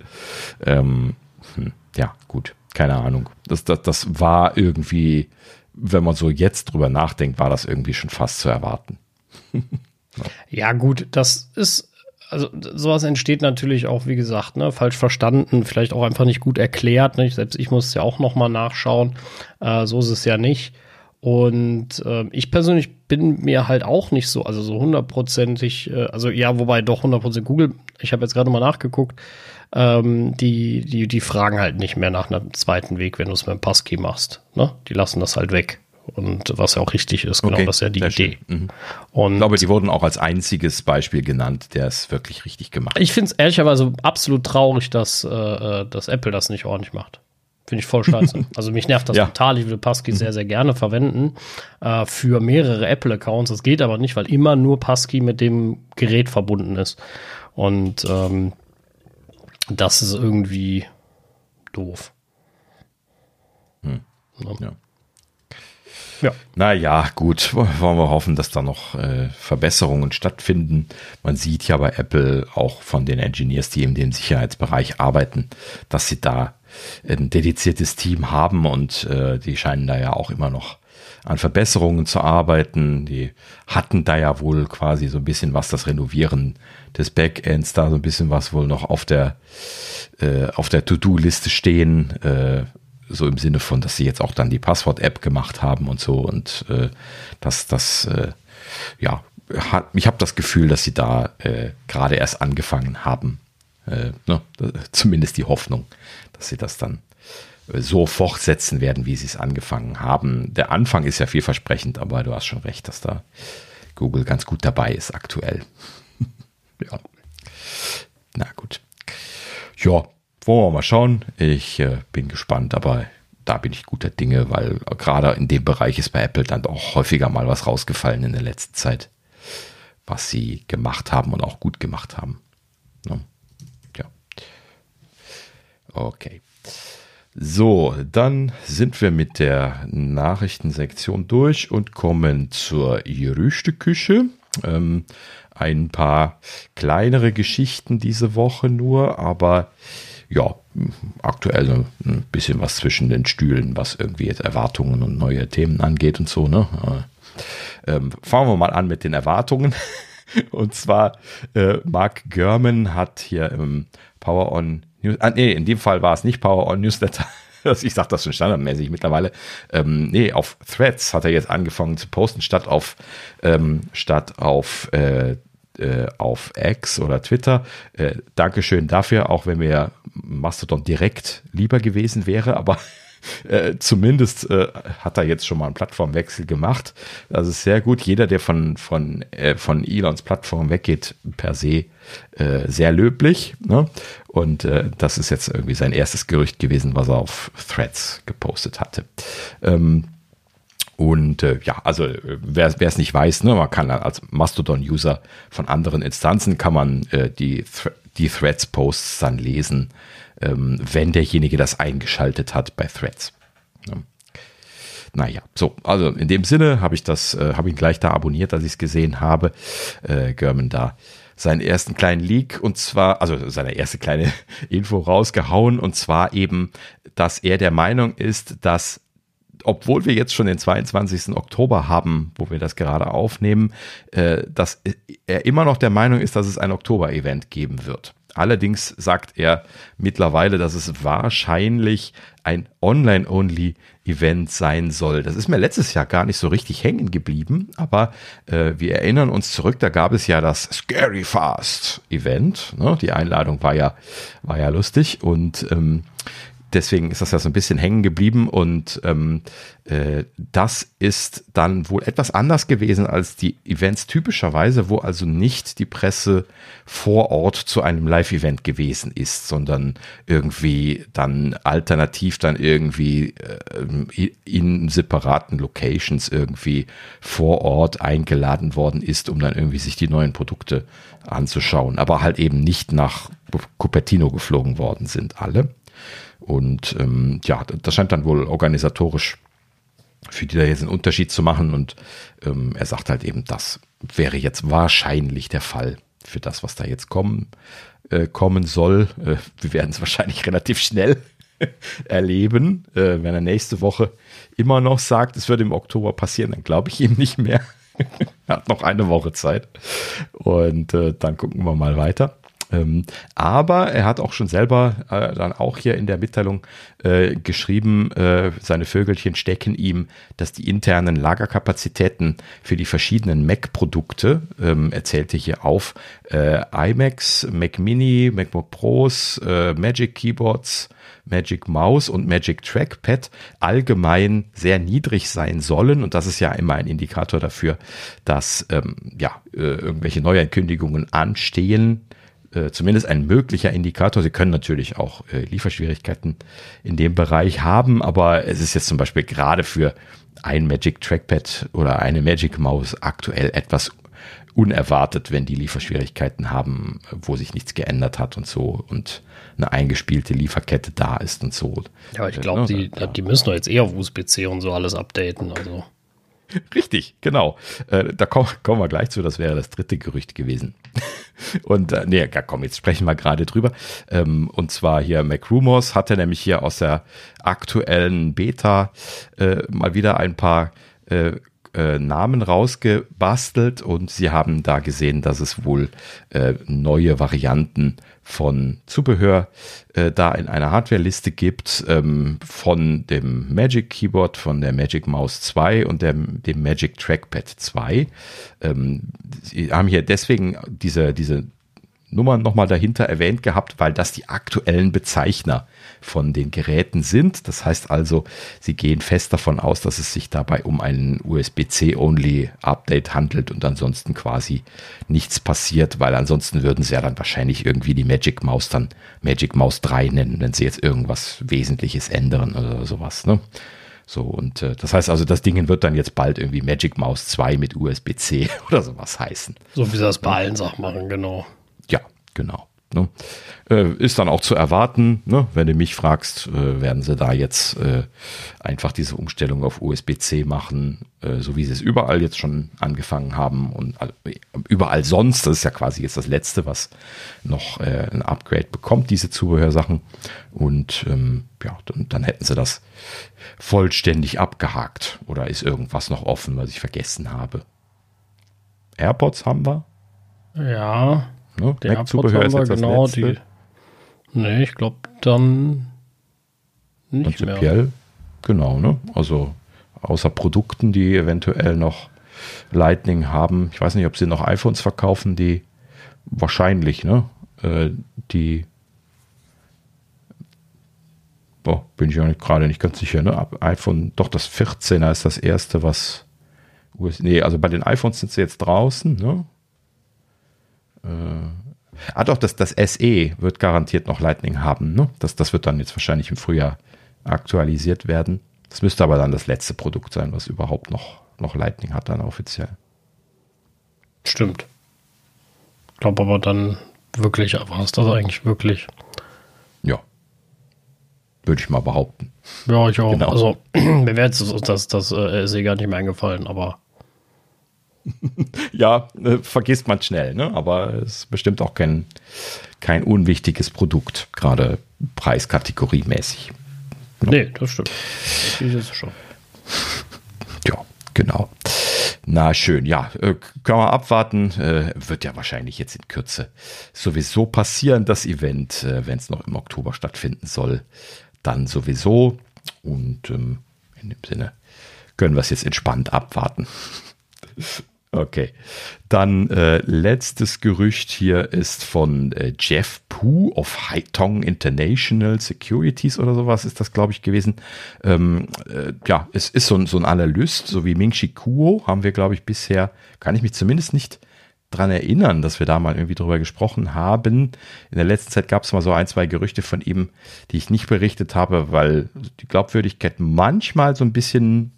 Speaker 3: Ja, gut, keine Ahnung. Das war irgendwie, wenn man so jetzt drüber nachdenkt, war das irgendwie schon fast zu erwarten.
Speaker 1: Ja, gut, das ist, also sowas entsteht natürlich auch, wie gesagt, ne, falsch verstanden, vielleicht auch einfach nicht gut erklärt. Ne? Selbst ich muss es ja auch nochmal nachschauen. So ist es ja nicht. Und ich persönlich bin mir halt auch nicht so, also so hundertprozentig, wobei doch 100% Google, ich habe jetzt gerade mal nachgeguckt, die fragen halt nicht mehr nach einem zweiten Weg, wenn du es mit dem Passkey machst. Ne? Die lassen das halt weg. Und was ja auch richtig ist, genau, das ist ja die Idee. Und
Speaker 3: ich glaube, die wurden auch als einziges Beispiel genannt, der es wirklich richtig gemacht hat.
Speaker 1: Ich finde es ehrlicherweise absolut traurig, dass Apple das nicht ordentlich macht. Finde ich voll scheiße. Also mich nervt das total. Ich will Passkey sehr, sehr gerne verwenden für mehrere Apple-Accounts. Das geht aber nicht, weil immer nur Passkey mit dem Gerät verbunden ist. Und das ist irgendwie doof.
Speaker 3: Ja. Naja, gut, wollen wir hoffen, dass da noch Verbesserungen stattfinden. Man sieht ja bei Apple auch von den Engineers, die in dem Sicherheitsbereich arbeiten, dass sie da ein dediziertes Team haben, und die scheinen da ja auch immer noch an Verbesserungen zu arbeiten. Die hatten da ja wohl quasi so ein bisschen was, das Renovieren des Backends, da so ein bisschen was wohl noch auf der To-Do-Liste stehen, so im Sinne von, dass sie jetzt auch dann die Passwort-App gemacht haben und so, und ich habe das Gefühl, dass sie da gerade erst angefangen haben, zumindest die Hoffnung, dass sie das dann so fortsetzen werden, wie sie es angefangen haben. Der Anfang ist ja vielversprechend, aber du hast schon recht, dass da Google ganz gut dabei ist aktuell. Ja, na gut. Ja, wollen wir mal schauen. Ich bin gespannt, aber da bin ich guter Dinge, weil gerade in dem Bereich ist bei Apple dann auch häufiger mal was rausgefallen in der letzten Zeit, was sie gemacht haben und auch gut gemacht haben. Ja. Okay. So, dann sind wir mit der Nachrichtensektion durch und kommen zur Gerüchteküche. Ein paar kleinere Geschichten diese Woche nur, aber ja, aktuell ein bisschen was zwischen den Stühlen, was irgendwie jetzt Erwartungen und neue Themen angeht und so. Ne? Fangen wir mal an mit den Erwartungen. Und zwar Mark Gurman hat hier im Power On News, in dem Fall war es nicht Power On Newsletter. Ich sage das schon standardmäßig mittlerweile. Auf Threads hat er jetzt angefangen zu posten, statt auf X oder Twitter. Dankeschön dafür, auch wenn mir Mastodon direkt lieber gewesen wäre, aber zumindest hat er jetzt schon mal einen Plattformwechsel gemacht. Das ist sehr gut. Jeder, der von Elons Plattform weggeht, per se sehr löblich. Ne? Und das ist jetzt irgendwie sein erstes Gerücht gewesen, was er auf Threads gepostet hatte. Also wer es nicht weiß, ne, man kann als Mastodon-User von anderen Instanzen kann man die Threads-Posts dann lesen, wenn derjenige das eingeschaltet hat bei Threads. Ja. Naja, so, also in dem Sinne habe ihn gleich da abonniert, als ich es gesehen habe. Gurman da seinen ersten kleinen Leak und zwar, also seine erste kleine Info rausgehauen und zwar eben, dass er der Meinung ist, dass obwohl wir jetzt schon den 22. Oktober haben, wo wir das gerade aufnehmen, dass er immer noch der Meinung ist, dass es ein Oktober-Event geben wird. Allerdings sagt er mittlerweile, dass es wahrscheinlich ein Online-Only-Event sein soll. Das ist mir letztes Jahr gar nicht so richtig hängen geblieben, aber wir erinnern uns zurück, da gab es ja das Scary Fast Event. Ne? Die Einladung war ja lustig und deswegen ist das ja so ein bisschen hängen geblieben und das ist dann wohl etwas anders gewesen als die Events typischerweise, wo also nicht die Presse vor Ort zu einem Live-Event gewesen ist, sondern irgendwie dann alternativ dann irgendwie in separaten Locations irgendwie vor Ort eingeladen worden ist, um dann irgendwie sich die neuen Produkte anzuschauen, aber halt eben nicht nach Cupertino geflogen worden sind alle. Und das scheint dann wohl organisatorisch für die da jetzt einen Unterschied zu machen. Und er sagt halt eben, das wäre jetzt wahrscheinlich der Fall für das, was da jetzt kommen soll. Wir werden es wahrscheinlich relativ schnell erleben. Wenn er nächste Woche immer noch sagt, es würde im Oktober passieren, dann glaube ich ihm nicht mehr. Er hat noch eine Woche Zeit. Und dann gucken wir mal weiter. Aber er hat auch schon selber dann auch hier in der Mitteilung geschrieben, seine Vögelchen stecken ihm, dass die internen Lagerkapazitäten für die verschiedenen Mac-Produkte, erzählte hier auf, iMacs, Mac Mini, MacBook Pros, Magic Keyboards, Magic Mouse und Magic Trackpad allgemein sehr niedrig sein sollen. Und das ist ja immer ein Indikator dafür, dass irgendwelche Neuankündigungen anstehen. Zumindest ein möglicher Indikator. Sie können natürlich auch Lieferschwierigkeiten in dem Bereich haben, aber es ist jetzt zum Beispiel gerade für ein Magic Trackpad oder eine Magic Mouse aktuell etwas unerwartet, wenn die Lieferschwierigkeiten haben, wo sich nichts geändert hat und so und eine eingespielte Lieferkette da ist und so.
Speaker 1: Ja, ich glaube, die müssen doch jetzt eher auf USB-C und so alles updaten. Also.
Speaker 3: Richtig, genau. Da kommen wir gleich zu, das wäre das dritte Gerücht gewesen. Und jetzt sprechen wir gerade drüber. Und zwar hier MacRumors hatte nämlich hier aus der aktuellen Beta mal wieder ein paar Namen rausgebastelt und sie haben da gesehen, dass es wohl neue Varianten von Zubehör da in einer Hardware-Liste gibt, von dem Magic Keyboard, von der Magic Mouse 2 und dem Magic Trackpad 2. Sie haben hier deswegen diese Nummern nochmal dahinter erwähnt gehabt, weil das die aktuellen Bezeichner von den Geräten sind. Das heißt also, sie gehen fest davon aus, dass es sich dabei um ein USB-C-Only-Update handelt und ansonsten quasi nichts passiert, weil ansonsten würden sie ja dann wahrscheinlich irgendwie die Magic Mouse dann Magic Mouse 3 nennen, wenn sie jetzt irgendwas Wesentliches ändern oder sowas, ne? So, und das heißt also, das Ding wird dann jetzt bald irgendwie Magic Mouse 2 mit USB-C oder sowas heißen.
Speaker 1: So wie sie das bei allen Sachen machen, genau.
Speaker 3: Ja, genau. Ne? Ist dann auch zu erwarten, ne? Wenn du mich fragst, werden sie da jetzt einfach diese Umstellung auf USB-C machen, so wie sie es überall jetzt schon angefangen haben und überall sonst. Das ist ja quasi jetzt das Letzte, was noch ein Upgrade bekommt, diese Zubehörsachen. Und dann hätten sie das vollständig abgehakt. Oder ist irgendwas noch offen, was ich vergessen habe? AirPods haben wir.
Speaker 1: Ja.
Speaker 3: Ne?
Speaker 1: Der
Speaker 3: Mac-Zubehör ist jetzt das letzte.
Speaker 1: Nee, ich glaube dann nicht
Speaker 3: Prinzipiell,
Speaker 1: mehr.
Speaker 3: genau, ne? Also außer Produkten, die eventuell noch Lightning haben. Ich weiß nicht, ob sie noch iPhones verkaufen, die wahrscheinlich, ne? Bin ich auch gerade nicht ganz sicher, ne? iPhone, doch das 14er ist das erste, was also bei den iPhones sind sie jetzt draußen, ne? Doch, das SE wird garantiert noch Lightning haben, ne? Das wird dann jetzt wahrscheinlich im Frühjahr aktualisiert werden. Das müsste aber dann das letzte Produkt sein, was überhaupt noch Lightning hat, dann offiziell.
Speaker 1: Stimmt. Ich glaube aber dann wirklich, war es das eigentlich wirklich?
Speaker 3: Ja. Würde ich mal behaupten.
Speaker 1: Ja, ich auch.
Speaker 3: Genau.
Speaker 1: Also, mir wäre jetzt das SE gar nicht mehr eingefallen, aber.
Speaker 3: Ja, vergisst man schnell, ne? Aber es ist bestimmt auch kein unwichtiges Produkt, gerade preiskategoriemäßig.
Speaker 1: Nee, das stimmt. Das ist schon.
Speaker 3: Ja, genau. Na schön, ja, können wir abwarten. Wird ja wahrscheinlich jetzt in Kürze sowieso passieren, das Event, wenn es noch im Oktober stattfinden soll, dann sowieso. Und in dem Sinne können wir es jetzt entspannt abwarten. Okay, dann letztes Gerücht hier ist von Jeff Pu of Haitong International Securities oder sowas ist das, glaube ich, gewesen. Ja, es ist so ein Analyst, so wie Ming-Chi Kuo haben wir, glaube ich, bisher, kann ich mich zumindest nicht dran erinnern, dass wir da mal irgendwie drüber gesprochen haben. In der letzten Zeit gab es mal so 1, 2 Gerüchte von ihm, die ich nicht berichtet habe, weil die Glaubwürdigkeit manchmal so ein bisschen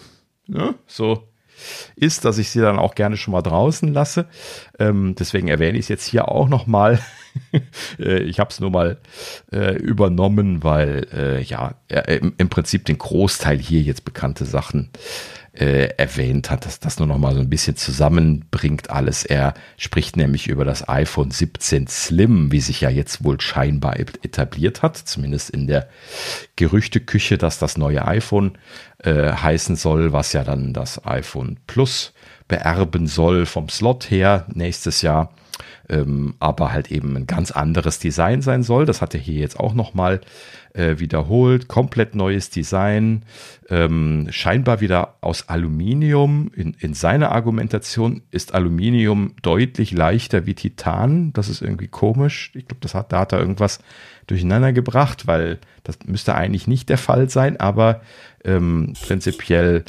Speaker 3: so ist, dass ich sie dann auch gerne schon mal draußen lasse. Deswegen erwähne ich es jetzt hier auch noch mal. Ich habe es nur mal übernommen, weil er im Prinzip den Großteil hier jetzt bekannte Sachen erwähnt hat, dass das nur noch mal so ein bisschen zusammenbringt alles. Er spricht nämlich über das iPhone 17 Slim, wie sich ja jetzt wohl scheinbar etabliert hat, zumindest in der Gerüchteküche, dass das neue iPhone heißen soll, was ja dann das iPhone Plus beerben soll vom Slot her nächstes Jahr, aber halt eben ein ganz anderes Design sein soll. Das hat er hier jetzt auch noch mal wiederholt. Komplett neues Design, scheinbar wieder aus Aluminium. In seiner Argumentation ist Aluminium deutlich leichter wie Titan. Das ist irgendwie komisch. Ich glaube, da hat er irgendwas durcheinander gebracht, weil das müsste eigentlich nicht der Fall sein, aber prinzipiell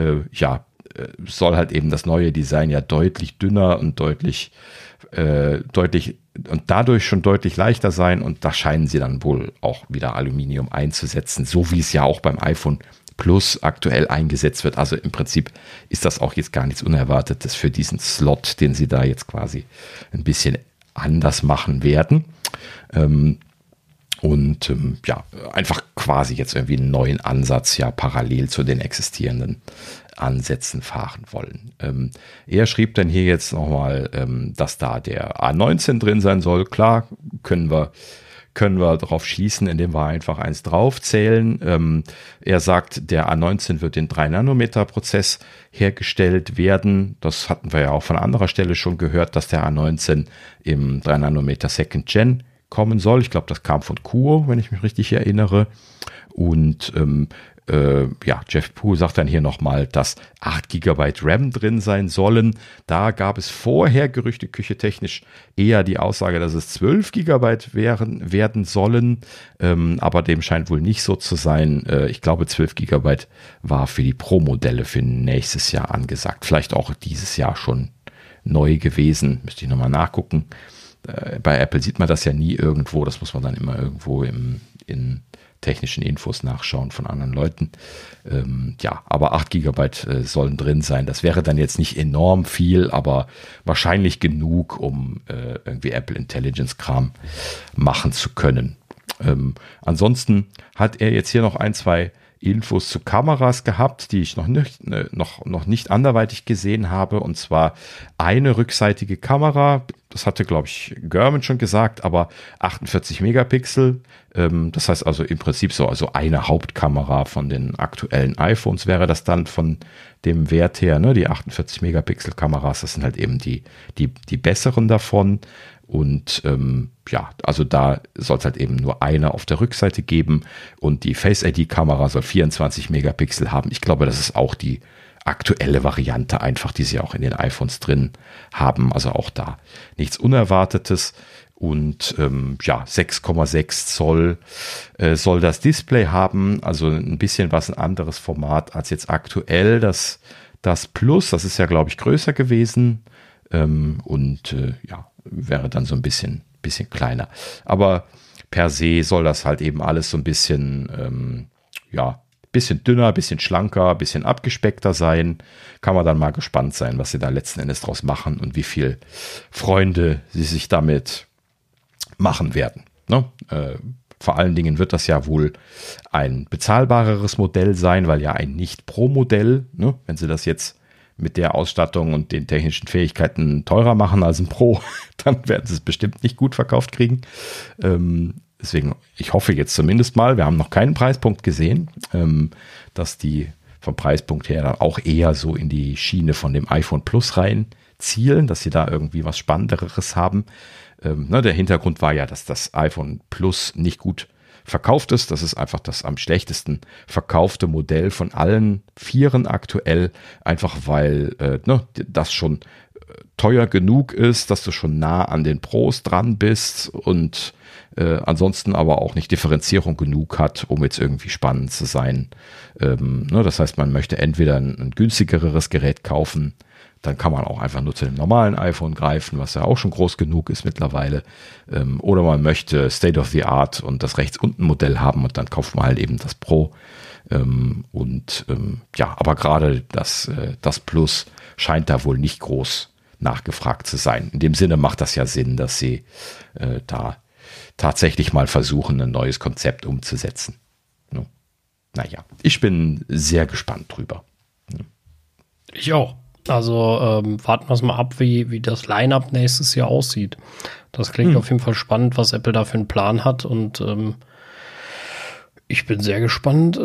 Speaker 3: soll halt eben das neue Design ja deutlich dünner und deutlich und dadurch schon deutlich leichter sein, und da scheinen sie dann wohl auch wieder Aluminium einzusetzen, so wie es ja auch beim iPhone Plus aktuell eingesetzt wird. Also im Prinzip ist das auch jetzt gar nichts Unerwartetes für diesen Slot, den sie da jetzt quasi ein bisschen anders machen werden. Einfach quasi jetzt irgendwie einen neuen Ansatz ja parallel zu den existierenden Ansätzen fahren wollen. Er schrieb dann hier jetzt nochmal, dass da der A19 drin sein soll. Klar, können wir darauf schließen, indem wir einfach eins draufzählen. Er sagt, der A19 wird in 3-Nanometer-Prozess hergestellt werden. Das hatten wir ja auch von anderer Stelle schon gehört, dass der A19 im 3-Nanometer Second Gen kommen soll. Ich glaube, das kam von Kuo, wenn ich mich richtig erinnere. Und Jeff Pu sagt dann hier nochmal, dass 8 GB RAM drin sein sollen. Da gab es vorher Gerüchteküche technisch eher die Aussage, dass es 12 GB werden sollen. Aber dem scheint wohl nicht so zu sein. Ich glaube, 12 GB war für die Pro-Modelle für nächstes Jahr angesagt. Vielleicht auch dieses Jahr schon neu gewesen. Müsste ich nochmal nachgucken. Bei Apple sieht man das ja nie irgendwo. Das muss man dann immer irgendwo in technischen Infos nachschauen von anderen Leuten. Aber 8 GB sollen drin sein. Das wäre dann jetzt nicht enorm viel, aber wahrscheinlich genug, um irgendwie Apple Intelligence Kram machen zu können. Ansonsten hat er jetzt hier noch 1, 2 Infos zu Kameras gehabt, die ich noch nicht anderweitig gesehen habe. Und zwar eine rückseitige Kamera, das hatte, glaube ich, Garmin schon gesagt, aber 48 Megapixel. Das heißt also im Prinzip also eine Hauptkamera von den aktuellen iPhones wäre das dann von dem Wert her, ne? Die 48 Megapixel Kameras, das sind halt eben die besseren davon. Und also da soll es halt eben nur eine auf der Rückseite geben und die Face-ID-Kamera soll 24 Megapixel haben. Ich glaube, das ist auch die aktuelle Variante einfach, die sie auch in den iPhones drin haben. Also auch da nichts Unerwartetes. Und 6,6 Zoll soll das Display haben. Also ein bisschen was ein anderes Format als jetzt aktuell. Das Plus, das ist ja, glaube ich, größer gewesen. Wäre dann so ein bisschen kleiner. Aber per se soll das halt eben alles so ein bisschen, bisschen dünner, bisschen schlanker, bisschen abgespeckter sein. Kann man dann mal gespannt sein, was sie da letzten Endes draus machen und wie viel Freunde sie sich damit machen werden. Ne? Vor allen Dingen wird das ja wohl ein bezahlbareres Modell sein, weil ja ein Nicht-Pro-Modell, ne? Wenn sie das jetzt mit der Ausstattung und den technischen Fähigkeiten teurer machen als ein Pro, dann werden sie es bestimmt nicht gut verkauft kriegen. Deswegen, ich hoffe jetzt zumindest mal, wir haben noch keinen Preispunkt gesehen, dass die vom Preispunkt her dann auch eher so in die Schiene von dem iPhone Plus rein zielen, dass sie da irgendwie was Spannenderes haben. Der Hintergrund war ja, dass das iPhone Plus nicht gut verkauft ist. Das ist einfach das am schlechtesten verkaufte Modell von allen Vieren aktuell, einfach weil das schon teuer genug ist, dass du schon nah an den Pros dran bist und ansonsten aber auch nicht Differenzierung genug hat, um jetzt irgendwie spannend zu sein. Das heißt, man möchte entweder ein günstigeres Gerät kaufen, dann kann man auch einfach nur zu dem normalen iPhone greifen, was ja auch schon groß genug ist mittlerweile. Oder man möchte State of the Art und das rechts unten Modell haben und dann kauft man halt eben das Pro. Aber gerade das Plus scheint da wohl nicht groß nachgefragt zu sein. In dem Sinne macht das ja Sinn, dass sie da tatsächlich mal versuchen, ein neues Konzept umzusetzen. Naja, ich bin sehr gespannt drüber.
Speaker 1: Ich auch. Also warten wir es mal ab, wie das Line-Up nächstes Jahr aussieht. Das klingt auf jeden Fall spannend, was Apple da für einen Plan hat. Und ich bin sehr gespannt,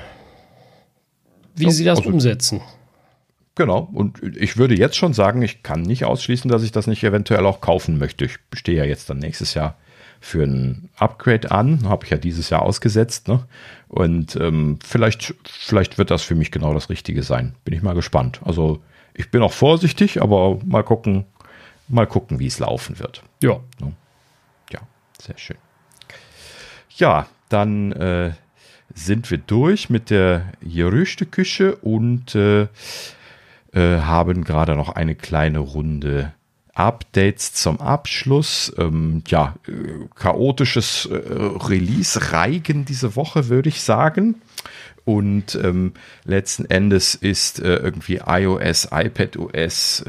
Speaker 1: wie sie das umsetzen.
Speaker 3: Genau, und ich würde jetzt schon sagen, ich kann nicht ausschließen, dass ich das nicht eventuell auch kaufen möchte. Ich stehe ja jetzt dann nächstes Jahr für ein Upgrade an, habe ich ja dieses Jahr ausgesetzt, ne? Und vielleicht wird das für mich genau das Richtige sein. Bin ich mal gespannt. Also ich bin auch vorsichtig, aber mal gucken, wie es laufen wird.
Speaker 1: Ja.
Speaker 3: Ja, sehr schön. Ja, dann sind wir durch mit der Gerüchteküche und haben gerade noch eine kleine Runde Updates zum Abschluss. Chaotisches Release-Reigen diese Woche, würde ich sagen. Und letzten Endes ist irgendwie iOS, iPadOS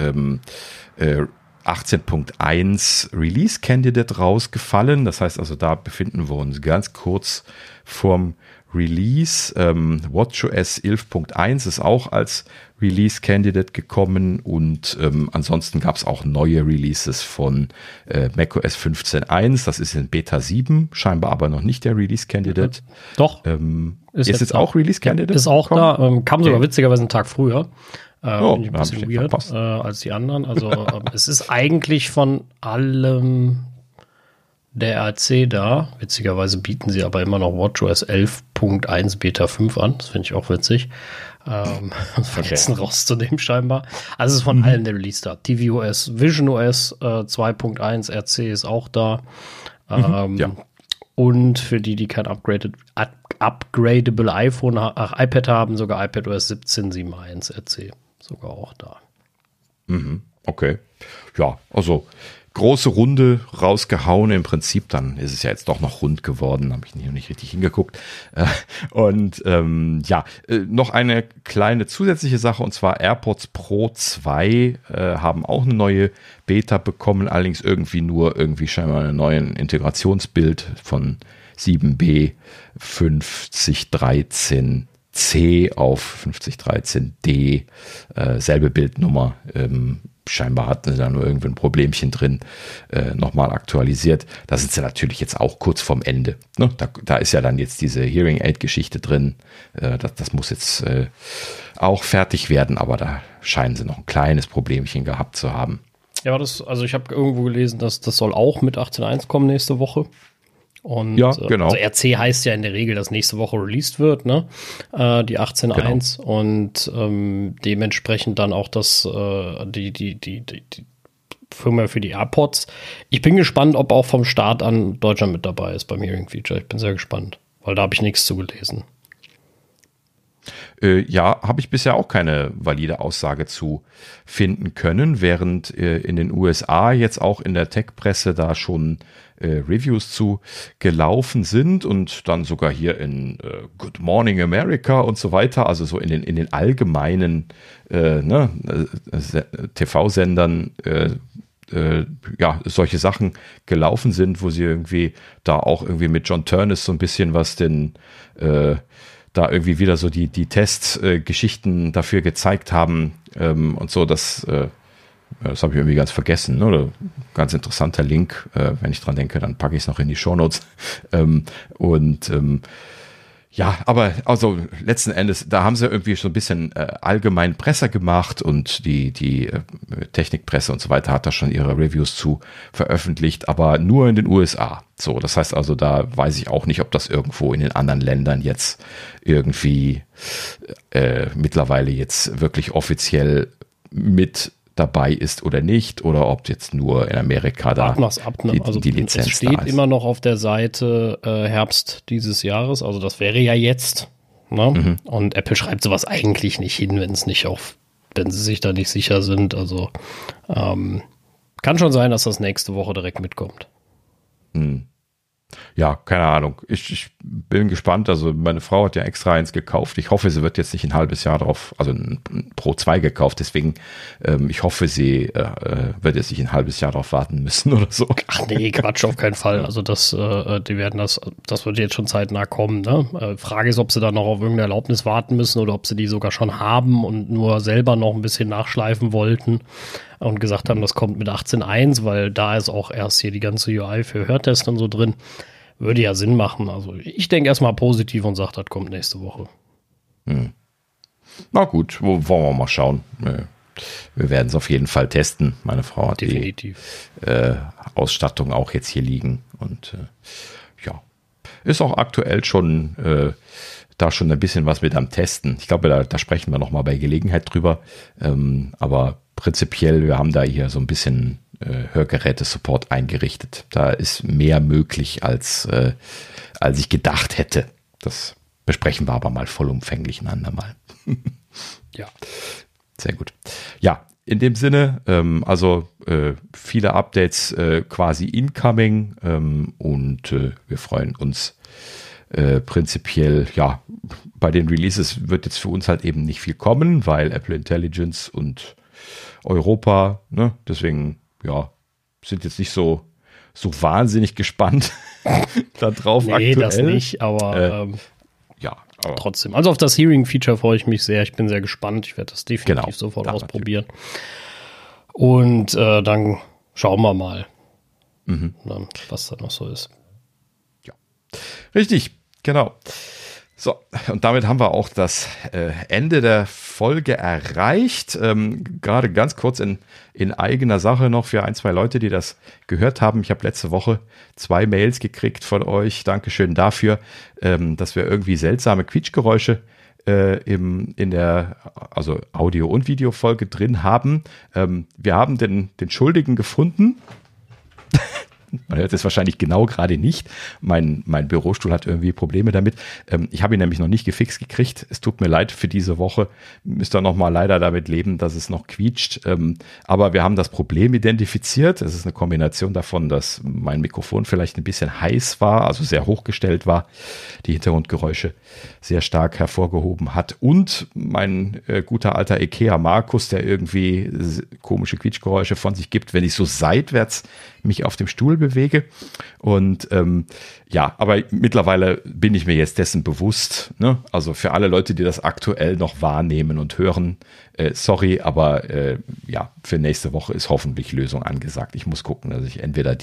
Speaker 3: 18.1 Release Candidate rausgefallen. Das heißt also, da befinden wir uns ganz kurz vorm Release. WatchOS 11.1 ist auch als Release Candidate gekommen und ansonsten gab es auch neue Releases von macOS 15.1. Das ist in Beta 7, scheinbar aber noch nicht der Release Candidate.
Speaker 1: Doch.
Speaker 3: Ist jetzt auch Release Candidate?
Speaker 1: Ist auch da. Kam sogar witzigerweise einen Tag früher. Ein bisschen weird
Speaker 3: verpasst.
Speaker 1: Als die anderen. Also es ist eigentlich von allem der RC da. Witzigerweise bieten sie aber immer noch WatchOS 11.1 Beta 5 an. Das finde ich auch witzig. Vergessen rauszunehmen scheinbar. Also es ist von allen der Release da. tvOS, visionOS 2.1 RC ist auch da. Und für die kein upgradable iPad haben, sogar iPadOS 17.7.1 RC sogar auch da.
Speaker 3: Okay. Ja, also große Runde rausgehauen im Prinzip, dann ist es ja jetzt doch noch rund geworden, habe ich nicht richtig hingeguckt. Noch eine kleine zusätzliche Sache, und zwar AirPods Pro 2 haben auch eine neue Beta bekommen, allerdings irgendwie scheinbar einen neuen Integrationsbild von 7B 5013 C auf 5013D, selbe Bildnummer. Scheinbar hatten sie da nur irgendwie ein Problemchen drin, nochmal aktualisiert. Da sind sie natürlich jetzt auch kurz vorm Ende. Ne? Da ist ja dann jetzt diese Hearing Aid-Geschichte drin. Das muss jetzt auch fertig werden, aber da scheinen sie noch ein kleines Problemchen gehabt zu haben.
Speaker 1: Ja, also ich habe irgendwo gelesen, dass das soll auch mit 18.1 kommen nächste Woche. Und
Speaker 3: ja, genau.
Speaker 1: Also RC heißt ja in der Regel, dass nächste Woche released wird, ne? Die 18.1 genau. Und dementsprechend dann auch die Firmware für die AirPods. Ich bin gespannt, ob auch vom Start an Deutschland mit dabei ist beim Hearing Feature. Ich bin sehr gespannt, weil da habe ich nichts zu gelesen.
Speaker 3: Ja, habe ich bisher auch keine valide Aussage zu finden können, während in den USA jetzt auch in der Tech-Presse da schon Reviews zu gelaufen sind und dann sogar hier in Good Morning America und so weiter, also so in den allgemeinen TV-Sendern ja, solche Sachen gelaufen sind, wo sie irgendwie da auch irgendwie mit John Turnus so ein bisschen was da irgendwie wieder so die Testgeschichten dafür gezeigt haben und so, das habe ich irgendwie ganz vergessen, ne? Oder ganz interessanter Link, wenn ich dran denke, dann packe ich es noch in die Shownotes. Ja, aber also letzten Endes, da haben sie irgendwie so ein bisschen allgemein Presse gemacht und die Technikpresse und so weiter hat da schon ihre Reviews zu veröffentlicht, aber nur in den USA. So, das heißt also, da weiß ich auch nicht, ob das irgendwo in den anderen Ländern jetzt irgendwie mittlerweile jetzt wirklich offiziell mit dabei ist oder nicht, oder ob jetzt nur in Amerika da die Lizenz
Speaker 1: es steht
Speaker 3: da ist.
Speaker 1: Immer noch auf der Seite Herbst dieses Jahres, also das wäre ja jetzt, ne? Mhm. Und Apple schreibt sowas eigentlich nicht hin, wenn sie sich da nicht sicher sind, also kann schon sein, dass das nächste Woche direkt mitkommt.
Speaker 3: Mhm. Ja, keine Ahnung. Ich bin gespannt. Also meine Frau hat ja extra eins gekauft. Ich hoffe, sie wird jetzt nicht ein halbes Jahr drauf, also ein Pro 2 gekauft. Deswegen, ich hoffe, sie wird jetzt nicht ein halbes Jahr drauf warten müssen oder so.
Speaker 1: Ach nee, Quatsch, auf keinen Fall. Also das wird jetzt schon zeitnah kommen. Ne? Frage ist, ob sie da noch auf irgendeine Erlaubnis warten müssen oder ob sie die sogar schon haben und nur selber noch ein bisschen nachschleifen wollten und gesagt haben, das kommt mit 18.1, weil da ist auch erst hier die ganze UI für Hörtest und so drin. Würde ja Sinn machen. Also ich denke erstmal positiv und sage, das kommt nächste Woche.
Speaker 3: Na gut, wollen wir mal schauen. Wir werden es auf jeden Fall testen. Meine Frau hat definitiv die Ausstattung auch jetzt hier liegen. Und ja, ist auch aktuell schon da schon ein bisschen was mit am Testen. Ich glaube, da sprechen wir nochmal bei Gelegenheit drüber. Aber prinzipiell, wir haben da hier so ein bisschen Hörgeräte-Support eingerichtet. Da ist mehr möglich, als ich gedacht hätte. Das besprechen wir aber mal vollumfänglich ein andermal.
Speaker 1: Ja.
Speaker 3: Sehr gut. Ja, in dem Sinne, also viele Updates quasi incoming und wir freuen uns prinzipiell, ja, bei den Releases wird jetzt für uns halt eben nicht viel kommen, weil Apple Intelligence und Europa, ne, deswegen, ja, sind jetzt nicht so wahnsinnig gespannt da drauf aktuell.
Speaker 1: Das nicht, aber
Speaker 3: ja,
Speaker 1: aber trotzdem. Also auf das Hearing-Feature freue ich mich sehr. Ich bin sehr gespannt. Ich werde das definitiv sofort ausprobieren. Natürlich. Und dann schauen wir mal, was da noch so ist.
Speaker 3: Ja, richtig, genau. So, und damit haben wir auch das Ende der Folge erreicht. Gerade ganz kurz in eigener Sache noch für 1, 2 Leute, die das gehört haben. Ich habe letzte Woche 2 Mails gekriegt von euch. Dankeschön dafür, dass wir irgendwie seltsame Quietschgeräusche in der Audio- und Videofolge drin haben. Wir haben den Schuldigen gefunden. Man hört es wahrscheinlich genau gerade nicht. Mein Bürostuhl hat irgendwie Probleme damit. Ich habe ihn nämlich noch nicht gefixt gekriegt. Es tut mir leid für diese Woche. Müsst ihr noch mal leider damit leben, dass es noch quietscht. Aber wir haben das Problem identifiziert. Es ist eine Kombination davon, dass mein Mikrofon vielleicht ein bisschen heiß war, also sehr hochgestellt war, die Hintergrundgeräusche sehr stark hervorgehoben hat. Und mein guter alter Ikea Markus, der irgendwie komische Quietschgeräusche von sich gibt, wenn ich so seitwärts mich auf dem Stuhl bewege. Und ja, aber mittlerweile bin ich mir jetzt dessen bewusst. Ne? Also für alle Leute, die das aktuell noch wahrnehmen und hören, sorry, aber ja, für nächste Woche ist hoffentlich Lösung angesagt. Ich muss gucken, dass ich entweder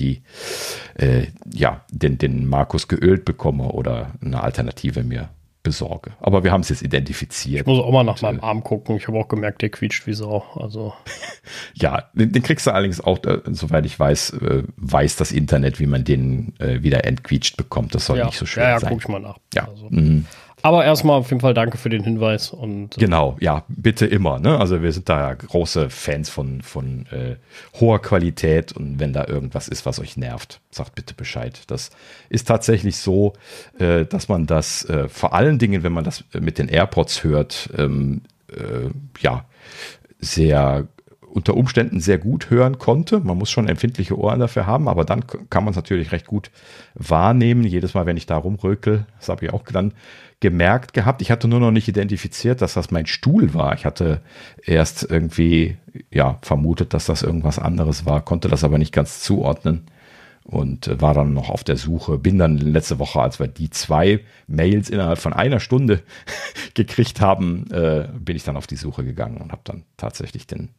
Speaker 3: den Markus geölt bekomme oder eine Alternative mir besorge. Aber wir haben es jetzt identifiziert.
Speaker 1: Ich muss auch mal nach meinem Arm gucken. Ich habe auch gemerkt, der quietscht wie Sau. Also.
Speaker 3: Ja, den kriegst du allerdings auch, soweit ich weiß, weiß das Internet, wie man den wieder entquietscht bekommt. Das soll nicht so schwer sein. Ja,
Speaker 1: guck ich mal nach.
Speaker 3: Ja.
Speaker 1: Also. Aber erstmal auf jeden Fall danke für den Hinweis. Und,
Speaker 3: genau, ja, bitte immer. Ne? Also wir sind da ja große Fans von hoher Qualität und wenn da irgendwas ist, was euch nervt, sagt bitte Bescheid. Das ist tatsächlich so, dass man das vor allen Dingen, wenn man das mit den AirPods hört, ja, unter Umständen sehr gut hören konnte. Man muss schon empfindliche Ohren dafür haben, aber dann kann man es natürlich recht gut wahrnehmen. Jedes Mal, wenn ich da rumrökel, das habe ich auch dann gemerkt gehabt. Ich hatte nur noch nicht identifiziert, dass das mein Stuhl war. Ich hatte erst irgendwie vermutet, dass das irgendwas anderes war, konnte das aber nicht ganz zuordnen und war dann noch auf der Suche. Bin dann letzte Woche, als wir die 2 Mails innerhalb von einer Stunde gekriegt haben, bin ich dann auf die Suche gegangen und habe dann tatsächlich den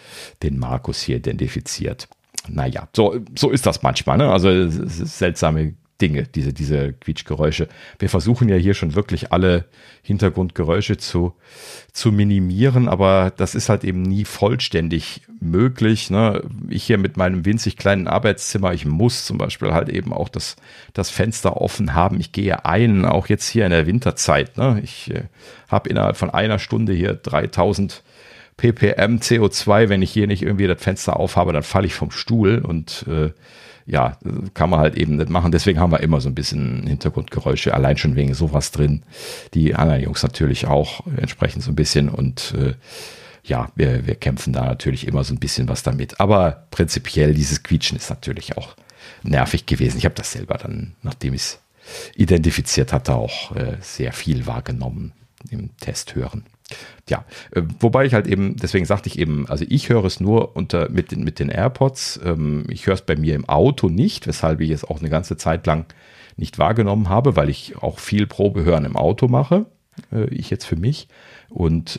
Speaker 3: Markus hier identifiziert. Naja, so ist das manchmal. Ne? Also es ist seltsame Dinge, diese Quietschgeräusche. Wir versuchen ja hier schon wirklich alle Hintergrundgeräusche zu minimieren, aber das ist halt eben nie vollständig möglich. Ne? Ich hier mit meinem winzig kleinen Arbeitszimmer, ich muss zum Beispiel halt eben auch das Fenster offen haben. Ich gehe ein, auch jetzt hier in der Winterzeit. Ne? Ich habe innerhalb von einer Stunde hier 3000 ppm CO2, wenn ich hier nicht irgendwie das Fenster aufhabe, dann falle ich vom Stuhl und ja, kann man halt eben nicht machen. Deswegen haben wir immer so ein bisschen Hintergrundgeräusche, allein schon wegen sowas drin. Die anderen Jungs natürlich auch entsprechend so ein bisschen und ja, wir kämpfen da natürlich immer so ein bisschen was damit. Aber prinzipiell dieses Quietschen ist natürlich auch nervig gewesen. Ich habe das selber dann, nachdem ich es identifiziert hatte, auch sehr viel wahrgenommen im Test hören. Ja, wobei ich halt eben, deswegen sagte ich eben, also ich höre es nur mit den AirPods. Ich höre es bei mir im Auto nicht, weshalb ich es auch eine ganze Zeit lang nicht wahrgenommen habe, weil ich auch viel Probehören im Auto mache, ich jetzt für mich. Und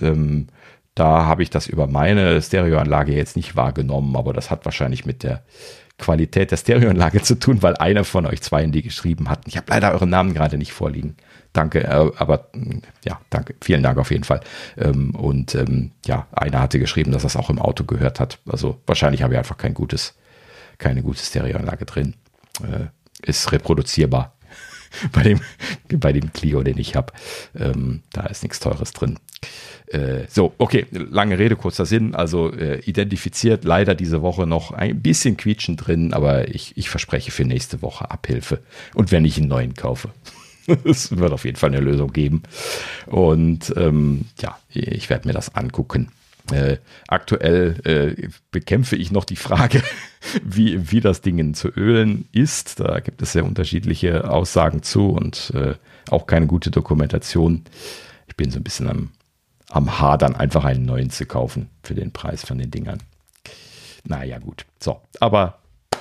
Speaker 3: da habe ich das über meine Stereoanlage jetzt nicht wahrgenommen, aber das hat wahrscheinlich mit der Qualität der Stereoanlage zu tun, weil einer von euch 2, die geschrieben hat. Ich habe leider euren Namen gerade nicht vorliegen. Danke, aber ja, danke. Vielen Dank auf jeden Fall. Und ja, einer hatte geschrieben, dass er es auch im Auto gehört hat. Also wahrscheinlich habe ich einfach keine gute Stereoanlage drin. Ist reproduzierbar bei dem Clio, den ich habe. Da ist nichts Teures drin. So, okay, lange Rede, kurzer Sinn. Also identifiziert leider diese Woche noch ein bisschen Quietschen drin, aber ich verspreche für nächste Woche Abhilfe. Und wenn ich einen neuen kaufe. Es wird auf jeden Fall eine Lösung geben. Und ja, ich werde mir das angucken. Aktuell bekämpfe ich noch die Frage, wie das Ding zu ölen ist. Da gibt es sehr unterschiedliche Aussagen zu und auch keine gute Dokumentation. Ich bin so ein bisschen am Hadern, einfach einen neuen zu kaufen für den Preis von den Dingern. Naja, gut. So, aber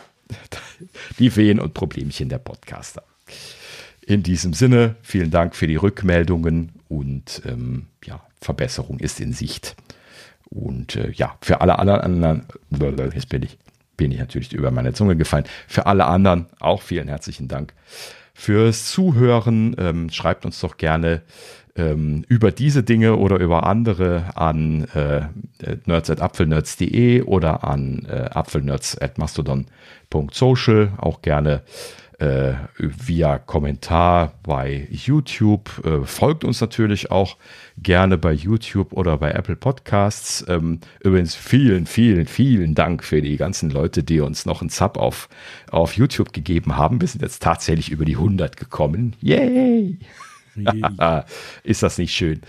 Speaker 3: die Wehen und Problemchen der Podcaster. In diesem Sinne, vielen Dank für die Rückmeldungen und ja, Verbesserung ist in Sicht. Und ja, für alle anderen, jetzt bin ich natürlich über meine Zunge gefallen, für alle anderen auch vielen herzlichen Dank fürs Zuhören. Schreibt uns doch gerne über diese Dinge oder über andere an nerds@apfelnerds.de oder an apfelnerds@mastodon.social, auch gerne via Kommentar bei YouTube. Folgt uns natürlich auch gerne bei YouTube oder bei Apple Podcasts. Übrigens vielen, vielen, vielen Dank für die ganzen Leute, die uns noch einen Sub auf YouTube gegeben haben. Wir sind jetzt tatsächlich über die 100 gekommen. Yay! Ist das nicht schön?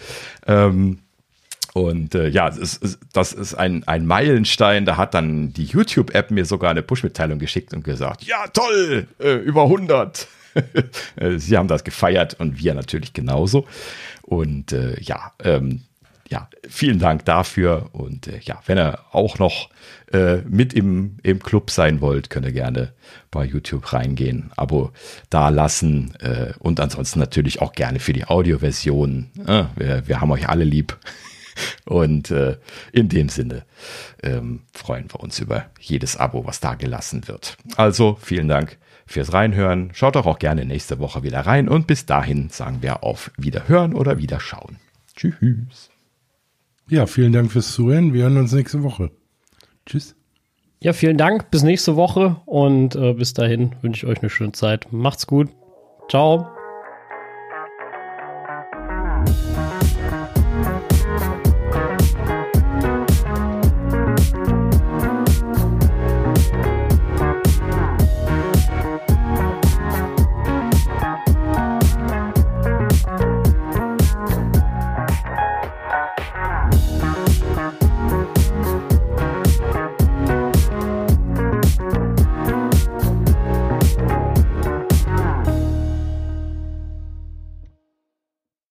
Speaker 3: Und ja, das ist ein Meilenstein. Da hat dann die YouTube-App mir sogar eine Push-Mitteilung geschickt und gesagt, ja toll, über 100. Sie haben das gefeiert und wir natürlich genauso. Und ja, ja, vielen Dank dafür. Und ja, wenn ihr auch noch mit im Club sein wollt, könnt ihr gerne bei YouTube reingehen, Abo da lassen und ansonsten natürlich auch gerne für die Audioversion. Wir haben euch alle lieb. Und in dem Sinne freuen wir uns über jedes Abo, was da gelassen wird. Also vielen Dank fürs Reinhören. Schaut doch auch gerne nächste Woche wieder rein. Und bis dahin sagen wir auf Wiederhören oder Wiederschauen. Tschüss.
Speaker 2: Ja, vielen Dank fürs Zuhören. Wir hören uns nächste Woche. Tschüss.
Speaker 1: Ja, vielen Dank. Bis nächste Woche. Und bis dahin wünsche ich euch eine schöne Zeit. Macht's gut. Ciao.